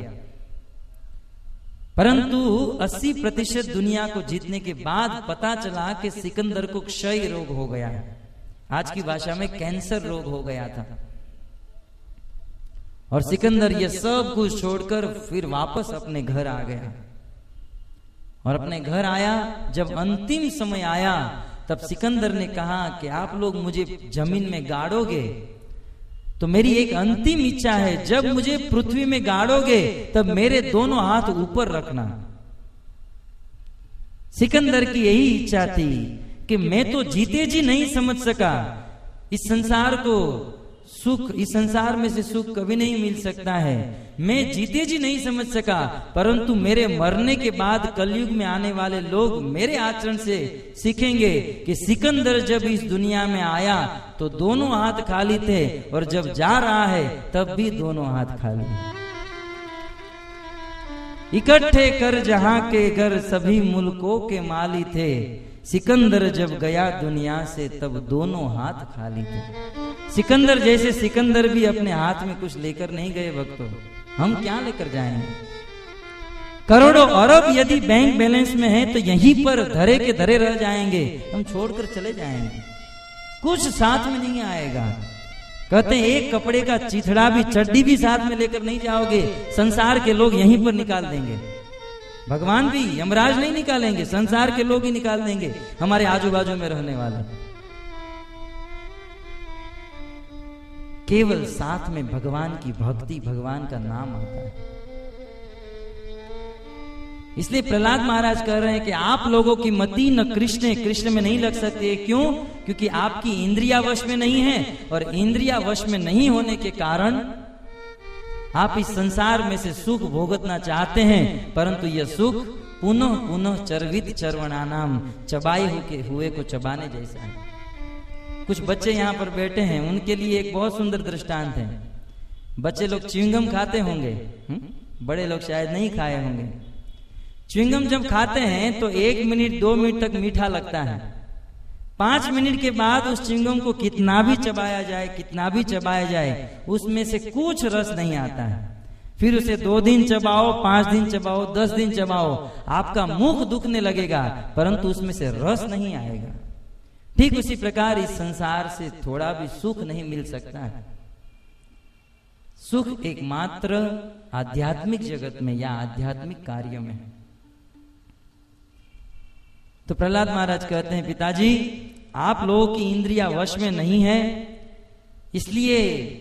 परंतु अस्सी प्रतिशत दुनिया को जीतने के बाद पता चला कि सिकंदर को क्षय रोग हो गया है। आज की भाषा में कैंसर रोग हो गया था। और सिकंदर ये सब कुछ छोड़कर फिर वापस अपने घर आ गया। और अपने घर आया, जब अंतिम समय आया तब सिकंदर ने कहा कि आप लोग मुझे जमीन में गाड़ोगे तो मेरी एक अंतिम इच्छा है, जब मुझे पृथ्वी में गाड़ोगे तब मेरे दोनों हाथ ऊपर रखना। सिकंदर की यही इच्छा थी कि मैं तो जीते जी नहीं समझ सका इस संसार को, सुख इस संसार में से सुख कभी नहीं मिल सकता है। मैं जीते जी नहीं समझ सका, परंतु मेरे मरने के बाद कलयुग में आने वाले लोग मेरे आचरण से सीखेंगे कि सिकंदर जब इस दुनिया में आया तो दोनों हाथ खाली थे और जब जा रहा है तब भी दोनों हाथ खाली। इकट्ठे कर जहां के घर सभी मुल्कों के माली थे, सिकंदर जब गया दुनिया से तब दोनों हाथ खाली थे। सिकंदर जैसे सिकंदर भी अपने हाथ में कुछ लेकर नहीं गए भक्तों, हम क्या लेकर जाएंगे? करोड़ों अरब यदि बैंक बैलेंस में है तो यहीं पर धरे के धरे रह जाएंगे, हम छोड़कर चले जाएंगे, कुछ साथ में नहीं आएगा। कहते हैं एक कपड़े का चिथड़ा भी, चड्डी भी साथ में लेकर नहीं जाओगे, संसार के लोग यहीं पर निकाल देंगे। भगवान भी, यमराज नहीं निकालेंगे, संसार के लोग ही निकाल देंगे, हमारे आजू बाजू में रहने वाले। केवल साथ में भगवान की भक्ति, भगवान का नाम आता है। इसलिए प्रहलाद महाराज कह रहे हैं कि आप लोगों की मति न कृष्ण कृष्ण में नहीं लग सकती। क्यों? क्योंकि आपकी इंद्रिया वश में नहीं है, और इंद्रिया वश में नहीं होने के कारण आप इस संसार में से सुख भोगतना चाहते हैं, परंतु यह सुख पुनः पुनः चरवित चरवणा नाम, चबाई हुए को चबाने जैसा है। कुछ बच्चे यहाँ पर बैठे हैं, उनके लिए एक बहुत सुंदर दृष्टांत है। बच्चे लोग च्युइंगम खाते होंगे, हुँ? बड़े लोग शायद नहीं खाए होंगे। च्युइंगम जब खाते हैं तो एक मिनट दो मिनट तक मीठा लगता है, पांच मिनट के बाद उस च्युइंगम को कितना भी चबाया जाए, कितना भी चबाया जाए, उसमें से कुछ रस नहीं आता है। फिर उसे दो दिन चबाओ, पांच दिन चबाओ, दस दिन चबाओ, आपका मुख दुखने लगेगा, परंतु उसमें से रस नहीं आएगा। ठीक उसी प्रकार इस संसार से थोड़ा भी सुख नहीं मिल सकता है। सुख एकमात्र आध्यात्मिक जगत में या आध्यात्मिक कार्य में। तो प्रहलाद महाराज कहते हैं, पिताजी आप लोगों की इंद्रिया वश में नहीं है, इसलिए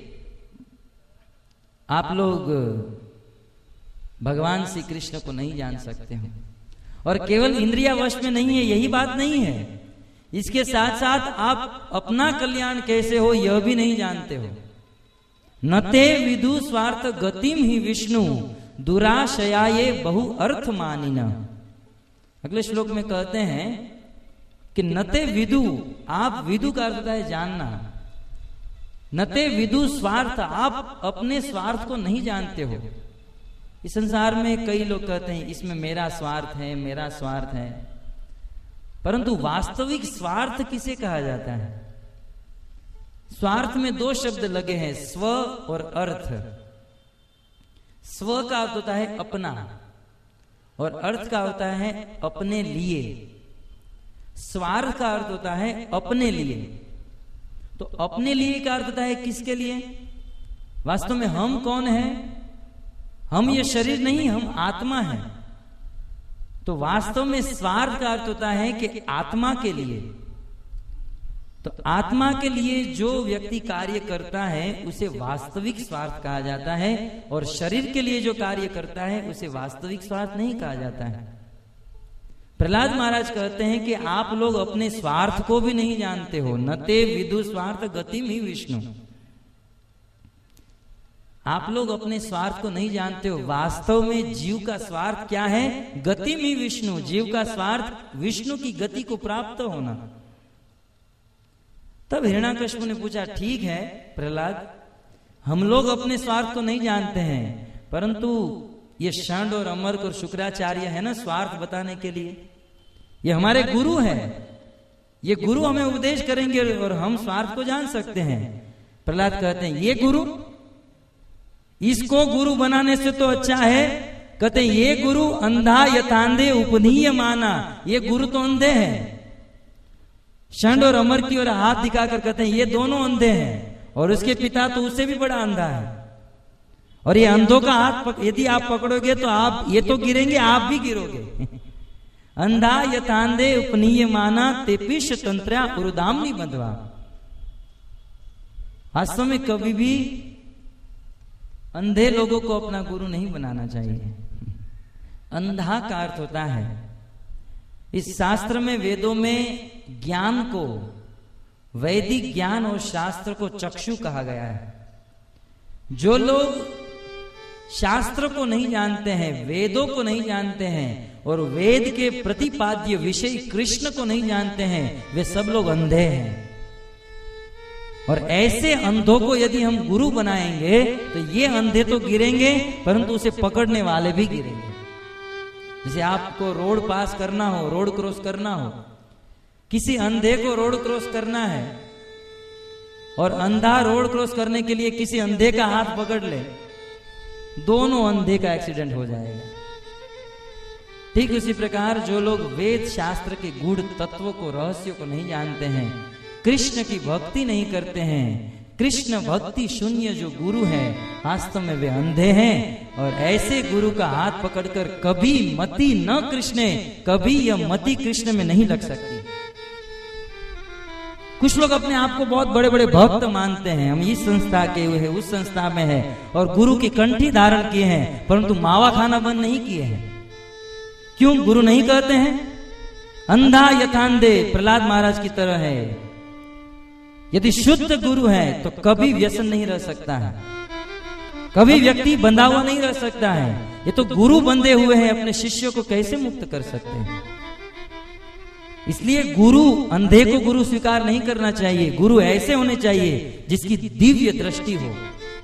आप लोग भगवान श्री कृष्ण को नहीं जान सकते हो। और केवल इंद्रिया वश में नहीं है यही बात नहीं है, इसके साथ साथ आप अपना कल्याण कैसे हो यह भी नहीं जानते हो। नते विदु स्वार्थ गतिम ही विष्णु दुराशयाये बहु अर्थ मानिन। अगले श्लोक में कहते हैं कि नते विदु, आप विदु का अर्थ है जानना, नते विदु स्वार्थ, आप अपने स्वार्थ को नहीं जानते हो। इस संसार में कई लोग कहते हैं इसमें मेरा स्वार्थ है, मेरा स्वार्थ है, परंतु वास्तविक स्वार्थ किसे कहा जाता है? स्वार्थ में दो शब्द लगे हैं, स्व और अर्थ। स्व का अर्थ होता है अपना, और अर्थ का होता है अपने लिए। स्वार्थ का अर्थ होता है अपने लिए। तो अपने लिए का अर्थ होता है किसके लिए? वास्तव में हम कौन है? हम ये शरीर नहीं, हम आत्मा है। तो वास्तव में स्वार्थ का अर्थ होता है कि आत्मा के लिए। तो आत्मा के लिए जो व्यक्ति कार्य करता है उसे वास्तविक स्वार्थ कहा जाता है, और शरीर के लिए जो कार्य करता है उसे वास्तविक स्वार्थ नहीं कहा जाता है। प्रहलाद महाराज कहते हैं कि आप लोग अपने स्वार्थ को भी नहीं जानते हो। नते विदु स्वार्थ गतिम ही विष्णु, आप लोग अपने स्वार्थ को नहीं जानते हो। वास्तव में जीव का स्वार्थ क्या है? गति में विष्णु, जीव का स्वार्थ विष्णु की गति को प्राप्त होना। तब हिरण्याकश्यप ने पूछा, ठीक है प्रहलाद, हम लोग अपने स्वार्थ को नहीं जानते हैं, परंतु ये षंड और अमर्क और शुक्राचार्य है ना स्वार्थ बताने के लिए, ये हमारे गुरु हैं, ये गुरु हमें उपदेश करेंगे और हम स्वार्थ को जान सकते हैं। प्रहलाद कहते हैं, ये गुरु, इसको गुरु बनाने से तो अच्छा है, कहते हैं ये गुरु अंधा यथांधे उपनीय माना, ये गुरु तो अंधे हैं। षंड और अमर की ओर हाथ दिखाकर कहते हैं ये दोनों अंधे हैं, और उसके पिता तो उससे भी बड़ा अंधा है, और ये अंधों का हाथ यदि आप पकड़ोगे तो आप ये तो गिरेंगे, आप भी गिरोगे। अंधा यथांधे उपनीय माना तेपिश तंत्र्या उरुदामनी बंधवा। वास्तव में कभी भी अंधे लोगों को अपना गुरु नहीं बनाना चाहिए। अंधा का अर्थ होता है, इस शास्त्र में वेदों में ज्ञान को, वैदिक ज्ञान और शास्त्र को चक्षु कहा गया है। जो लोग शास्त्र को नहीं जानते हैं, वेदों को नहीं जानते हैं और वेद के प्रतिपाद्य विषय कृष्ण को नहीं जानते हैं, वे सब लोग अंधे हैं। और ऐसे अंधों को यदि हम गुरु बनाएंगे तो ये अंधे तो गिरेंगे, परंतु उसे पकड़ने वाले भी गिरेंगे। जैसे आपको रोड पास करना हो, रोड क्रॉस करना हो, किसी अंधे को रोड क्रॉस करना है और अंधा रोड क्रॉस करने के लिए किसी अंधे का हाथ पकड़ ले, दोनों अंधे का एक्सीडेंट हो जाएगा। ठीक उसी प्रकार जो लोग वेद शास्त्र के गूढ़ तत्वों को, रहस्यों को नहीं जानते हैं, कृष्ण की भक्ति नहीं करते हैं, कृष्ण भक्ति शून्य जो गुरु है, वास्तव में वे अंधे हैं। और ऐसे गुरु का हाथ पकड़कर कभी मति न कृष्ण, कभी यह मति कृष्ण में नहीं लग सकती। कुछ लोग अपने आप को बहुत बड़े बड़े भक्त मानते हैं, हम इस संस्था के हुए हैं, उस संस्था में है, और गुरु की कंठी धारण किए हैं, परंतु मावा खाना बंद नहीं किए हैं। क्यों? गुरु नहीं कहते हैं। अंधा यथांधे प्रहलाद महाराज की तरह है। यदि शुद्ध गुरु है तो कभी व्यसन नहीं रह सकता है, कभी व्यक्ति बंधा हुआ नहीं रह सकता है। ये तो गुरु बंधे हुए हैं, अपने शिष्यों को कैसे मुक्त कर सकते हैं? इसलिए गुरु, अंधे को गुरु स्वीकार नहीं करना चाहिए। गुरु ऐसे होने चाहिए जिसकी दिव्य दृष्टि हो।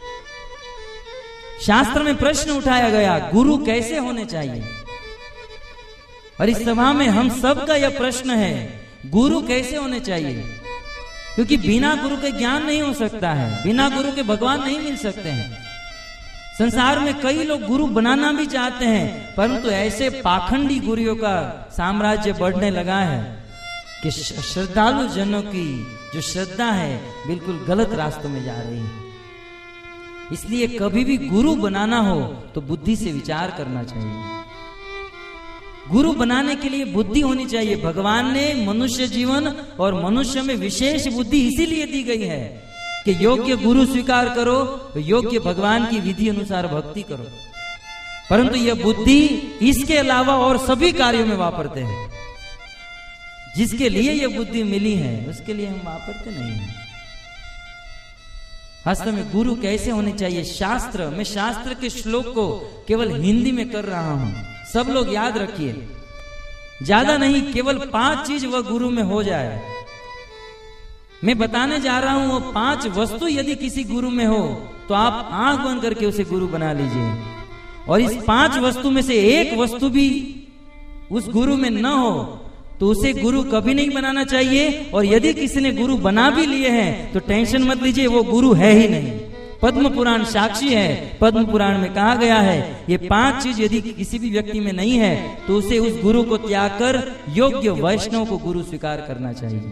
शास्त्र में प्रश्न उठाया गया, गुरु कैसे होने चाहिए? और इस सभा में हम सब का यह प्रश्न है, गुरु कैसे होने चाहिए? क्योंकि बिना गुरु के ज्ञान नहीं हो सकता है, बिना गुरु के भगवान नहीं मिल सकते हैं। संसार में कई लोग गुरु बनाना भी चाहते हैं, परंतु ऐसे पाखंडी गुरुओं का साम्राज्य बढ़ने लगा है कि श्रद्धालु जनों की जो श्रद्धा है बिल्कुल गलत रास्तों में जा रही है। इसलिए कभी भी गुरु बनाना हो तो बुद्धि से विचार करना चाहिए। गुरु बनाने के लिए बुद्धि होनी चाहिए। भगवान ने मनुष्य जीवन और मनुष्य में विशेष बुद्धि इसीलिए दी गई है कि योग्य गुरु स्वीकार करो, योग्य भगवान की विधि अनुसार भक्ति करो। परंतु यह बुद्धि इसके अलावा और सभी कार्यों में वापरते हैं। जिसके लिए यह बुद्धि मिली है उसके लिए हम वापरते नहीं हैं। वास्तव में गुरु कैसे होने चाहिए? शास्त्र, मैं शास्त्र के श्लोक को केवल हिंदी में कर रहा हूं, सब लोग याद रखिए। ज्यादा नहीं, केवल पांच चीज वह गुरु में हो जाए। मैं बताने जा रहा हूं वो पांच वस्तु यदि किसी गुरु में हो तो आप आंख बंद करके उसे गुरु बना लीजिए। और इस पांच वस्तु में से एक वस्तु भी उस गुरु में न हो तो उसे गुरु कभी नहीं बनाना चाहिए। और यदि किसी ने गुरु बना भी लिए हैं तो टेंशन मत लीजिए, वो गुरु है ही नहीं। पद्म पुराण साक्षी है। पद्म पुराण में कहा गया है ये पांच चीज यदि किसी भी व्यक्ति में नहीं है तो उसे उस गुरु को त्याग कर योग्य वैष्णव को गुरु स्वीकार करना चाहिए।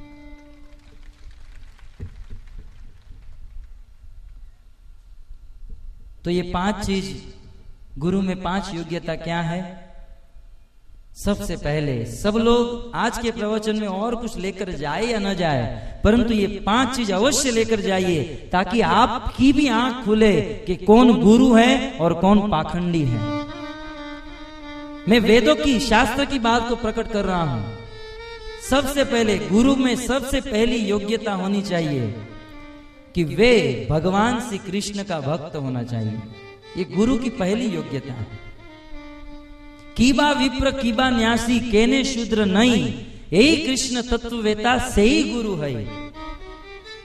तो ये पांच चीज, गुरु में पांच योग्यता क्या है? सबसे पहले, सब लोग आज के प्रवचन में और कुछ लेकर जाए या न जाए, परंतु ये पांच चीज अवश्य लेकर जाइए ताकि आपकी भी आंख खुले कि कौन गुरु है और कौन पाखंडी है। मैं वेदों की, शास्त्र की बात को प्रकट कर रहा हूं। सबसे पहले गुरु में सबसे पहली योग्यता होनी चाहिए कि वे भगवान श्री कृष्ण का भक्त होना चाहिए। ये गुरु की पहली योग्यता है। कीबा विप्र कीबा न्यासी केने शूद्र नहीं, यही कृष्ण तत्ववेता से ही गुरु है।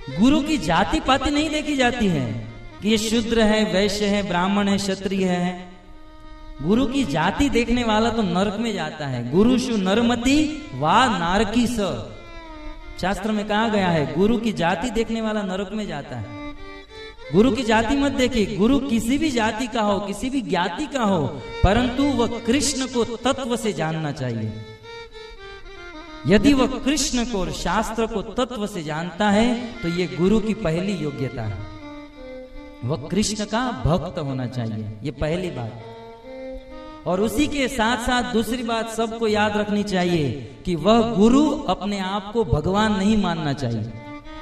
गुरु की जाति पाति नहीं देखी जाती है कि ये शूद्र है, वैश्य है, ब्राह्मण है, क्षत्रिय है। गुरु की जाति देखने वाला तो नरक में जाता है। गुरु शु नरमति वा नारकी स, शास्त्र में कहा गया है गुरु की जाति देखने वाला नरक में जाता है। गुरु की जाति मत देखिए, गुरु किसी भी जाति का हो, किसी भी ज्ञाति का हो, परंतु वह कृष्ण को तत्व से जानना चाहिए। यदि वह कृष्ण को और शास्त्र को तत्व से जानता है तो ये गुरु की पहली योग्यता है। वह कृष्ण का भक्त होना चाहिए, ये पहली बात। और उसी के साथ साथ दूसरी बात सबको याद रखनी चाहिए कि वह गुरु अपने आप को भगवान नहीं मानना चाहिए।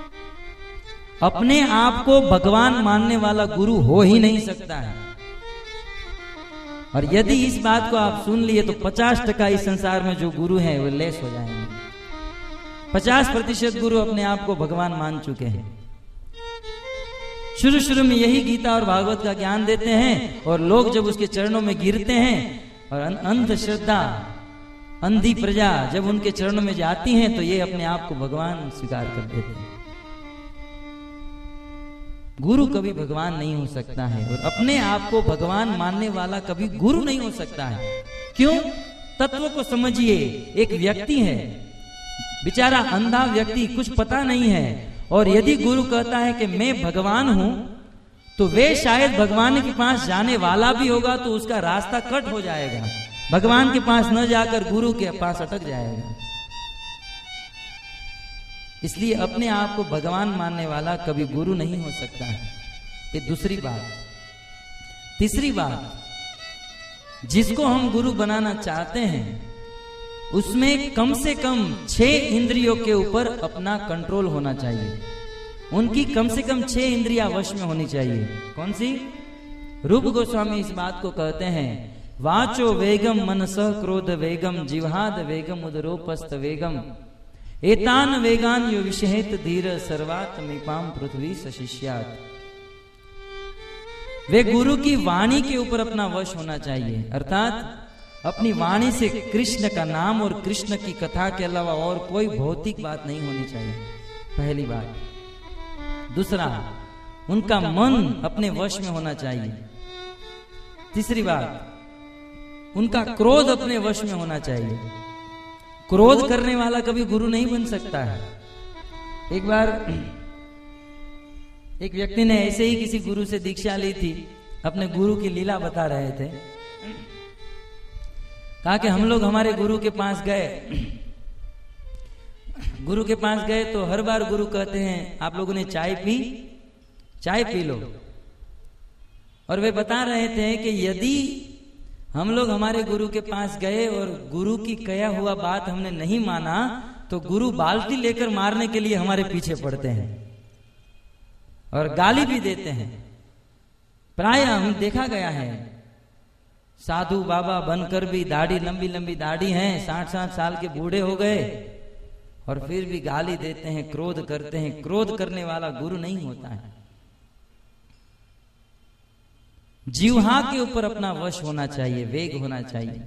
अपने आप को भगवान मानने वाला गुरु हो ही नहीं सकता है। और यदि इस बात को आप सुन लिए तो पचास टका इस संसार में जो गुरु हैं वो लेस हो जाएंगे। पचास प्रतिशत गुरु अपने आप को भगवान मान चुके हैं। शुरू शुरू में यही गीता और भागवत का ज्ञान देते हैं और लोग जब उसके चरणों में गिरते हैं और अंधश्रद्धा, अंधी प्रजा जब उनके चरणों में जाती हैं तो ये अपने आप को भगवान स्वीकार कर देते हैं। गुरु कभी भगवान नहीं हो सकता है और अपने आप को भगवान मानने वाला कभी गुरु नहीं हो सकता है। क्यों? तत्व को समझिए। एक व्यक्ति है, बेचारा अंधा व्यक्ति, कुछ पता नहीं है, और यदि गुरु कहता है कि मैं भगवान हूं तो वे शायद भगवान के पास जाने वाला भी होगा तो उसका रास्ता कट हो जाएगा, भगवान के पास न जाकर गुरु के पास अटक जाएगा। इसलिए अपने आप को भगवान मानने वाला कभी गुरु नहीं हो सकता है। ये दूसरी बात। तीसरी बात, जिसको हम गुरु बनाना चाहते हैं उसमें कम से कम छह इंद्रियों के ऊपर अपना कंट्रोल होना चाहिए। उनकी कम से कम छह इंद्रियां वश में होनी चाहिए। कौन सी? रूप गोस्वामी इस बात को कहते हैं, वाचो वेगम मनसः क्रोध वेगम जिह्वाद वेगम उदरोपस्थ वेगम एतान वेगान यो विषहेत धीर सर्वात्मीपाम पृथ्वी सशिष्यात्। वे गुरु की वाणी के ऊपर अपना वश होना चाहिए, अर्थात अपनी वाणी से कृष्ण का नाम और कृष्ण की कथा के अलावा और कोई भौतिक बात नहीं होनी चाहिए, पहली बात। दूसरा, उनका मन अपने वश में होना चाहिए। तीसरी बात, उनका क्रोध अपने वश में होना चाहिए। क्रोध करने वाला कभी गुरु नहीं बन सकता है। एक बार एक व्यक्ति ने ऐसे ही किसी गुरु से दीक्षा ली थी, अपने गुरु की लीला बता रहे थे। कहा कि हम लोग हमारे गुरु के पास गए, गुरु के पास गए तो हर बार गुरु कहते हैं आप लोगों ने चाय पी, चाय पी लो। और वे बता रहे थे कि यदि हम लोग हमारे गुरु के पास गए और गुरु की कहा हुआ बात हमने नहीं माना तो गुरु बाल्टी लेकर मारने के लिए हमारे पीछे पड़ते हैं और गाली भी देते हैं। प्राय हम देखा गया है, साधु बाबा बनकर भी दाढ़ी लंबी लंबी दाढ़ी हैं, साठ साठ साल के बूढ़े हो गए और फिर भी गाली देते हैं, क्रोध करते हैं। क्रोध करने वाला गुरु नहीं होता है। जिह्वा के ऊपर अपना वश होना चाहिए, वेग होना चाहिए।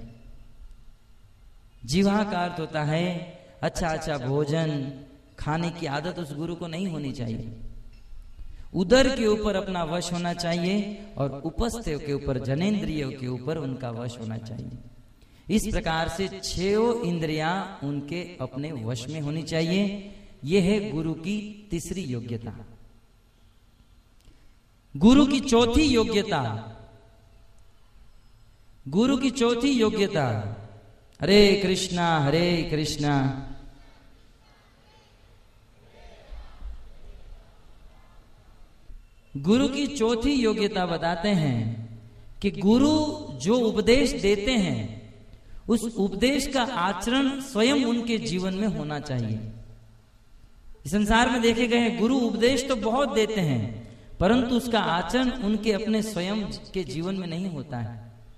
जिह्वा का अर्थ होता है अच्छा अच्छा भोजन खाने की आदत उस गुरु को नहीं होनी चाहिए। उदर के ऊपर अपना वश होना चाहिए और उपस्थ के ऊपर, जनेंद्रियों के ऊपर उनका वश होना चाहिए। इस प्रकार से छह इंद्रियां उनके अपने वश में होनी चाहिए। यह है गुरु की तीसरी योग्यता। गुरु की चौथी योग्यता, गुरु की चौथी योग्यता, हरे कृष्णा हरे कृष्णा गुरु की चौथी योग्यता बताते हैं कि गुरु जो उपदेश देते हैं उस उपदेश का आचरण स्वयं उनके जीवन में होना चाहिए। संसार में देखे गए गुरु उपदेश तो बहुत देते हैं परंतु उसका आचरण उनके अपने स्वयं के जीवन में नहीं होता है।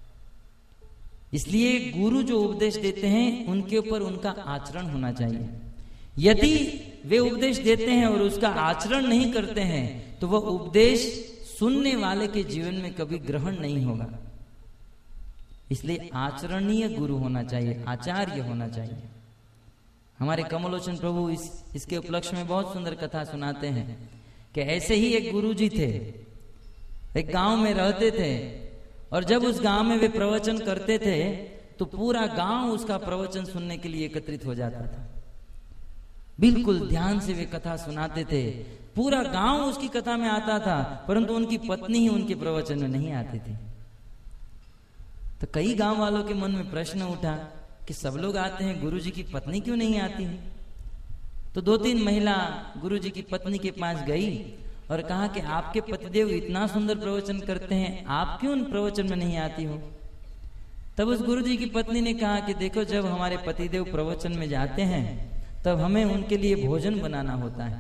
इसलिए गुरु जो उपदेश देते हैं उनके ऊपर उनका आचरण होना चाहिए। यदि वे उपदेश देते हैं और उसका आचरण नहीं करते हैं तो वह उपदेश सुनने वाले के जीवन में कभी ग्रहण नहीं होगा। इसलिए आचरणीय गुरु होना चाहिए, आचार्य होना चाहिए। हमारे कमलोचन प्रभु इस इसके उपलक्ष्य में बहुत सुंदर कथा सुनाते हैं कि ऐसे ही एक गुरुजी थे, एक गांव में रहते थे, और जब उस गांव में वे प्रवचन करते थे तो पूरा गांव उसका प्रवचन सुनने के लिए एकत्रित हो जाता था। बिल्कुल ध्यान से वे कथा सुनाते थे, पूरा गांव उसकी कथा में आता था, परंतु उनकी पत्नी ही उनके प्रवचन में नहीं आती थी। तो कई गांव वालों के मन में प्रश्न उठा कि सब लोग आते हैं, गुरुजी की पत्नी क्यों नहीं आती है? तो दो तीन महिला गुरुजी की पत्नी के पास गई और कहा कि आपके पतिदेव इतना सुंदर प्रवचन करते हैं, आप क्यों उन प्रवचन में नहीं आती हो? तब उस गुरुजी की पत्नी ने कहा कि देखो, जब हमारे पतिदेव प्रवचन में जाते हैं तब हमें उनके लिए भोजन बनाना होता है।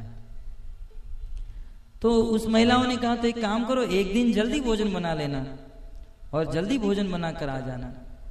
तो उस महिलाओं ने कहा तो एक काम करो, एक दिन जल्दी भोजन बना लेना और जल्दी भोजन बनाकर आ जाना।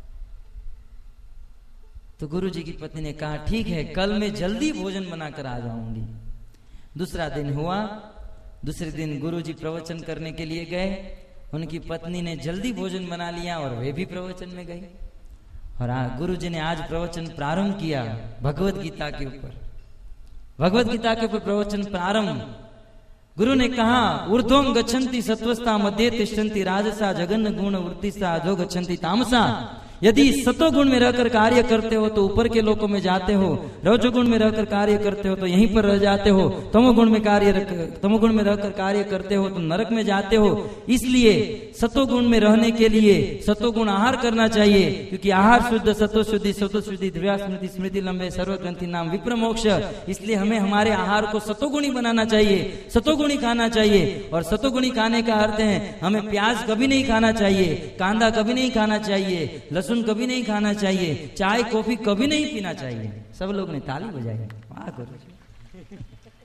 तो गुरुजी की पत्नी ने कहा ठीक है, कल मैं जल्दी भोजन बनाकर आ जाऊंगी। दूसरा दिन हुआ, दूसरे दिन गुरुजी प्रवचन करने के लिए गए, उनकी पत्नी ने जल्दी भोजन बना लिया और वे भी प्रवचन में गई। और गुरुजी ने आज प्रवचन प्रारंभ किया भगवत गीता के ऊपर। भगवत गीता के ऊपर प्रवचन प्रारंभ। गुरु ने कहा ऊर्ध्वं गच्छन्ति सत्वस्ता मध्ये तिष्ठन्ति राजसा जगन्न गुण वृत्तिसा अधो गच्छन्ति तामसा। यदि सतो गुण में रहकर कार्य करते हो तो ऊपर के लोकों में जाते हो, रजोगुण में रहकर कार्य करते हो तो यहीं पर रह जाते हो, तमोगुण में कार्य तमोगुण में रहकर कार्य करते हो तो नरक में जाते हो। इसलिए सतोगुण में रहने के लिए सतोगुण आहार करना चाहिए, क्योंकि आहार शुद्ध सतो शुद्धि सतो शुद्धि ध्रुवा स्मृति स्मृति लंबे सर्वग्रंथि नाम विप्र मोक्ष। इसलिए हमें हमारे आहार को सतोगुणी बनाना चाहिए, सतोगुणी खाना चाहिए। और सतोगुणी खाने का अर्थ है हमें प्याज कभी नहीं खाना चाहिए, कांदा कभी नहीं खाना चाहिए, लहसुन कभी नहीं खाना चाहिए, चाय कॉफी कभी नहीं पीना चाहिए। सब लोग ने ताली बजाई। वाह गुरुजी।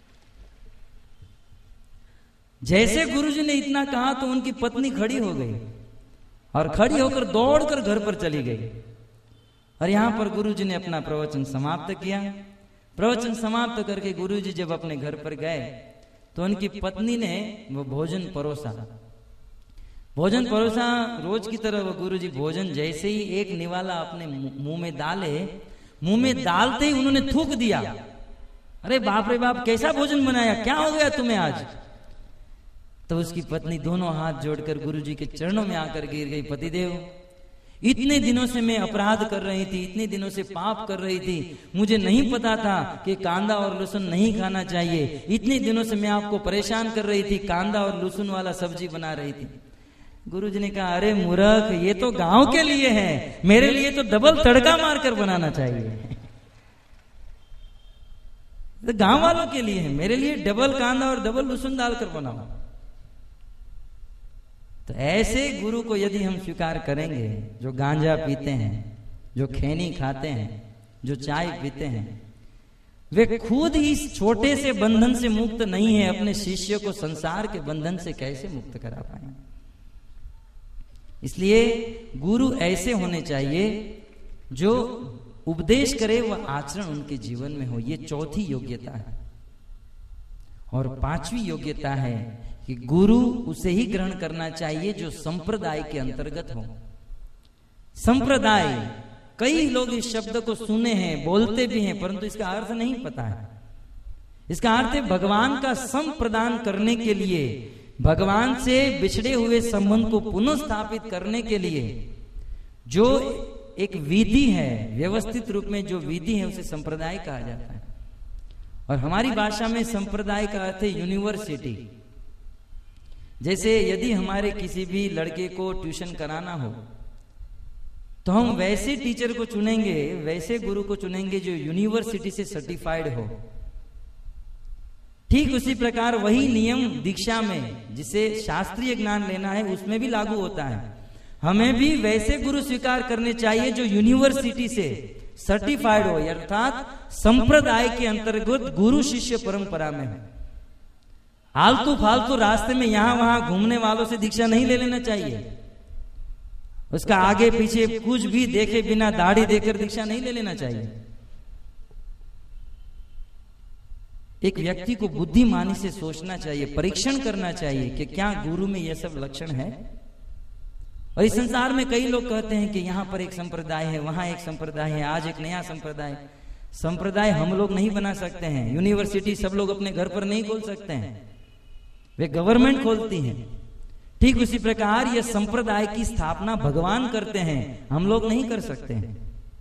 जैसे गुरुजी ने इतना कहा तो उनकी पत्नी खड़ी हो गई और खड़ी होकर दौड़कर घर पर चली गई। और यहां पर गुरुजी ने अपना प्रवचन समाप्त किया। प्रवचन समाप्त करके गुरुजी जब अपने घर पर गए तो उनकी पत्नी ने वो भोजन परोसा। भोजन परोसा रोज की तरह वो गुरुजी भोजन जैसे ही एक निवाला अपने मुंह में डाले, मुंह में डालते ही उन्होंने थूक दिया। अरे बाप रे बाप, कैसा भोजन बनाया, क्या हो गया तुम्हें आज? तो उसकी पत्नी दोनों हाथ जोड़कर गुरुजी के चरणों में आकर गिर गई। पतिदेव, इतने दिनों से मैं अपराध कर रही थी, इतने दिनों से पाप कर रही थी, मुझे नहीं पता था कि कांदा और लहसुन नहीं खाना चाहिए। इतने दिनों से मैं आपको परेशान कर रही थी, कांदा और लहसुन वाला सब्जी बना रही थी। गुरुजी ने कहा अरे मूर्ख, ये तो गांव के लिए है, मेरे लिए तो डबल तड़का मारकर बनाना चाहिए। तो गांव वालों के लिए है, मेरे लिए डबल कांदा और डबल लहसुन डालकर बनाओ। तो ऐसे गुरु को यदि हम स्वीकार करेंगे, जो गांजा पीते हैं, जो खैनी खाते हैं, जो चाय पीते हैं, वे खुद ही इस छोटे से बंधन से मुक्त नहीं है, अपने शिष्य को संसार के बंधन से कैसे मुक्त करा पाएंगे? इसलिए गुरु ऐसे होने चाहिए जो उपदेश करे वह आचरण उनके जीवन में हो। ये चौथी योग्यता है। और पांचवी योग्यता है कि गुरु उसे ही ग्रहण करना चाहिए जो संप्रदाय के अंतर्गत हो। संप्रदाय, कई लोग इस शब्द को सुने हैं, बोलते भी हैं, परंतु इसका अर्थ नहीं पता है। इसका अर्थ है भगवान का सम प्रदान करने के लिए, भगवान से बिछड़े हुए संबंध को पुनः स्थापित करने के लिए जो एक विधि है, व्यवस्थित रूप में जो विधि है, उसे संप्रदाय कहा जाता है। और हमारी भाषा में संप्रदाय का अर्थ है यूनिवर्सिटी। जैसे यदि हमारे किसी भी लड़के को ट्यूशन कराना हो तो हम वैसे टीचर को चुनेंगे, वैसे गुरु को चुनेंगे जो यूनिवर्सिटी से सर्टिफाइड हो। ठीक उसी प्रकार वही नियम दीक्षा में, जिसे शास्त्रीय ज्ञान लेना है, उसमें भी लागू होता है। हमें भी वैसे गुरु स्वीकार करने चाहिए जो यूनिवर्सिटी से सर्टिफाइड हो, अर्थात संप्रदाय के अंतर्गत गुरु शिष्य परंपरा में है। आलतू फालतू रास्ते में यहां वहां घूमने वालों से दीक्षा नहीं ले लेना चाहिए। उसका आगे पीछे कुछ भी देखे बिना दाढ़ी देकर दीक्षा नहीं ले लेना चाहिए। एक व्यक्ति को बुद्धिमानी से सोचना चाहिए, परीक्षण करना चाहिए कि क्या गुरु में यह सब लक्षण है। और इस संसार में कई लोग कहते हैं कि यहां पर एक संप्रदाय है, वहां एक संप्रदाय है, आज एक नया संप्रदाय। संप्रदाय हम लोग नहीं बना सकते हैं, यूनिवर्सिटी सब लोग अपने घर पर नहीं खोल सकते हैं, वे गवर्नमेंट खोलती हैं। ठीक उसी प्रकार यह संप्रदाय की स्थापना भगवान करते हैं, हम लोग नहीं कर सकते हैं।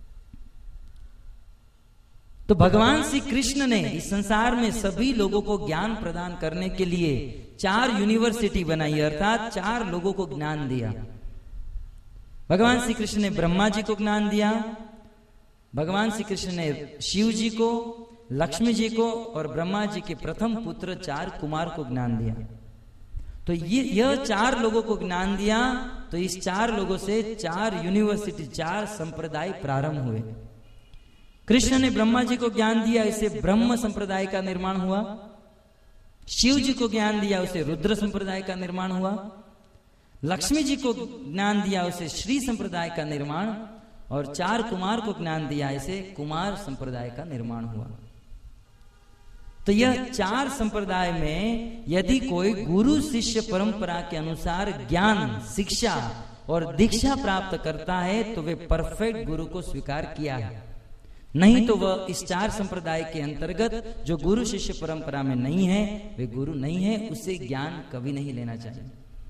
तो भगवान श्री कृष्ण ने इस संसार में सभी लोगों को ज्ञान प्रदान करने के लिए चार यूनिवर्सिटी बनाई, अर्थात चार लोगों को ज्ञान दिया। भगवान श्री कृष्ण ने ब्रह्मा जी को ज्ञान दिया, भगवान श्री कृष्ण ने शिव जी को, लक्ष्मी जी को और ब्रह्मा जी के प्रथम पुत्र चार कुमार को ज्ञान दिया। तो ये यह चार लोगों को ज्ञान दिया, तो इस चार लोगों से चार यूनिवर्सिटी, चार संप्रदाय प्रारंभ हुए। कृष्ण ने ब्रह्मा जी को ज्ञान दिया, इसे ब्रह्म संप्रदाय का निर्माण हुआ। शिव जी को ज्ञान दिया, उसे रुद्र संप्रदाय का निर्माण हुआ। लक्ष्मी जी को ज्ञान दिया, उसे श्री संप्रदाय का निर्माण, और चार कुमार को ज्ञान दिया, इसे कुमार संप्रदाय का निर्माण हुआ। तो यह चार संप्रदाय में यदि कोई गुरु शिष्य परंपरा के अनुसार ज्ञान, शिक्षा और दीक्षा प्राप्त करता है तो वे परफेक्ट गुरु को स्वीकार किया है, नहीं तो वह इस चार संप्रदाय के अंतर्गत जो गुरु शिष्य परंपरा में नहीं है, वे गुरु नहीं है, उसे ज्ञान कभी नहीं लेना चाहिए।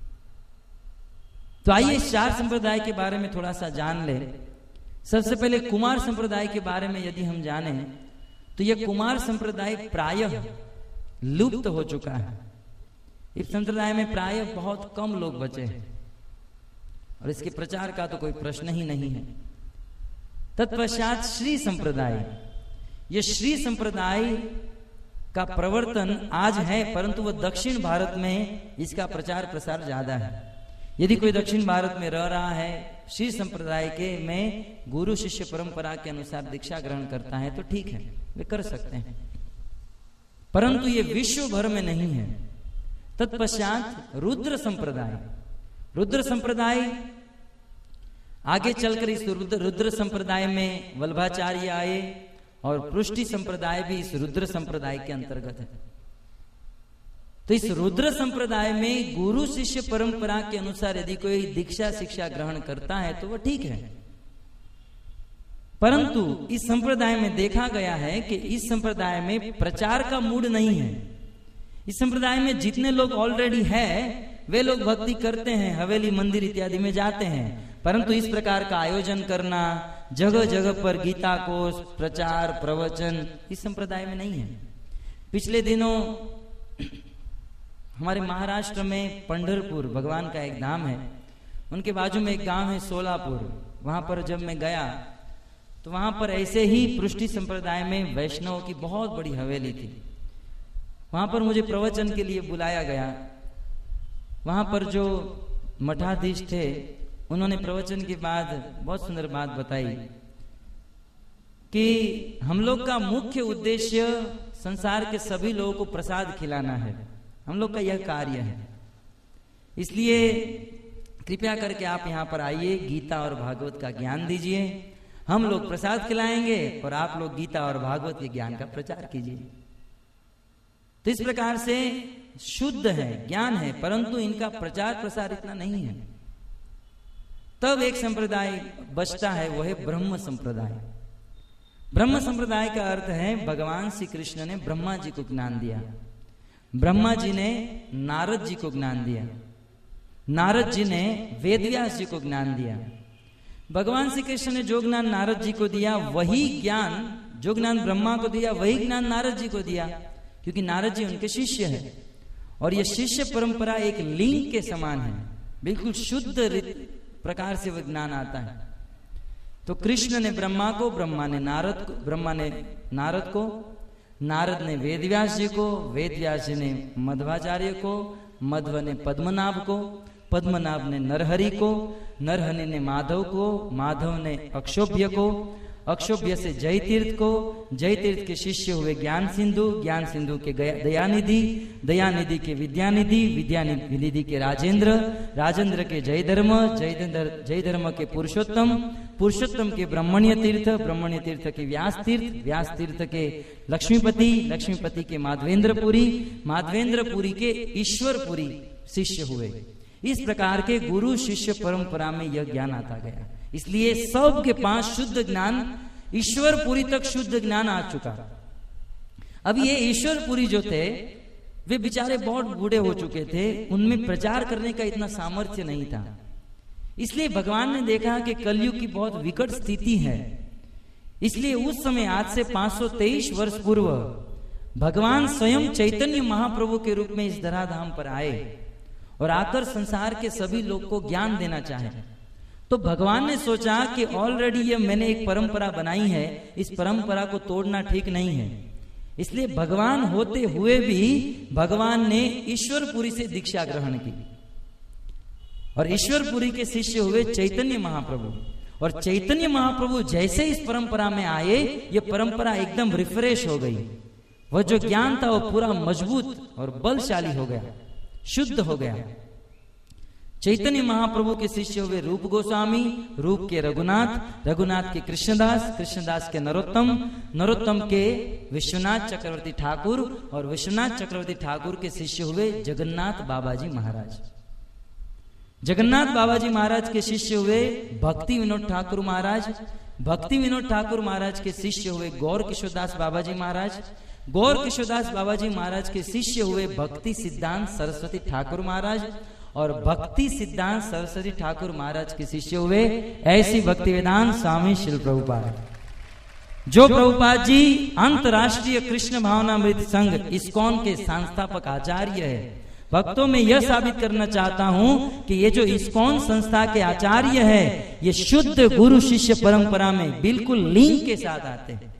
तो आइए इस चार संप्रदाय के बारे में थोड़ा सा जान ले। सबसे पहले कुमार संप्रदाय के बारे में यदि हम जाने तो यह कुमार संप्रदाय प्रायः लुप्त हो चुका है। इस संप्रदाय में प्रायः बहुत कम लोग बचे हैं और इसके प्रचार का तो कोई प्रश्न ही नहीं है। तत्पश्चात श्री संप्रदाय, यह श्री संप्रदाय का प्रवर्तन आज है, परंतु वह दक्षिण भारत में इसका प्रचार प्रसार ज्यादा है। यदि कोई दक्षिण भारत में रह रहा है, श्री संप्रदाय के में गुरु शिष्य परंपरा के अनुसार दीक्षा ग्रहण करता है तो ठीक है, वे कर सकते हैं, परंतु ये विश्व भर में नहीं है। तत्पश्चात रुद्र संप्रदाय, रुद्र संप्रदाय आगे चलकर इस रुद्र, रुद्र संप्रदाय में वल्लभाचार्य आए और पृष्टि संप्रदाय भी इस रुद्र संप्रदाय के अंतर्गत है। तो इस रुद्र संप्रदाय में गुरु शिष्य परंपरा के अनुसार यदि कोई दीक्षा शिक्षा ग्रहण करता है तो वह ठीक है, परंतु इस संप्रदाय में देखा गया है कि इस संप्रदाय में प्रचार का मूड नहीं है। इस संप्रदाय में जितने लोग ऑलरेडी है वे लोग भक्ति करते हैं, हवेली मंदिर इत्यादि में जाते हैं, परंतु इस प्रकार का आयोजन करना, जगह जगह पर गीता कोश, प्रचार, प्रवचन इस संप्रदाय में नहीं है। पिछले दिनों हमारे महाराष्ट्र में पंढरपुर भगवान का एक धाम है, उनके बाजू में एक गांव है सोलापुर, वहां पर जब मैं गया तो वहां पर ऐसे ही पृष्टि संप्रदाय में वैष्णव की बहुत बड़ी हवेली थी। वहां पर मुझे प्रवचन के लिए बुलाया गया। वहां पर जो मठाधीश थे उन्होंने प्रवचन के बाद बहुत सुंदर बात बताई कि हम लोग का मुख्य उद्देश्य संसार के सभी लोगों को प्रसाद खिलाना है, हम लोग का यह कार्य है, इसलिए कृपया करके आप यहाँ पर आइए, गीता और भागवत का ज्ञान दीजिए, हम लोग प्रसाद खिलाएंगे और आप लोग गीता और भागवत के ज्ञान का प्रचार कीजिए। तो इस प्रकार से शुद्ध है, ज्ञान है, परंतु इनका प्रचार प्रसार इतना नहीं है। तब एक संप्रदाय बचता है, वो है ब्रह्म संप्रदाय। ब्रह्म संप्रदाय का अर्थ है भगवान श्री कृष्ण ने ब्रह्मा जी को ज्ञान दिया, ब्रह्मा जी ने नारद जी को ज्ञान दिया, नारद जी ने वेदव्यास जी को ज्ञान दिया। भगवान श्री कृष्ण ने जो ज्ञान नारद जी को दिया वही ज्ञान, जो ज्ञान ब्रह्मा को दिया वही ज्ञान नारद जी को दिया, क्योंकि नारद जी उनके शिष्य है और यह शिष्य परंपरा एक लिंग के समान है, बिल्कुल शुद्ध प्रकार से वह ज्ञान आता है। तो कृष्ण ने ब्रह्मा को, ब्रह्मा ने नारद को, ब्रह्मा ने नारद को, नारद ने वेदव्यास जी को, वेदव्यास जी ने मध्वाचार्य को, मध्व ने पद्मनाभ को, पद्मनाभ ने नरहरि को, नरहरि ने माधव को, माधव ने अक्षोभ्य को, अक्षोभ्य से जय तीर्थ को, जय तीर्थ के शिष्य हुए ज्ञान सिंधु, ज्ञान सिंधु के दयानिधि, दयानिधि के विद्यानिधि, विद्यानिधि के राजेंद्र, राजेंद्र के जय धर्म, जय जय धर्म के पुरुषोत्तम, पुरुषोत्तम के ब्रह्मण्य तीर्थ, ब्रह्मण्य तीर्थ के व्यास तीर्थ, व्यास तीर्थ के लक्ष्मीपति, लक्ष्मीपति के माधवेंद्रपुरी, माधवेंद्रपुरी के ईश्वरपुरी शिष्य हुए। इस प्रकार के गुरु शिष्य परंपरा में यह ज्ञान आता गया, इसलिए सबके पास शुद्ध ज्ञान ईश्वरपुरी तक शुद्ध ज्ञान आ चुका। अब ये ईश्वरपुरी जो थे वे बेचारे बहुत बूढ़े हो चुके थे, उनमें प्रचार करने का इतना सामर्थ्य नहीं था। इसलिए भगवान ने देखा कि कलयुग की बहुत विकट स्थिति है। इसलिए उस समय आज से पांच सौ तेईस वर्ष पूर्व भगवान स्वयं चैतन्य महाप्रभु के रूप में इस धराधाम पर आए और आकर संसार के सभी लोग को ज्ञान देना चाहे। तो भगवान ने सोचा कि ऑलरेडी ये मैंने एक परंपरा बनाई है, इस परंपरा को तोड़ना ठीक नहीं है। इसलिए भगवान होते हुए भी भगवान ने ईश्वरपुरी से दीक्षा ग्रहण की और ईश्वरपुरी के शिष्य हुए चैतन्य महाप्रभु। और चैतन्य महाप्रभु जैसे इस परंपरा में आए, ये परंपरा एकदम रिफ्रेश हो गई। वह जो ज्ञान था वो पूरा मजबूत और बलशाली हो गया, शुद्ध हो गया। चैतन्य महाप्रभु के शिष्य हुए रूप गोस्वामी, रूप के रघुनाथ, रघुनाथ के कृष्णदास, कृष्णदास के नरोत्तम, नरोत्तम के विश्वनाथ चक्रवर्ती ठाकुर और विश्वनाथ चक्रवर्ती ठाकुर के शिष्य हुए जगन्नाथ बाबाजी महाराज। जगन्नाथ बाबाजी महाराज के शिष्य हुए भक्ति विनोद ठाकुर महाराज, भक्ति विनोद ठाकुर महाराज के शिष्य हुए गौर किशोरदास बाबाजी महाराज, गौर किशोरदास बाबाजी महाराज के शिष्य हुए भक्ति सिद्धांत सरस्वती ठाकुर महाराज और भक्ति सिद्धांत सरस्वती ठाकुर महाराज के शिष्य हुए ऐसी भक्ति वेदांत स्वामी श्री प्रभुपाद, जो प्रभुपाद जी अंतर्राष्ट्रीय कृष्ण भावनामृत संघ इस्कॉन के संस्थापक आचार्य है। भक्तों में यह साबित करना चाहता हूं कि ये जो इस्कॉन संस्था के आचार्य है, ये शुद्ध गुरु शिष्य परंपरा में बिल्कुल लिंक के साथ आते हैं।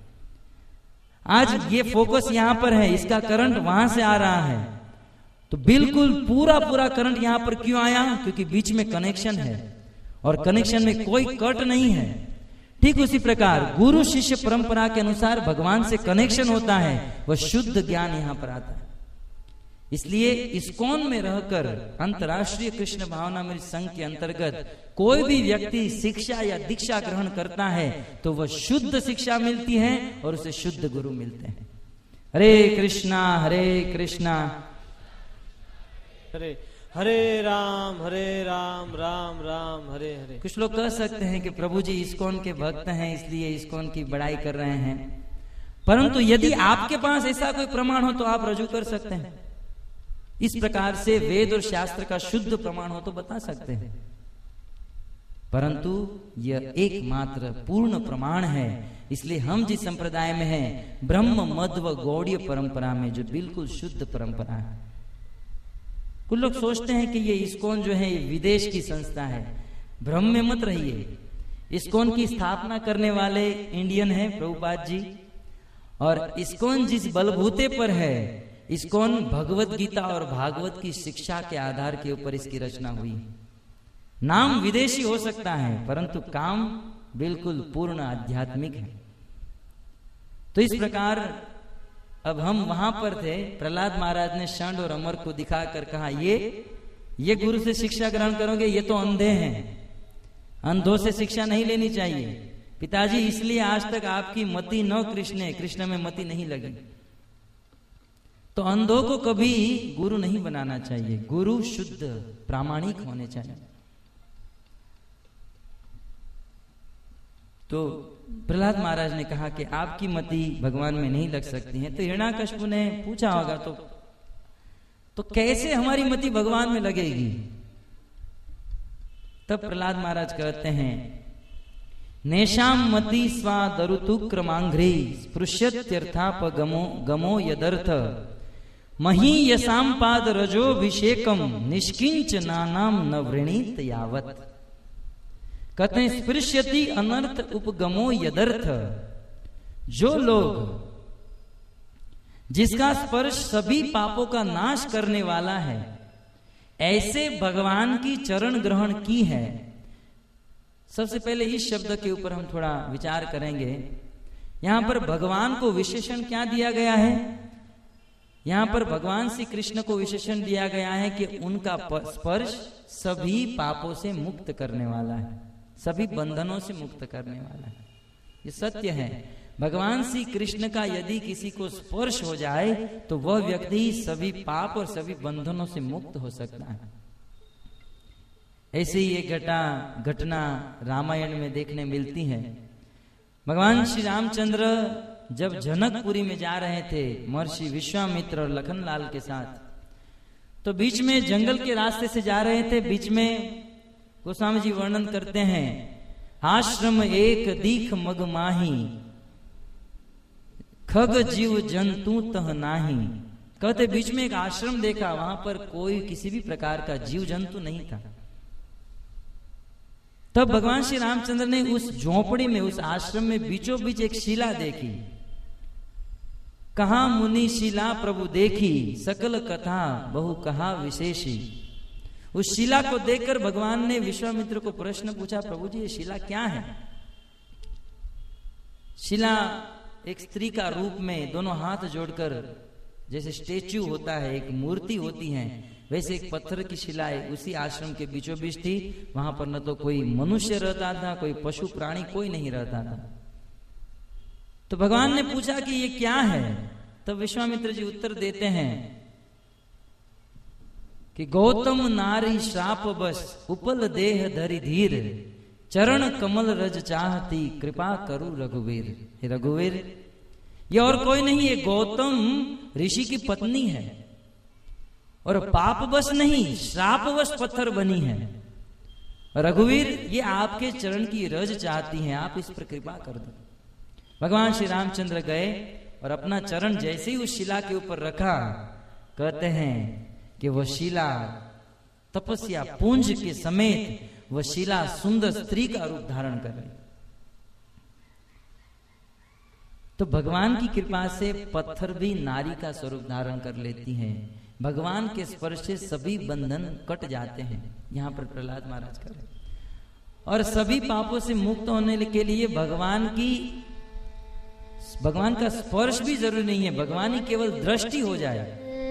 आज ये फोकस यहां पर है, इसका करंट वहां से आ रहा है, तो बिल्कुल पूरा पूरा करंट यहां पर क्यों आया? क्योंकि बीच में कनेक्शन है और कनेक्शन में कोई कट नहीं है। ठीक उसी प्रकार गुरु शिष्य परंपरा के अनुसार भगवान से कनेक्शन होता है, वह शुद्ध ज्ञान यहां पर आता है। इसलिए इस्कॉन में रहकर अंतर्राष्ट्रीय कृष्ण भावनामृत संघ के अंतर्गत कोई भी व्यक्ति शिक्षा या दीक्षा ग्रहण करता है तो वह शुद्ध शिक्षा मिलती है और उसे शुद्ध गुरु मिलते हैं। हरे कृष्णा हरे कृष्णा हरे हरे राम हरे राम राम राम हरे हरे। कुछ लोग कह सकते हैं कि प्रभु जी इस्कॉन के भक्त हैं इसलिए इस्कॉन की बड़ाई कर रहे हैं, परंतु यदि आपके पास ऐसा कोई प्रमाण हो तो आप रजू कर सकते हैं। इस प्रकार से वेद और शास्त्र का शुद्ध प्रमाण हो तो बता सकते हैं, परंतु यह एकमात्र पूर्ण प्रमाण है। इसलिए हम जिस संप्रदाय में हैं, ब्रह्म मध्व गौड़ीय परंपरा में, जो बिल्कुल शुद्ध परंपरा है। कुछ लोग सोचते हैं कि ये इस्कॉन जो है ये विदेश की संस्था है। भ्रम में मत रहिए। इस्कॉन की स्थापना करने वाले इंडियन है प्रभुपाद जी, और इस्कॉन जिस बलबूते पर है, इस्कॉन भगवत गीता और भागवत की शिक्षा के आधार के ऊपर इसकी रचना हुई। नाम विदेशी हो सकता है परंतु काम बिल्कुल पूर्ण आध्यात्मिक है। तो इस प्रकार अब हम वहां पर थे, प्रहलाद महाराज ने षंड और अमर को दिखाकर कहा, ये ये गुरु से शिक्षा ग्रहण करोगे, ये तो अंधे हैं, अंधों से शिक्षा नहीं लेनी चाहिए। पिताजी इसलिए आज तक आपकी मति न कृष्ण कृष्ण में मति नहीं लगी। तो अंधों को कभी गुरु नहीं बनाना चाहिए, गुरु शुद्ध प्रामाणिक होने चाहिए। तो प्रहलाद महाराज ने कहा कि आपकी मति भगवान में नहीं लग सकती है। तो हिरण्याकश्यप ने पूछा होगा तो तो कैसे हमारी मति भगवान में लगेगी? तब प्रहलाद महाराज कहते हैं, नेशाम मति स्वा दरुतु क्रमांघ्री स्पृश्यत्यर्थाप गमो गमो यदर्थ मही यसाम पाद रजोभिषेकम निष्किंच नानाम न वृणीत यावत। कहते हैं स्पृश्यति अनर्थ उपगमो यदर्थ, जो लोग जिसका स्पर्श सभी पापों का नाश करने वाला है, ऐसे भगवान की चरण ग्रहण की है। सबसे पहले इस शब्द के ऊपर हम थोड़ा विचार करेंगे। यहां पर भगवान को विशेषण क्या दिया गया है? यहां पर भगवान श्री कृष्ण को विशेषण दिया गया है कि उनका स्पर्श सभी पापों से मुक्त करने वाला है, सभी बंधनों से मुक्त करने वाला है। ये सत्य है। भगवान श्री कृष्ण का यदि किसी को स्पर्श हो जाए तो वह व्यक्ति सभी पाप और सभी बंधनों से मुक्त हो सकता है। ऐसे ही एक घटा घटना रामायण में देखने मिलती है। भगवान श्री रामचंद्र जब जनकपुरी में जा रहे थे महर्षि विश्वामित्र और लखनलाल के साथ, तो बीच में जंगल के रास्ते से जा रहे थे। बीच में गोस्वामी जी वर्णन करते हैं, आश्रम एक दीख मग माही, खग जीव जंतु तह नाही। कहते बीच में एक आश्रम देखा, वहां पर कोई किसी भी प्रकार का जीव जंतु नहीं था। तब भगवान श्री रामचंद्र ने उस झोपड़ी में, उस आश्रम में बीचों बीच एक शिला देखी। कहा मुनि शिला प्रभु देखी, सकल कथा बहु कहा विशेषी। उस शिला को देखकर भगवान ने विश्वामित्र को प्रश्न पूछा, प्रभु जी ये शिला क्या है? शिला एक स्त्री का रूप में दोनों हाथ जोड़कर, जैसे स्टेच्यू होता है, एक मूर्ति होती है, वैसे एक पत्थर की शिलाएं उसी आश्रम के बीचों बीच थी। वहां पर न तो कोई मनुष्य रहता था, कोई पशु प्राणी कोई नहीं रहता था। तो भगवान ने पूछा कि ये क्या है? तब विश्वामित्र जी उत्तर देते हैं कि गौतम नारी श्राप बस, उपल देह धरि धीर, चरण कमल रज चाहती, कृपा करू रघुवीर। हे रघुवीर, ये और कोई नहीं, ये गौतम ऋषि की पत्नी है और पाप बस नहीं, श्राप बस पत्थर बनी है। रघुवीर, ये आपके चरण की रज चाहती हैं, आप इस पर कृपा कर दो। भगवान श्री रामचंद्र गए और अपना चरण जैसे ही उस शिला के ऊपर रखा, कहते हैं कि वह शिला तपस्या पुंज के समेत, वह शिला सुंदर स्त्री का रूप धारण कर रही। तो भगवान की कृपा से पत्थर भी नारी का स्वरूप धारण कर लेती हैं। भगवान के स्पर्श से सभी बंधन कट जाते हैं, यहाँ पर प्रहलाद महाराज कर रहे। और सभी पापों से मुक्त होने के लिए भगवान की भगवान का स्पर्श भी जरूरी नहीं है, भगवान ही केवल दृष्टि हो जाए।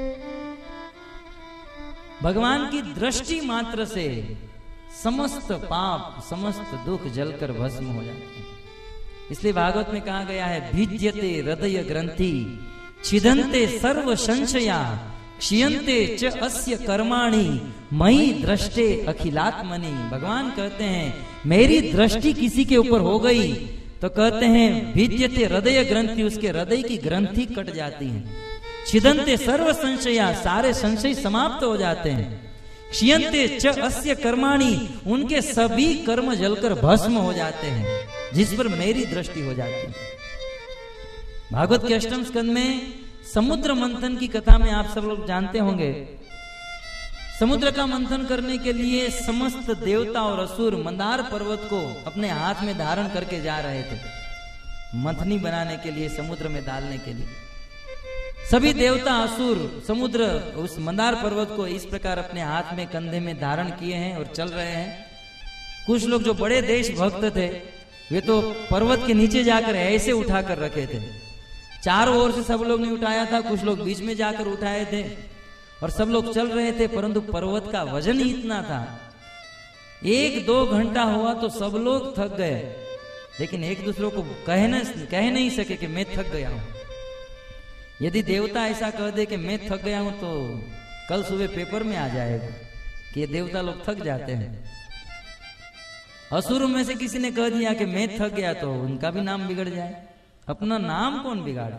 भगवान की दृष्टि मात्र से समस्त पाप, समस्त दुख जलकर भस्म हो जाते हैं। इसलिए भागवत में कहा गया है, भिद्यते हृदय ग्रंथि, छिदन्ते सर्व संशया, क्षीयन्ते च अस्य कर्माणि, मयि दृष्टे अखिलात्मनि। भगवान कहते हैं मेरी दृष्टि किसी के ऊपर हो गई तो कहते हैं भिद्यते हृदय ग्रंथि, उसके हृदय की ग्रंथि कट जाती है। छिदन्ते सर्व संशया, सारे संशय समाप्त हो जाते हैं। क्षीयन्ते च अस्य कर्माणि, उनके सभी कर्म जलकर भस्म हो जाते हैं, जिस पर मेरी दृष्टि हो जाती है। भागवत के अष्टम स्कंद में समुद्र मंथन की कथा में आप सब लोग जानते होंगे। समुद्र का मंथन करने के लिए समस्त देवता और असुर मंदार पर्वत को अपने हाथ में धारण करके जा रहे थे, मंथनी बनाने के लिए, समुद्र में डालने के लिए। सभी देवता असुर समुद्र उस मंदार पर्वत को इस प्रकार अपने हाथ में, कंधे में धारण किए हैं और चल रहे हैं। कुछ लोग जो बड़े देशभक्त थे, वे तो पर्वत के नीचे जाकर ऐसे उठा कर रखे थे। चारों ओर से सब लोग नहीं उठाया था, कुछ लोग बीच में जाकर उठाए थे और सब लोग चल रहे थे, परंतु पर्वत का वजन ही इतना था। एक दो घंटा हुआ तो सब लोग थक गए, लेकिन एक दूसरे को कह न कह नहीं सके कि मैं थक गया हूं। यदि देवता ऐसा कह दे कि मैं थक गया हूं तो कल सुबह पेपर में आ जाएगा कि ये देवता लोग थक जाते हैं। असुरों में से किसी ने कह दिया कि मैं थक गया तो उनका भी नाम बिगड़ जाए। अपना नाम कौन बिगाड़े?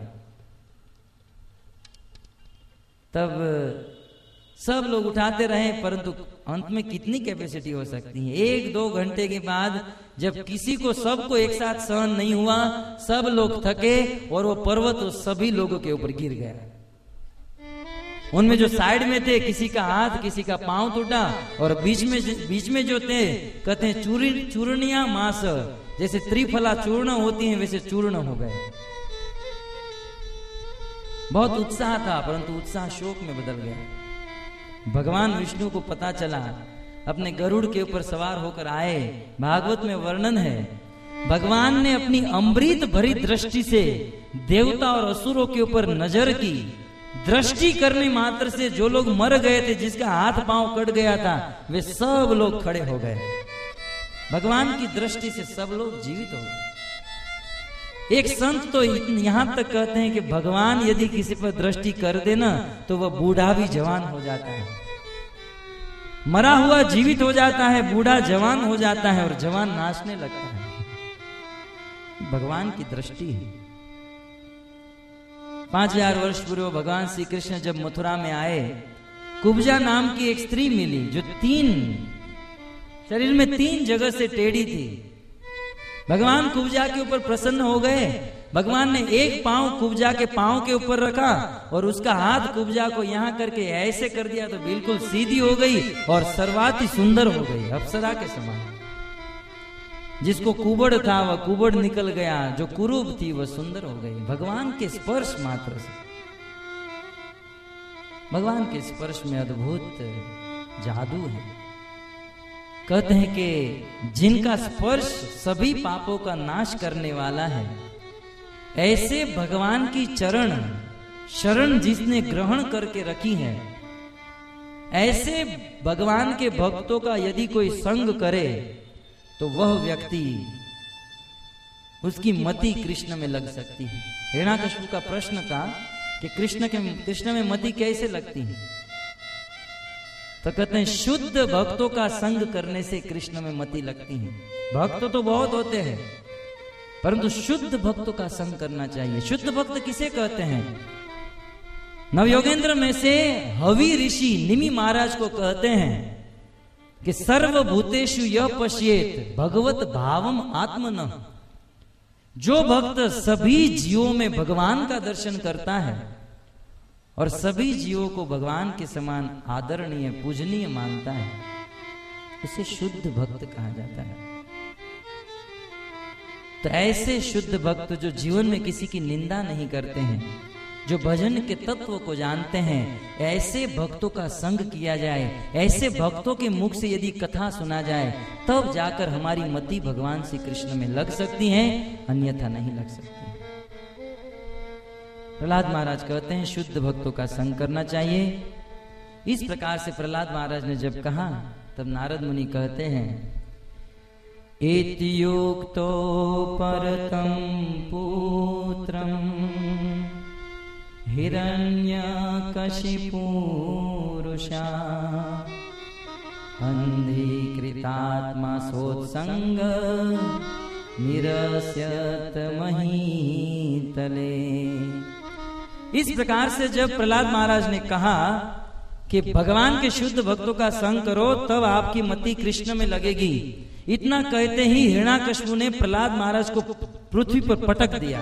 तब सब लोग उठाते रहे, परंतु अंत में कितनी कैपेसिटी हो सकती है? एक दो घंटे के बाद जब किसी को, सबको एक साथ सहन नहीं हुआ, सब लोग थके और वो पर्वत सभी लोगों के ऊपर गिर गया। उनमें जो साइड में थे, किसी का हाथ, किसी का पांव टूटा, और बीच में बीच में जो थे, कहते हैं चूरी चूर्णिया मास, जैसे त्रिफला चूर्ण होती हैं वैसे चूर्ण हो गए। बहुत उत्साह था, परंतु उत्साह शोक में बदल गया। भगवान विष्णु को पता चला, अपने गरुड़ के ऊपर सवार होकर आए। भागवत में वर्णन है, भगवान ने अपनी अमृत भरी दृष्टि से देवता और असुरों के ऊपर नजर की। दृष्टि करने मात्र से जो लोग मर गए थे, जिसका हाथ पांव कट गया था, वे सब लोग खड़े हो गए। भगवान की दृष्टि से सब लोग जीवित हो गए। एक संत तो यहां तक कहते हैं कि भगवान यदि किसी पर दृष्टि कर देना तो वह बूढ़ा भी जवान हो जाता है। मरा हुआ जीवित हो जाता है, बूढ़ा जवान हो जाता है और जवान नाचने लगता है। भगवान की दृष्टि है। पांच हजार वर्ष पूर्व भगवान श्री कृष्ण जब मथुरा में आए, कुब्जा नाम की एक स्त्री मिली जो तीन शरीर में तीन जगह से टेढ़ी थी। भगवान कुब्जा के ऊपर प्रसन्न हो गए। भगवान ने एक पांव कुब्जा के पांव के ऊपर रखा और उसका हाथ कुब्जा को यहां करके ऐसे कर दिया तो बिल्कुल सीधी हो गई और सर्वाति सुंदर हो गई, अप्सरा के समान। जिसको कुबड़ था वह कुबड़ निकल गया, जो कुरूप थी वह सुंदर हो गई। भगवान के स्पर्श मात्र से, भगवान के स्पर्श में अद्भुत जादू है। कहते हैं कि जिनका स्पर्श सभी पापों का नाश करने वाला है, ऐसे भगवान की चरण शरण जिसने ग्रहण करके रखी है, ऐसे भगवान के भक्तों का यदि कोई संग करे तो वह व्यक्ति, उसकी मति कृष्ण में लग सकती है। हिरण्याकशिपु का प्रश्न था कि कृष्ण के कृष्ण में मति कैसे लगती है, तो कहते हैं शुद्ध भक्तों का संग करने से कृष्ण में मति लगती है। भक्त तो बहुत होते हैं, परंतु शुद्ध भक्तों का संग करना चाहिए। शुद्ध भक्त किसे कहते हैं? नवयोगेंद्र में से हवि ऋषि निमि महाराज को कहते हैं कि सर्वभूतेषु यः पश्येत भगवत भावम आत्मनः। जो भक्त सभी जीवों में भगवान का दर्शन करता है और सभी जीवों को भगवान के समान आदरणीय पूजनीय मानता है, उसे शुद्ध भक्त कहा जाता है। तो ऐसे शुद्ध भक्त जो जीवन में किसी की निंदा नहीं करते हैं, जो भजन के तत्व को जानते हैं, ऐसे भक्तों का संग किया जाए, ऐसे भक्तों के मुख से यदि कथा सुना जाए, तब जाकर हमारी मति भगवान श्री कृष्ण में लग सकती है, अन्यथा नहीं लग सकती। प्रहलाद महाराज कहते हैं शुद्ध भक्तों का संग करना चाहिए। इस प्रकार से प्रहलाद महाराज ने जब कहा, तब नारद मुनि कहते हैं एत्युक्तो परतं पुत्रं हिरण्यकशिपुरुषा अंधीकृतात्मा सोत्संग निरस्यत महीतले। इस प्रकार से जब प्रहलाद महाराज ने कहा कि भगवान के शुद्ध भक्तों का संग करो तब आपकी मति कृष्ण में लगेगी, इतना कहते ही हिरण्याकशिपु ने प्रहलाद महाराज को पृथ्वी पर पटक दिया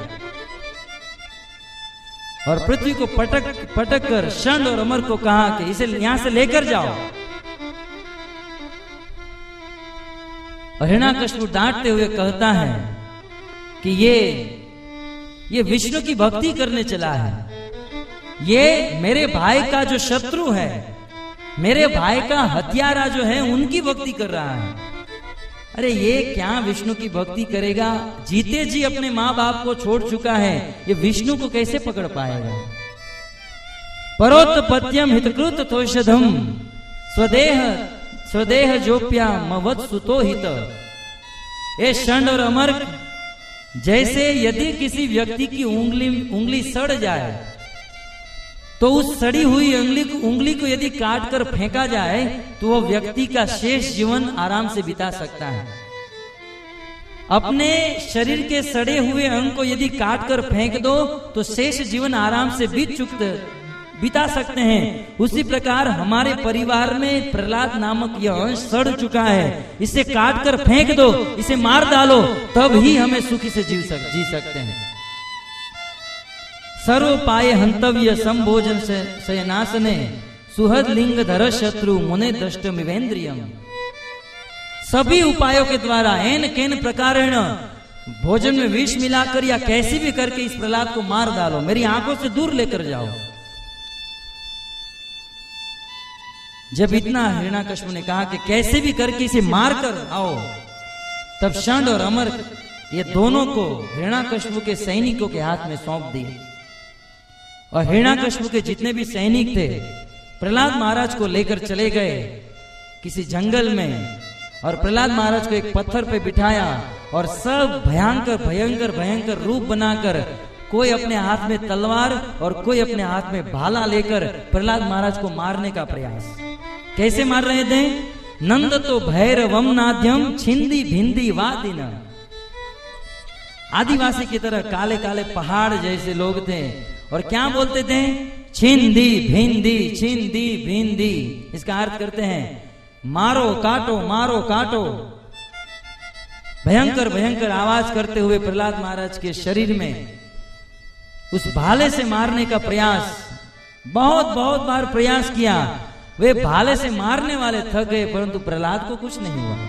और पृथ्वी को पटक पटक कर षंड और अमर को कहा कि इसे यहां से लेकर जाओ। और हिरण्याकशिपु डांटते हुए कहता है कि ये ये विष्णु की भक्ति करने चला है, ये मेरे भाई का जो शत्रु है, मेरे भाई का हत्यारा जो है, उनकी भक्ति कर रहा है। अरे ये क्या विष्णु की भक्ति करेगा? जीते जी अपने माँ बाप को छोड़ चुका है, ये विष्णु को कैसे पकड़ पाएगा? परोत्पत्यम हितकृत तोषधम स्वदेह स्वदेह जोप्या मवत सुतो हित। ए षंड और अमर, जैसे यदि किसी व्यक्ति की उंगली उंगली सड़ जाए तो उस सड़ी हुई उंगली उंगली को यदि काट कर फेंका जाए तो वह व्यक्ति का शेष जीवन आराम से बिता सकता है। अपने शरीर के सड़े हुए अंग को यदि काट कर फेंक दो तो शेष जीवन आराम से बीत चुकते बिता सकते हैं। उसी प्रकार हमारे परिवार में प्रहलाद नामक यह अंश सड़ चुका है, इसे काट कर फेंक दो, इसे मार डालो, तब ही हमें सुखी से जीव सक, जी सकते हैं। सर्वोपाय हंतव्य संभोजन शयनासने सुहद लिंग धर शत्रु मुने दष्टमिवेंद्रियम। सभी उपायों के द्वारा एन केन प्रकारेण भोजन में विष मिलाकर या कैसे भी करके इस प्रहलाद को मार डालो, मेरी आंखों से दूर लेकर जाओ। जब इतना हिरण्याकशिपु ने कहा कि कैसे भी करके इसे मार कर आओ, तब षंड और अमर ये दोनों को हिरण्याकशिपु के सैनिकों के हाथ में सौंप दिए। और हिरण्याकशिपु के जितने भी सैनिक थे प्रहलाद महाराज को लेकर चले गए किसी जंगल में, और प्रहलाद महाराज को एक पत्थर पे बिठाया और सब भयंकर भयंकर भयंकर रूप बनाकर, कोई अपने हाथ में तलवार और कोई अपने हाथ में भाला लेकर प्रहलाद महाराज को मारने का प्रयास। कैसे मार रहे थे? नंद तो भैरवम नाद्यम छिंदी भिंदी वादिन। आदिवासी की तरह काले काले पहाड़ जैसे लोग थे और क्या बोलते थे? छिंदी भिंदी छिंदी भिंदी। इसका अर्थ करते हैं मारो काटो मारो काटो। भयंकर भयंकर आवाज करते हुए प्रहलाद महाराज के शरीर में उस भाले से मारने का प्रयास, बहुत बहुत बार प्रयास किया। वे भाले से मारने वाले थक गए परंतु प्रहलाद को कुछ नहीं हुआ।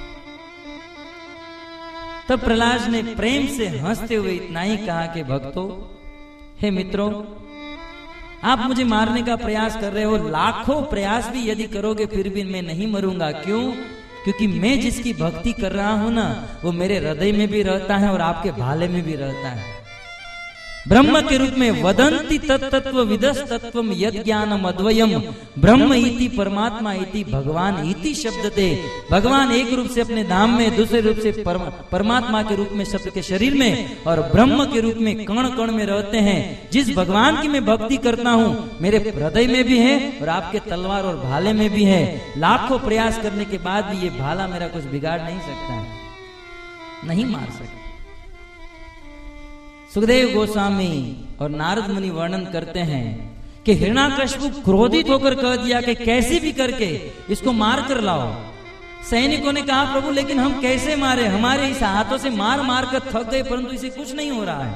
तब प्रहलाद ने प्रेम से हंसते हुए इतना ही कहा कि भक्तों, हे मित्रों, आप मुझे मारने का प्रयास कर रहे हो, लाखों प्रयास भी यदि करोगे फिर भी मैं नहीं मरूंगा। क्यों? क्योंकि मैं जिसकी भक्ति कर रहा हूं ना, वो मेरे हृदय में भी रहता है और आपके भाले में भी रहता है। ब्रह्म के रूप में वदंती तत्तत्व विदस तत्वम यद ज्ञानम अद्वयम ब्रह्म इति परमात्मा इति भगवान इति शब्द थे। भगवान एक रूप से अपने धाम में, दूसरे रूप से परमात्मा के रूप में शब्द के शरीर में, और ब्रह्म के रूप में कण कण में रहते हैं। जिस भगवान की मैं भक्ति करता हूँ मेरे हृदय में भी है और आपके तलवार और भाले में भी है। लाखों प्रयास करने के बाद भी ये भाला मेरा कुछ बिगाड़ नहीं सकता है, नहीं मार सकता। सुखदेव गोस्वामी और नारद मुनि वर्णन करते हैं कि हिरण्याकश्यप क्रोधित होकर कह दिया कि कैसे भी करके इसको मार कर लाओ। सैनिकों ने कहा प्रभु लेकिन हम कैसे मारे, हमारे इस हाथों से मार मार कर थक गए परंतु इसे कुछ नहीं हो रहा है।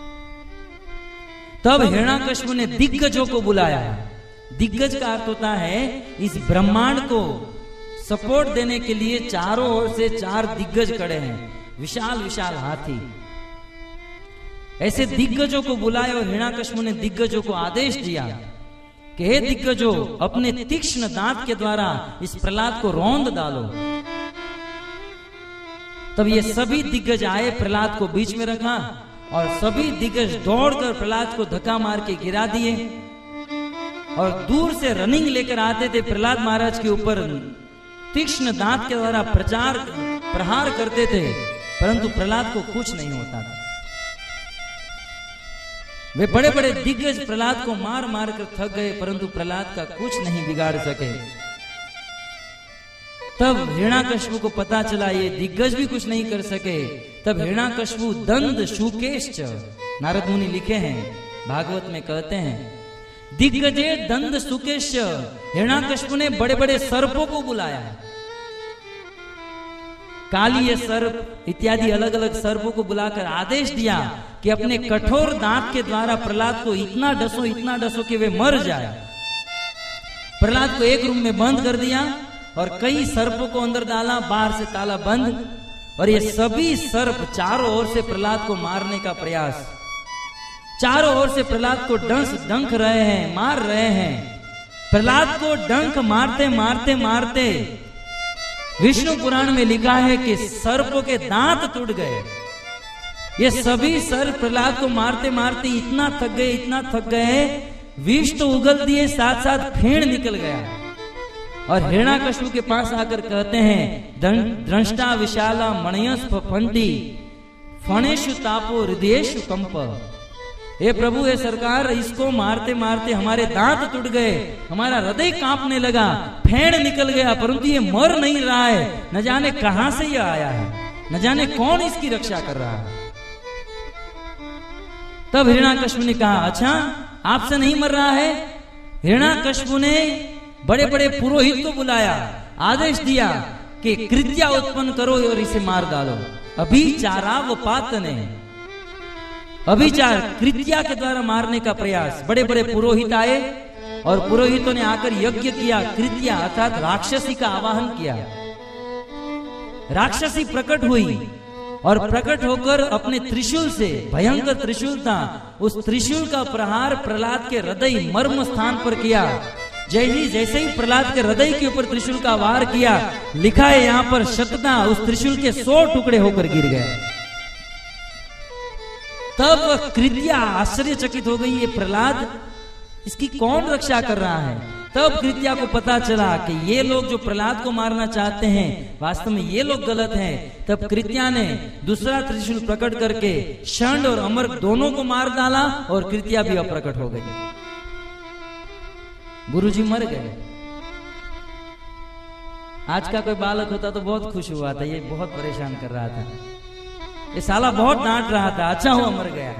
तब हिरण्याकश्यप ने दिग्गजों को बुलाया। दिग्गज का अर्थ होता है इस ब्रह्मांड को सपोर्ट देने के लिए चारों ओर से चार दिग्गज खड़े हैं, विशाल विशाल हाथी। ऐसे दिग्गजों को बुलाए और हिरण्याकश्यप ने दिग्गजों को आदेश दिया कि हे दिग्गजों, अपने तीक्ष्ण दांत के द्वारा इस प्रहलाद को रौंद डालो। तब ये सभी दिग्गज आए, प्रहलाद को बीच में रखा और सभी दिग्गज दौड़कर प्रहलाद को धक्का मार के गिरा दिए और दूर से रनिंग लेकर आते थे। प्रहलाद महाराज के ऊपर तीक्ष्ण दांत के द्वारा प्रचार प्रहार करते थे परंतु प्रहलाद को कुछ नहीं होता था। वे बड़े बड़े दिग्गज प्रहलाद को मार मार कर थक गए परंतु प्रहलाद का कुछ नहीं बिगाड़ सके। तब हिरण्याकश्यप को पता चला ये दिग्गज भी कुछ नहीं कर सके। तब हिरण्याकश्यप दंड शुकेश्च, नारद मुनि लिखे हैं, भागवत में कहते हैं दिग्गजे दंड शुकेश्च। हिरण्याकश्यप ने बड़े बड़े सर्पों को बुलाया, कालीय सर्प इत्यादि अलग अलग सर्पों को बुलाकर आदेश दिया कि अपने कठोर दांत के द्वारा प्रहलाद को इतना डसो इतना डसो कि वे मर जाए। प्रहलाद को एक रूम में बंद कर दिया और कई सर्पों को अंदर डाला, बाहर से ताला बंद, और ये सभी सर्प चारों ओर से प्रहलाद को मारने का प्रयास, चारों ओर से प्रहलाद को डंस डंक रहे हैं, मार रहे हैं। प्रहलाद को डंक मारते मारते मारते विष्णु पुराण में लिखा है कि सर्पों के दांत टूट गए। ये सभी सर्प प्रहलाद को मारते मारते इतना थक गए इतना थक गए विष तो उगल दिए, साथ साथ फेड़ निकल गया। और हिरण्याकश्यप के पास आकर कहते हैं दृष्टा विशाला मणयस्फ फंटी फणेशु तापो हृदयेषु कंप। हे प्रभु, हे सरकार, इसको मारते मारते हमारे दांत टूट गए, हमारा हृदय कांपने लगा, फेड़ निकल गया परंतु ये मर नहीं रहा है। न जाने कहां से ये आया है, न जाने कौन इसकी रक्षा कर रहा है। तब हिरण्याकश्यप ने कहा अच्छा आपसे नहीं मर रहा है। हिरण्याकश्यप ने बड़े बड़े पुरोहित को बुलाया, आदेश दिया कि कृत्या उत्पन्न करो और इसे मार डालो। अभिचारा व पातने, अभिचार कृत्या के द्वारा मारने का प्रयास। बड़े बड़े पुरोहित आए और पुरोहितों ने आकर यज्ञ किया, कृत्या अर्थात राक्षसी का आवाहन किया। राक्षसी प्रकट हुई और प्रकट होकर अपने त्रिशूल से, भयंकर त्रिशूल था, उस त्रिशूल का प्रहार प्रहलाद के हृदय मर्म स्थान पर किया। जैसे जैसे ही प्रहलाद के हृदय के ऊपर त्रिशूल का वार किया, लिखा है यहाँ पर शतता उस त्रिशूल के सौ टुकड़े होकर गिर गए। तब कृत्या आश्चर्यचकित हो गई, ये प्रहलाद, इसकी कौन रक्षा कर रहा है। तब कृत्या को पता चला कि ये लोग जो प्रहलाद को मारना चाहते हैं वास्तव में ये लोग गलत हैं। तब कृत्या ने दूसरा त्रिशूल प्रकट करके षंड और अमर दोनों को मार डाला और कृत्या भी अप्रकट हो गई। गुरुजी मर गए। आज का कोई बालक होता तो बहुत खुश हुआ था, ये बहुत परेशान कर रहा था। ये साला बहुत डांट रहा था, अच्छा हुआ मर गया।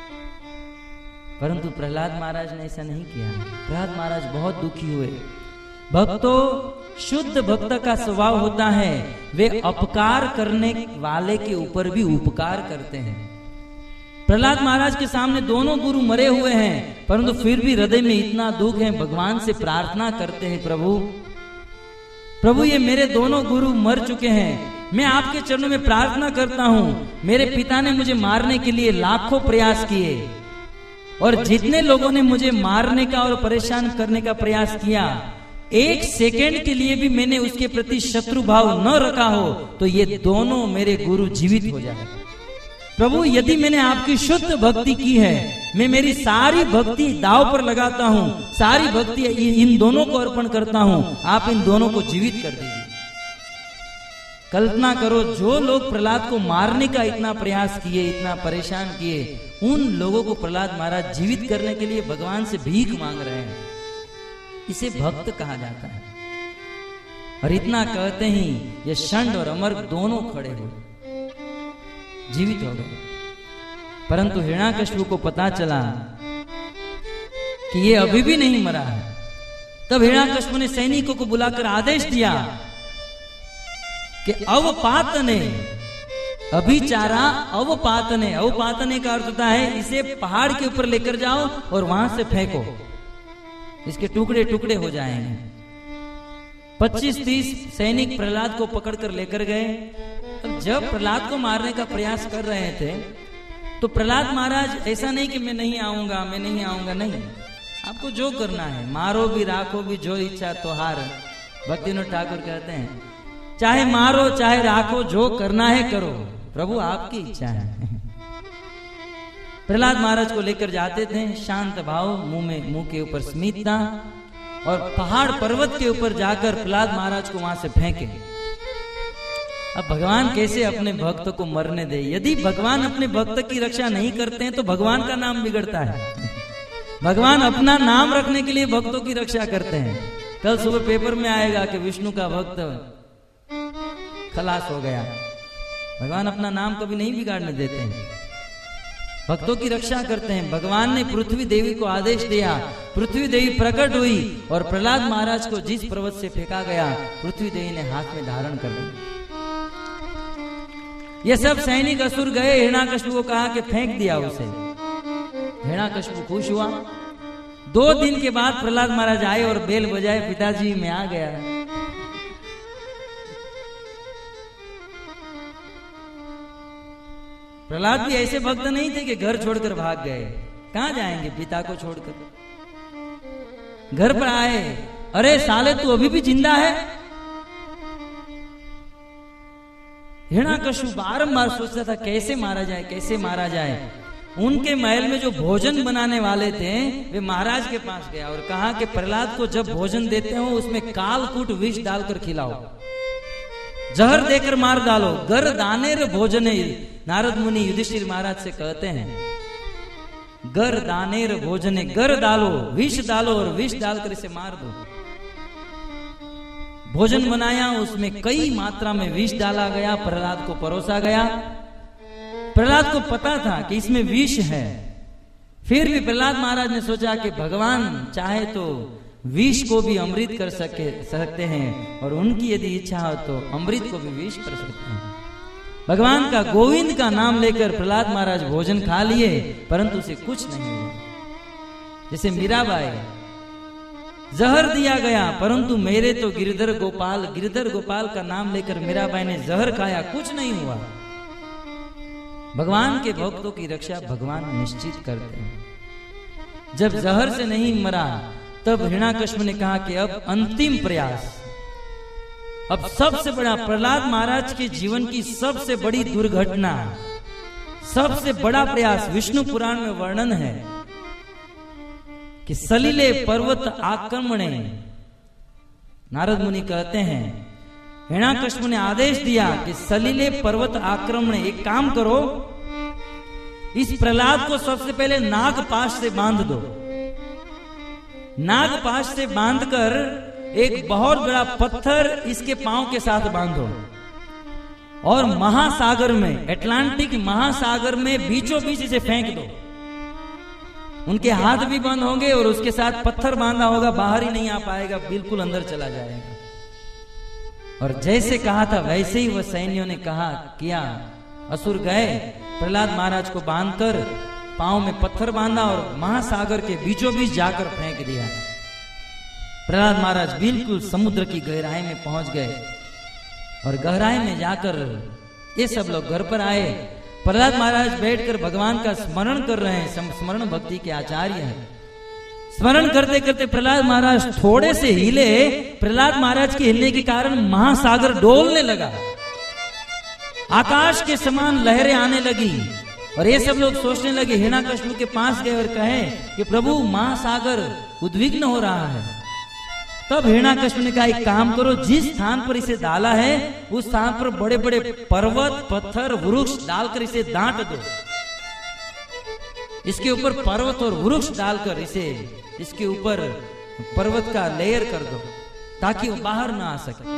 परंतु प्रहलाद महाराज ने ऐसा नहीं किया। प्रहलाद महाराज बहुत दुखी हुए। भक्तों, शुद्ध भक्त का स्वभाव होता है वे अपकार करने वाले के ऊपर भी उपकार करते हैं। प्रहलाद महाराज के सामने दोनों गुरु मरे हुए हैं, परंतु फिर भी हृदय में इतना दुख है, भगवान से प्रार्थना करते हैं, प्रभु प्रभु ये मेरे दोनों गुरु मर चुके हैं, मैं आपके चरणों में प्रार्थना करता हूँ। मेरे पिता ने मुझे मारने के लिए लाखों प्रयास किए और जितने लोगों ने मुझे मारने का और परेशान करने का प्रयास किया, एक सेकंड के लिए भी मैंने उसके प्रति शत्रु भाव न रखा हो तो ये दोनों मेरे गुरु जीवित हो जाए। प्रभु यदि मैंने आपकी शुद्ध भक्ति की है, मैं मेरी सारी भक्ति दांव पर लगाता हूँ, सारी भक्ति इन दोनों को अर्पण करता हूँ, आप इन दोनों को जीवित कर दीजिए। कल्पना करो, जो लोग प्रहलाद को मारने का इतना प्रयास किए, इतना परेशान किए, उन लोगों को प्रहलाद महाराज जीवित करने के लिए भगवान से भीख मांग रहे हैं। इसे भक्त कहा जाता है। और इतना कहते ही ये षंड और अमर दोनों खड़े हुए, जीवित हो गए। परंतु हिरण्याकश्यप को पता चला कि ये अभी भी नहीं मरा है। तब हिरण्याकश्यप ने सैनिकों को बुलाकर आदेश दिया कि अवपातने, अभिचारा अवपातने, अवपातने का अर्थ होता है इसे पहाड़ के ऊपर लेकर जाओ और वहां से फेंको, इसके टुकड़े टुकड़े हो जाएंगे। पच्चीस तीस सैनिक प्रहलाद को पकड़कर लेकर गए। अब जब प्रहलाद को मारने का प्रयास कर रहे थे तो प्रहलाद महाराज ऐसा नहीं कि मैं नहीं आऊंगा, मैं नहीं आऊंगा, नहीं, आपको जो करना है मारो भी राखो भी जो इच्छा तोहार। भक्तिविनोद ठाकुर कहते हैं चाहे मारो चाहे राखो, जो करना है करो, प्रभु आपकी इच्छा है। प्रहलाद महाराज को लेकर जाते थे, शांत भाव, मुंह में मुंह के ऊपर स्मितता, और पहाड़ पर्वत के ऊपर जाकर प्रहलाद महाराज को वहां से फेंके। अब भगवान कैसे अपने भक्त को मरने दे? यदि भगवान अपने भक्त की रक्षा नहीं करते हैं तो भगवान का नाम बिगड़ता है। भगवान अपना नाम रखने के लिए भक्तों की रक्षा करते हैं। कल सुबह पेपर में आएगा कि विष्णु का भक्त खलास हो गया। भगवान अपना नाम कभी नहीं बिगाड़ने देते हैं, भक्तों की रक्षा करते हैं। भगवान ने पृथ्वी देवी को आदेश दिया, पृथ्वी देवी प्रकट हुई और प्रहलाद महाराज को जिस पर्वत से फेंका गया, पृथ्वी देवी ने हाथ में धारण कर लिया। ये सब सैनिक असुर गए, हिरण्याकश्यप को कहा कि फेंक दिया उसे। हिरण्याकश्यप खुश हुआ। दो दिन के बाद प्रहलाद महाराज आए और बेल बजाए, पिताजी मैं आ गया। प्रहलाद भी ऐसे भक्त नहीं थे कि घर छोड़कर भाग गए। कहां जाएंगे पिता को छोड़कर? घर पर आए, अरे साले तू अभी भी जिंदा है? हिरण्याकश्यप बारंबार सोचता था कैसे मारा जाए, कैसे मारा जाए। उनके महल में जो भोजन बनाने वाले थे वे महाराज के पास गया और कहा कि प्रहलाद को जब भोजन देते हो उसमें कालकूट विष डालकर खिलाओ, जहर देकर मार डालो। गर दानेर भोजने, नारद मुनि युधिष्ठिर महाराज से कहते हैं, गर दानेर भोजने, गर डालो, विष डालो और विष डालकर इसे मार दो। भोजन बनाया, उसमें कई मात्रा में विष डाला गया, प्रहलाद को परोसा गया। प्रहलाद को पता था कि इसमें विष है, फिर भी प्रहलाद महाराज ने सोचा कि भगवान चाहे तो विष को भी अमृत कर सके सकते हैं और उनकी यदि इच्छा हो तो अमृत को भी विष कर सकते हैं। भगवान का गोविंद का नाम लेकर प्रहलाद महाराज भोजन खा लिए, परंतु उसे कुछ नहीं हुआ। जैसे मीराबाई, जहर दिया गया परंतु मेरे तो गिरधर गोपाल, गिरधर गोपाल का नाम लेकर मीराबाई ने जहर खाया, कुछ नहीं हुआ। भगवान के भक्तों की रक्षा भगवान निश्चित करते हैं। जब जहर से नहीं मरा तब हिरण्याकश्यप ने कहा कि अब अंतिम प्रयास, अब सबसे बड़ा, प्रहलाद महाराज के जीवन की सबसे बड़ी दुर्घटना, सबसे बड़ा प्रयास विष्णु पुराण में वर्णन है कि सलीले पर्वत आक्रमणे। नारद मुनि कहते हैं हिरण्याकश्यप ने आदेश दिया कि सलीले पर्वत आक्रमणे, एक काम करो, इस प्रहलाद को सबसे पहले नागपाश से बांध दो। नागपाश से बांधकर एक बहुत बड़ा पत्थर इसके पांव के साथ बांधो और महासागर में, अटलांटिक महासागर में बीचों बीच इसे फेंक दो। उनके हाथ भी बंद होंगे और उसके साथ पत्थर बांधा होगा, बाहर ही नहीं आ पाएगा, बिल्कुल अंदर चला जाएगा। और जैसे कहा था वैसे ही वह सैन्यों ने कहा किया। असुर गए, प्रहलाद महाराज को बांधकर पांव में पत्थर बांधा और महासागर के बीचों बीच जाकर फेंक दिया। प्रहलाद महाराज बिल्कुल समुद्र की गहराई में पहुंच गए और गहराई में जाकर ये सब लोग घर पर आए। प्रहलाद महाराज बैठकर भगवान का स्मरण कर रहे हैं, स्मरण भक्ति के आचार्य हैं। स्मरण करते करते प्रहलाद महाराज थोड़े से हिले। प्रहलाद महाराज के हिलने के कारण महासागर डोलने लगा, आकाश के समान लहरें आने लगी। और ये सब लोग सोचने लगे, हिरण्याकश्यप के पास गए और कहे कि प्रभु महासागर उद्विग्न हो रहा है। तब हिरण्याकश्यप ने कहा एक काम करो, जिस स्थान पर इसे डाला है उस स्थान पर बड़े बड़े पर्वत, पत्थर, वृक्ष डालकर इसे दांट दो। इसके ऊपर पर्वत और वृक्ष डालकर इसे इसके ऊपर पर्वत का लेयर कर दो ताकि वो बाहर ना आ सके।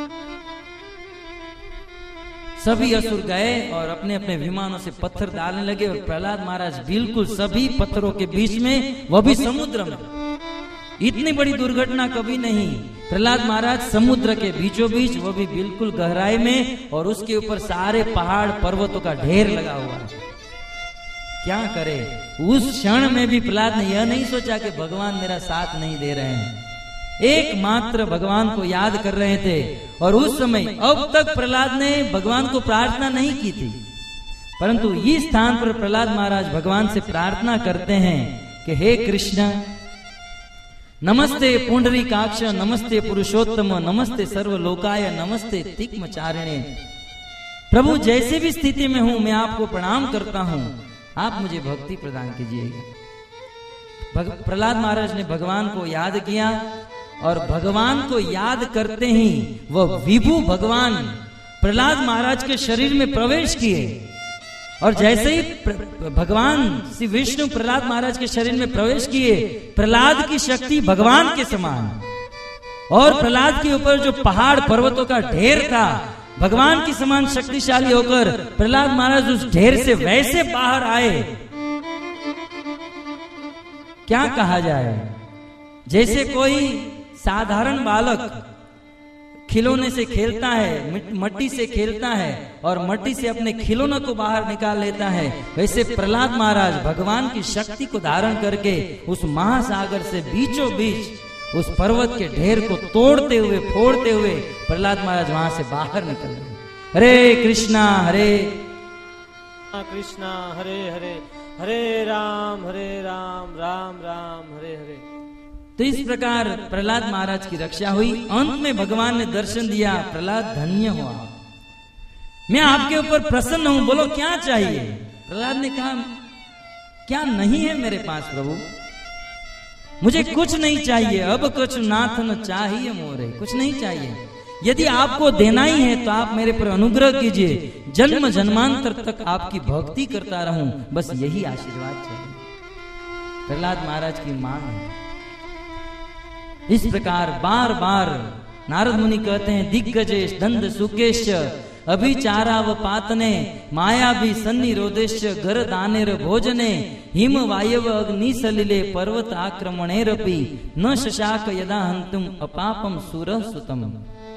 सभी असुर गए और अपने अपने विमानों से पत्थर डालने लगे और प्रहलाद महाराज बिल्कुल सभी पत्थरों के बीच में, वह भी समुद्र में। इतनी बड़ी दुर्घटना कभी नहीं। प्रहलाद महाराज समुद्र के बीचों बीच, वो भी बिल्कुल गहराई में, और उसके ऊपर सारे पहाड़ पर्वतों का ढेर लगा हुआ है। क्या करे, उस क्षण में भी प्रहलाद ने यह नहीं सोचा कि भगवान मेरा साथ नहीं दे रहे हैं। एकमात्र भगवान को याद कर रहे थे। और उस समय अब तक प्रहलाद ने भगवान को प्रार्थना नहीं की थी, परंतु इस स्थान पर प्रहलाद महाराज भगवान से प्रार्थना करते हैं कि हे कृष्ण, नमस्ते पुंडरीकाक्ष, नमस्ते पुरुषोत्तम, नमस्ते सर्वलोकाय, नमस्ते तिक्मचारिणे। प्रभु, जैसे भी स्थिति में हूं मैं आपको प्रणाम करता हूं, आप मुझे भक्ति प्रदान कीजिएगा। प्रहलाद महाराज ने भगवान को याद किया और भगवान को याद करते ही वह विभु भगवान प्रहलाद महाराज के शरीर में प्रवेश किए। और जैसे ही भगवान श्री विष्णु प्रहलाद महाराज के शरीर में प्रवेश किए, प्रहलाद की शक्ति भगवान के समान, और प्रहलाद के ऊपर जो पहाड़ पर्वतों का ढेर था, भगवान के समान शक्तिशाली होकर प्रहलाद महाराज उस ढेर से वैसे बाहर आए, क्या कहा जाए, जैसे कोई साधारण बालक खिलौने से खेलता है, मट्टी से खेलता है और मट्टी से अपने खिलौनों को बाहर निकाल लेता है, वैसे प्रहलाद महाराज भगवान की शक्ति को धारण करके उस महासागर से बीचों बीच उस पर्वत के ढेर को तोड़ते हुए, फोड़ते हुए प्रहलाद महाराज वहां से बाहर निकल गए। हरे कृष्णा हरे कृष्णा हरे हरे, हरे राम हरे राम, राम राम हरे हरे। तो इस प्रकार प्रहलाद महाराज की रक्षा हुई। अंत में भगवान ने दर्शन दिया, प्रहलाद धन्य हुआ, मैं आपके ऊपर प्रसन्न हूं, बोलो क्या चाहिए। प्रहलाद ने कहा क्या नहीं है मेरे पास प्रभु, मुझे कुछ नहीं चाहिए, अब कुछ नाथ न चाहिए मोरे, कुछ नहीं चाहिए। यदि आपको देना ही है तो आप मेरे पर अनुग्रह कीजिए, जन्म जन्मांतर तक आपकी भक्ति करता रहूं, बस यही आशीर्वाद चाहिए। प्रहलाद महाराज की मांग है। इस प्रकार बार बार नारद मुनि कहते हैं, दिग्गजेश दंड सुकेश अभिचाराव पातने, माया भी सन्निरोधेश घर दानेर भोजने, हिम वायव अग्नि सलिले पर्वत आक्रमणेरपि न शशाक यदा हंतुम अपापम सुरः सुतम।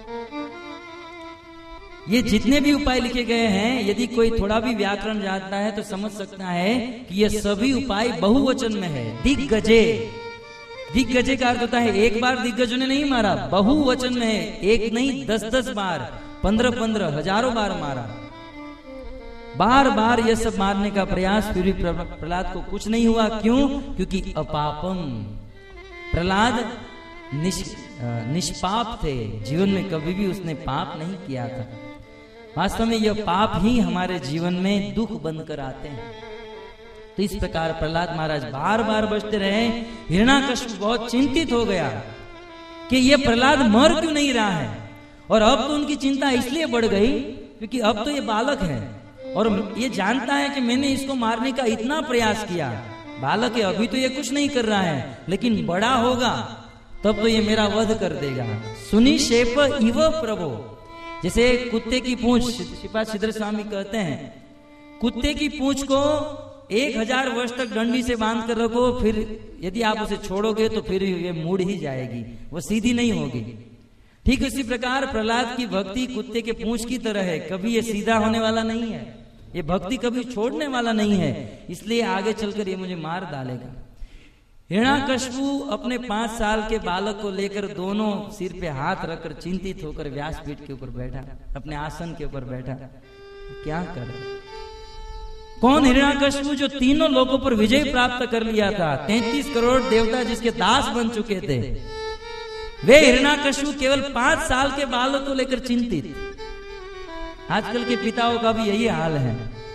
ये जितने भी उपाय लिखे गए हैं, यदि कोई थोड़ा भी व्याकरण जानता है तो समझ सकता है कि ये सभी उपाय बहुवचन में है। दिग्गजे, दिग्गजे का अर्थ होता है एक बार दिग्गजों ने नहीं मारा, बहुवचन में है, एक नहीं दस दस बार, पंद्रह पंद्रह हजारों बार मारा, बार बार ये सब मारने का प्रयास, फिर भी प्रहलाद को कुछ नहीं हुआ। क्यों? क्योंकि अपापम, प्रहलाद निष, निष्पाप थे, जीवन में कभी भी उसने पाप नहीं किया था। वास्तव में यह पाप ही हमारे जीवन में दुख बनकर आते हैं। तो इस प्रकार प्रहलाद महाराज बार बार बचते रहे। हिरण्याकश्यप बहुत चिंतित हो गया कि ये प्रहलाद मर क्यों नहीं रहा है, और अब तो उनकी चिंता इसलिए बढ़ गई क्योंकि अब तो ये बालक है और ये जानता है कि मैंने इसको मारने का इतना प्रयास किया। बालक है, अभी तो ये कुछ नहीं कर रहा है, लेकिन बड़ा होगा तब तो ये मेरा वध कर देगा। सुनी शेप इव प्रभो, जैसे कुत्ते की पूंछ, श्रीपाद सिद्धर स्वामी कहते हैं, कुत्ते की पूंछ को एक हजार वर्ष तक डंडी से बांध कर रखो, फिर यदि आप उसे छोड़ोगे तो फिर ये मुड़ ही जाएगी, वो सीधी नहीं होगी। ठीक उसी प्रकार प्रहलाद की भक्ति कुत्ते के पूंछ की तरह है, कभी ये सीधा होने वाला नहीं है, ये भक्ति कभी छोड़ने वाला नहीं है, इसलिए आगे चलकर ये मुझे मार डालेगा। हिरण्याकश्यपु अपने पांच साल के बालक को लेकर दोनों सिर पे हाथ रखकर चिंतित होकर व्यासपीठ के ऊपर बैठा, अपने आसन के ऊपर बैठा। क्या करे? कौन? हिरण्याकश्यपु जो तीनों लोगों पर विजय प्राप्त कर लिया था, तैंतीस करोड़ देवता जिसके दास बन चुके थे, वे हिरण्याकश्यपु केवल पांच साल के बालक को लेकर चिंतित। आजकल के पिताओं का भी यही हाल है,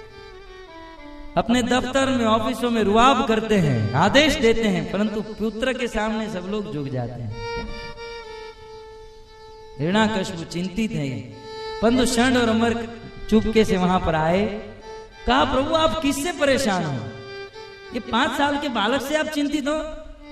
अपने दफ्तर में ऑफिसों में रुआब करते हैं, आदेश देते हैं, परंतु पुत्र के सामने सब लोग झुक जाते हैं। हिरण्याकश्यपु चिंतित है, परंतु षंड और अमर चुपके से वहां पर आए। कहा, प्रभु आप किससे परेशान हो? ये पांच साल के बालक से आप चिंतित हो?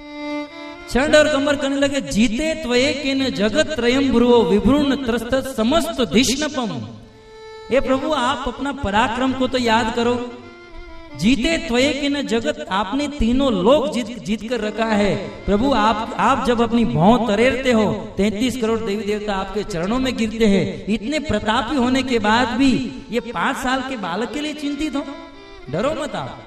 षंड और कमर करने लगे, जीते त्वये केन जगत त्रयम भ्रुवो विभ्रूण त्रस्त समस्त धिष्णपम। ये प्रभु आप अपना पराक्रम को तो याद करो। जीते त्वये केन जगत, आपने तीनों लोक जीत जीत कर रखा है। प्रभु आप आप जब अपनी भौं तरेरते हो, तैंतीस करोड़ देवी देवता आपके चरणों में गिरते हैं। इतने प्रतापी होने के बाद भी ये पांच साल के बालक के लिए चिंतित हो? डरो मत आप।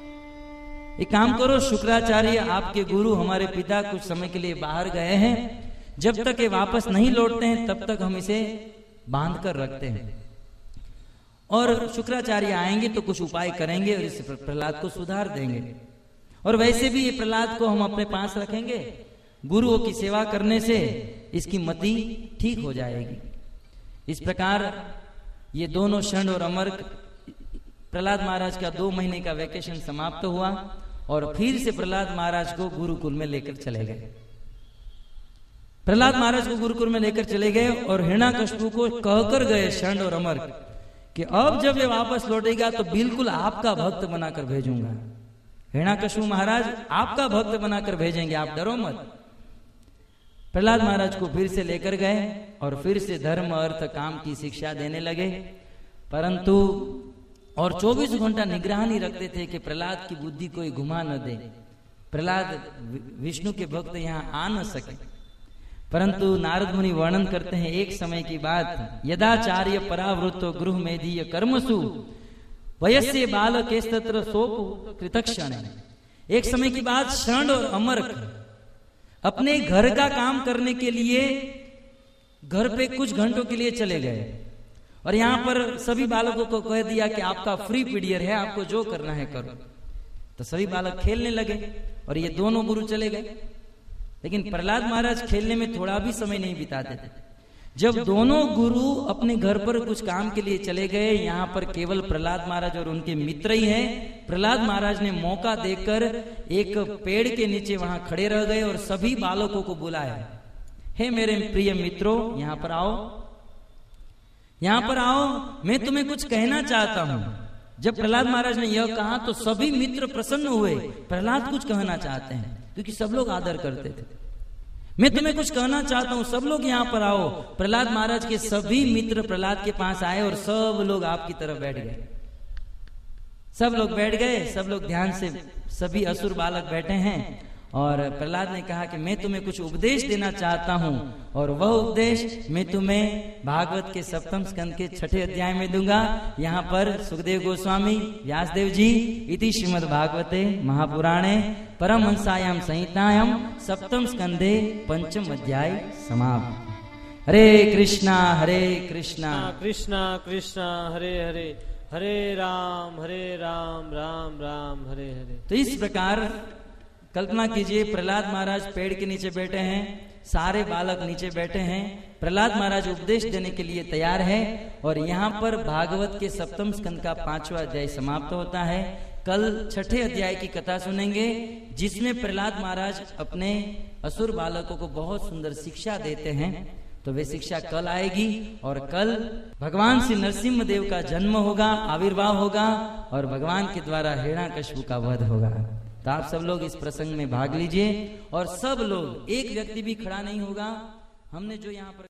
एक काम करो, शुक्राचार्य आपके गुरु हमारे पिता कुछ समय के लिए बाहर गए हैं, जब तक ये वापस नहीं लौटते हैं तब तक हम इसे बांध कर रखते हैं, और शुक्राचार्य आएंगे तो कुछ उपाय करेंगे और इस प्रहलाद को सुधार देंगे। और वैसे भी ये प्रहलाद को हम अपने पास रखेंगे, गुरुओं की सेवा करने से इसकी मति ठीक हो जाएगी। इस प्रकार ये दोनों षंड और अमर, प्रहलाद महाराज का दो महीने का वेकेशन समाप्त हुआ और फिर से प्रहलाद महाराज को गुरुकुल में लेकर चले गए। प्रहलाद महाराज को गुरुकुल में लेकर चले गए और हिरण्याकश्यपु को कहकर गए षंड और अमर कि अब जब ये वापस लौटेगा तो बिल्कुल आपका भक्त बनाकर भेजूंगा। हिरण्याकश्यपु महाराज आपका भक्त बनाकर भेजेंगे, आप डरो मत। प्रहलाद महाराज को फिर से लेकर गए और फिर से धर्म अर्थ काम की शिक्षा देने लगे, परंतु और चौबीस घंटा निगरानी रखते थे कि प्रहलाद की बुद्धि कोई घुमा न दे, प्रहलाद विष्णु के भक्त यहाँ आ न सके। परंतु नारद मुनि वर्णन करते हैं, एक समय की बात, यदाचार्य परावृत्तो गृह मेधीय कर्मसु वयस्य बालकेस्तत्र सोप कृतक्षण। एक समय की बात, षंड और अमर अपने घर का काम करने के लिए घर पे कुछ घंटों के लिए चले गए और यहाँ पर सभी बालकों को कह दिया कि आपका फ्री पीरियड है, आपको जो करना है करो। तो सभी बालक खेलने लगे और ये दोनों गुरु चले गए। लेकिन प्रहलाद महाराज खेलने में थोड़ा भी समय नहीं बिताते थे। जब दोनों गुरु अपने घर पर कुछ काम के लिए चले गए, यहाँ पर केवल प्रहलाद महाराज और उनके मित्र ही हैं। प्रहलाद महाराज ने मौका देकर एक पेड़ के नीचे वहां खड़े रह गए और सभी बालकों को बुलाया, हे मेरे प्रिय मित्रों, यहाँ पर आओ, यहाँ पर आओ, मैं तुम्हें कुछ कहना चाहता हूँ। जब प्रहलाद महाराज ने यह कहा तो सभी मित्र प्रसन्न हुए। प्रहलाद कुछ कहना चाहते हैं, क्योंकि सब लोग आदर करते थे। मैं तुम्हें कुछ कहना चाहता हूँ, सब लोग यहाँ पर आओ। प्रहलाद महाराज के सभी मित्र प्रहलाद के पास आए और सब लोग आपकी तरफ बैठ गए। सब लोग बैठ गए, सब लोग ध्यान से, सभी असुर बालक बैठे हैं। और प्रहलाद ने कहा कि मैं तुम्हें कुछ उपदेश देना चाहता हूँ, और वह उपदेश मैं तुम्हें भागवत के सप्तम स्कंद के छठे अध्याय में दूंगा। यहाँ पर सुखदेव गोस्वामी व्यासदेव जी इति श्रीमद् भागवते महापुराणे परमहंसायाम संहितायाम सप्तम स्कंदे पंचम अध्याय समाप्त। हरे कृष्णा हरे कृष्णा कृष्णा कृष्णा हरे हरे, हरे राम हरे राम राम राम हरे हरे। तो इस प्रकार कल्पना कीजिए, प्रहलाद महाराज पेड़ के नीचे बैठे हैं, सारे बालक नीचे बैठे हैं, प्रहलाद महाराज उपदेश देने के लिए तैयार है और यहाँ पर भागवत के सप्तम स्कंद का पांचवा अध्याय समाप्त होता है। कल छठे अध्याय की कथा सुनेंगे, जिसमें प्रहलाद महाराज अपने असुर बालकों को बहुत सुंदर शिक्षा देते हैं। तो वे शिक्षा कल आएगी और कल भगवान श्री नरसिंह देव का जन्म होगा, आविर्भाव होगा और भगवान के द्वारा हिरण्याकश्यपु का वध होगा। तो आप सब लोग इस प्रसंग में भाग लीजिए और सब लोग, एक व्यक्ति भी खड़ा नहीं होगा। हमने जो यहाँ पर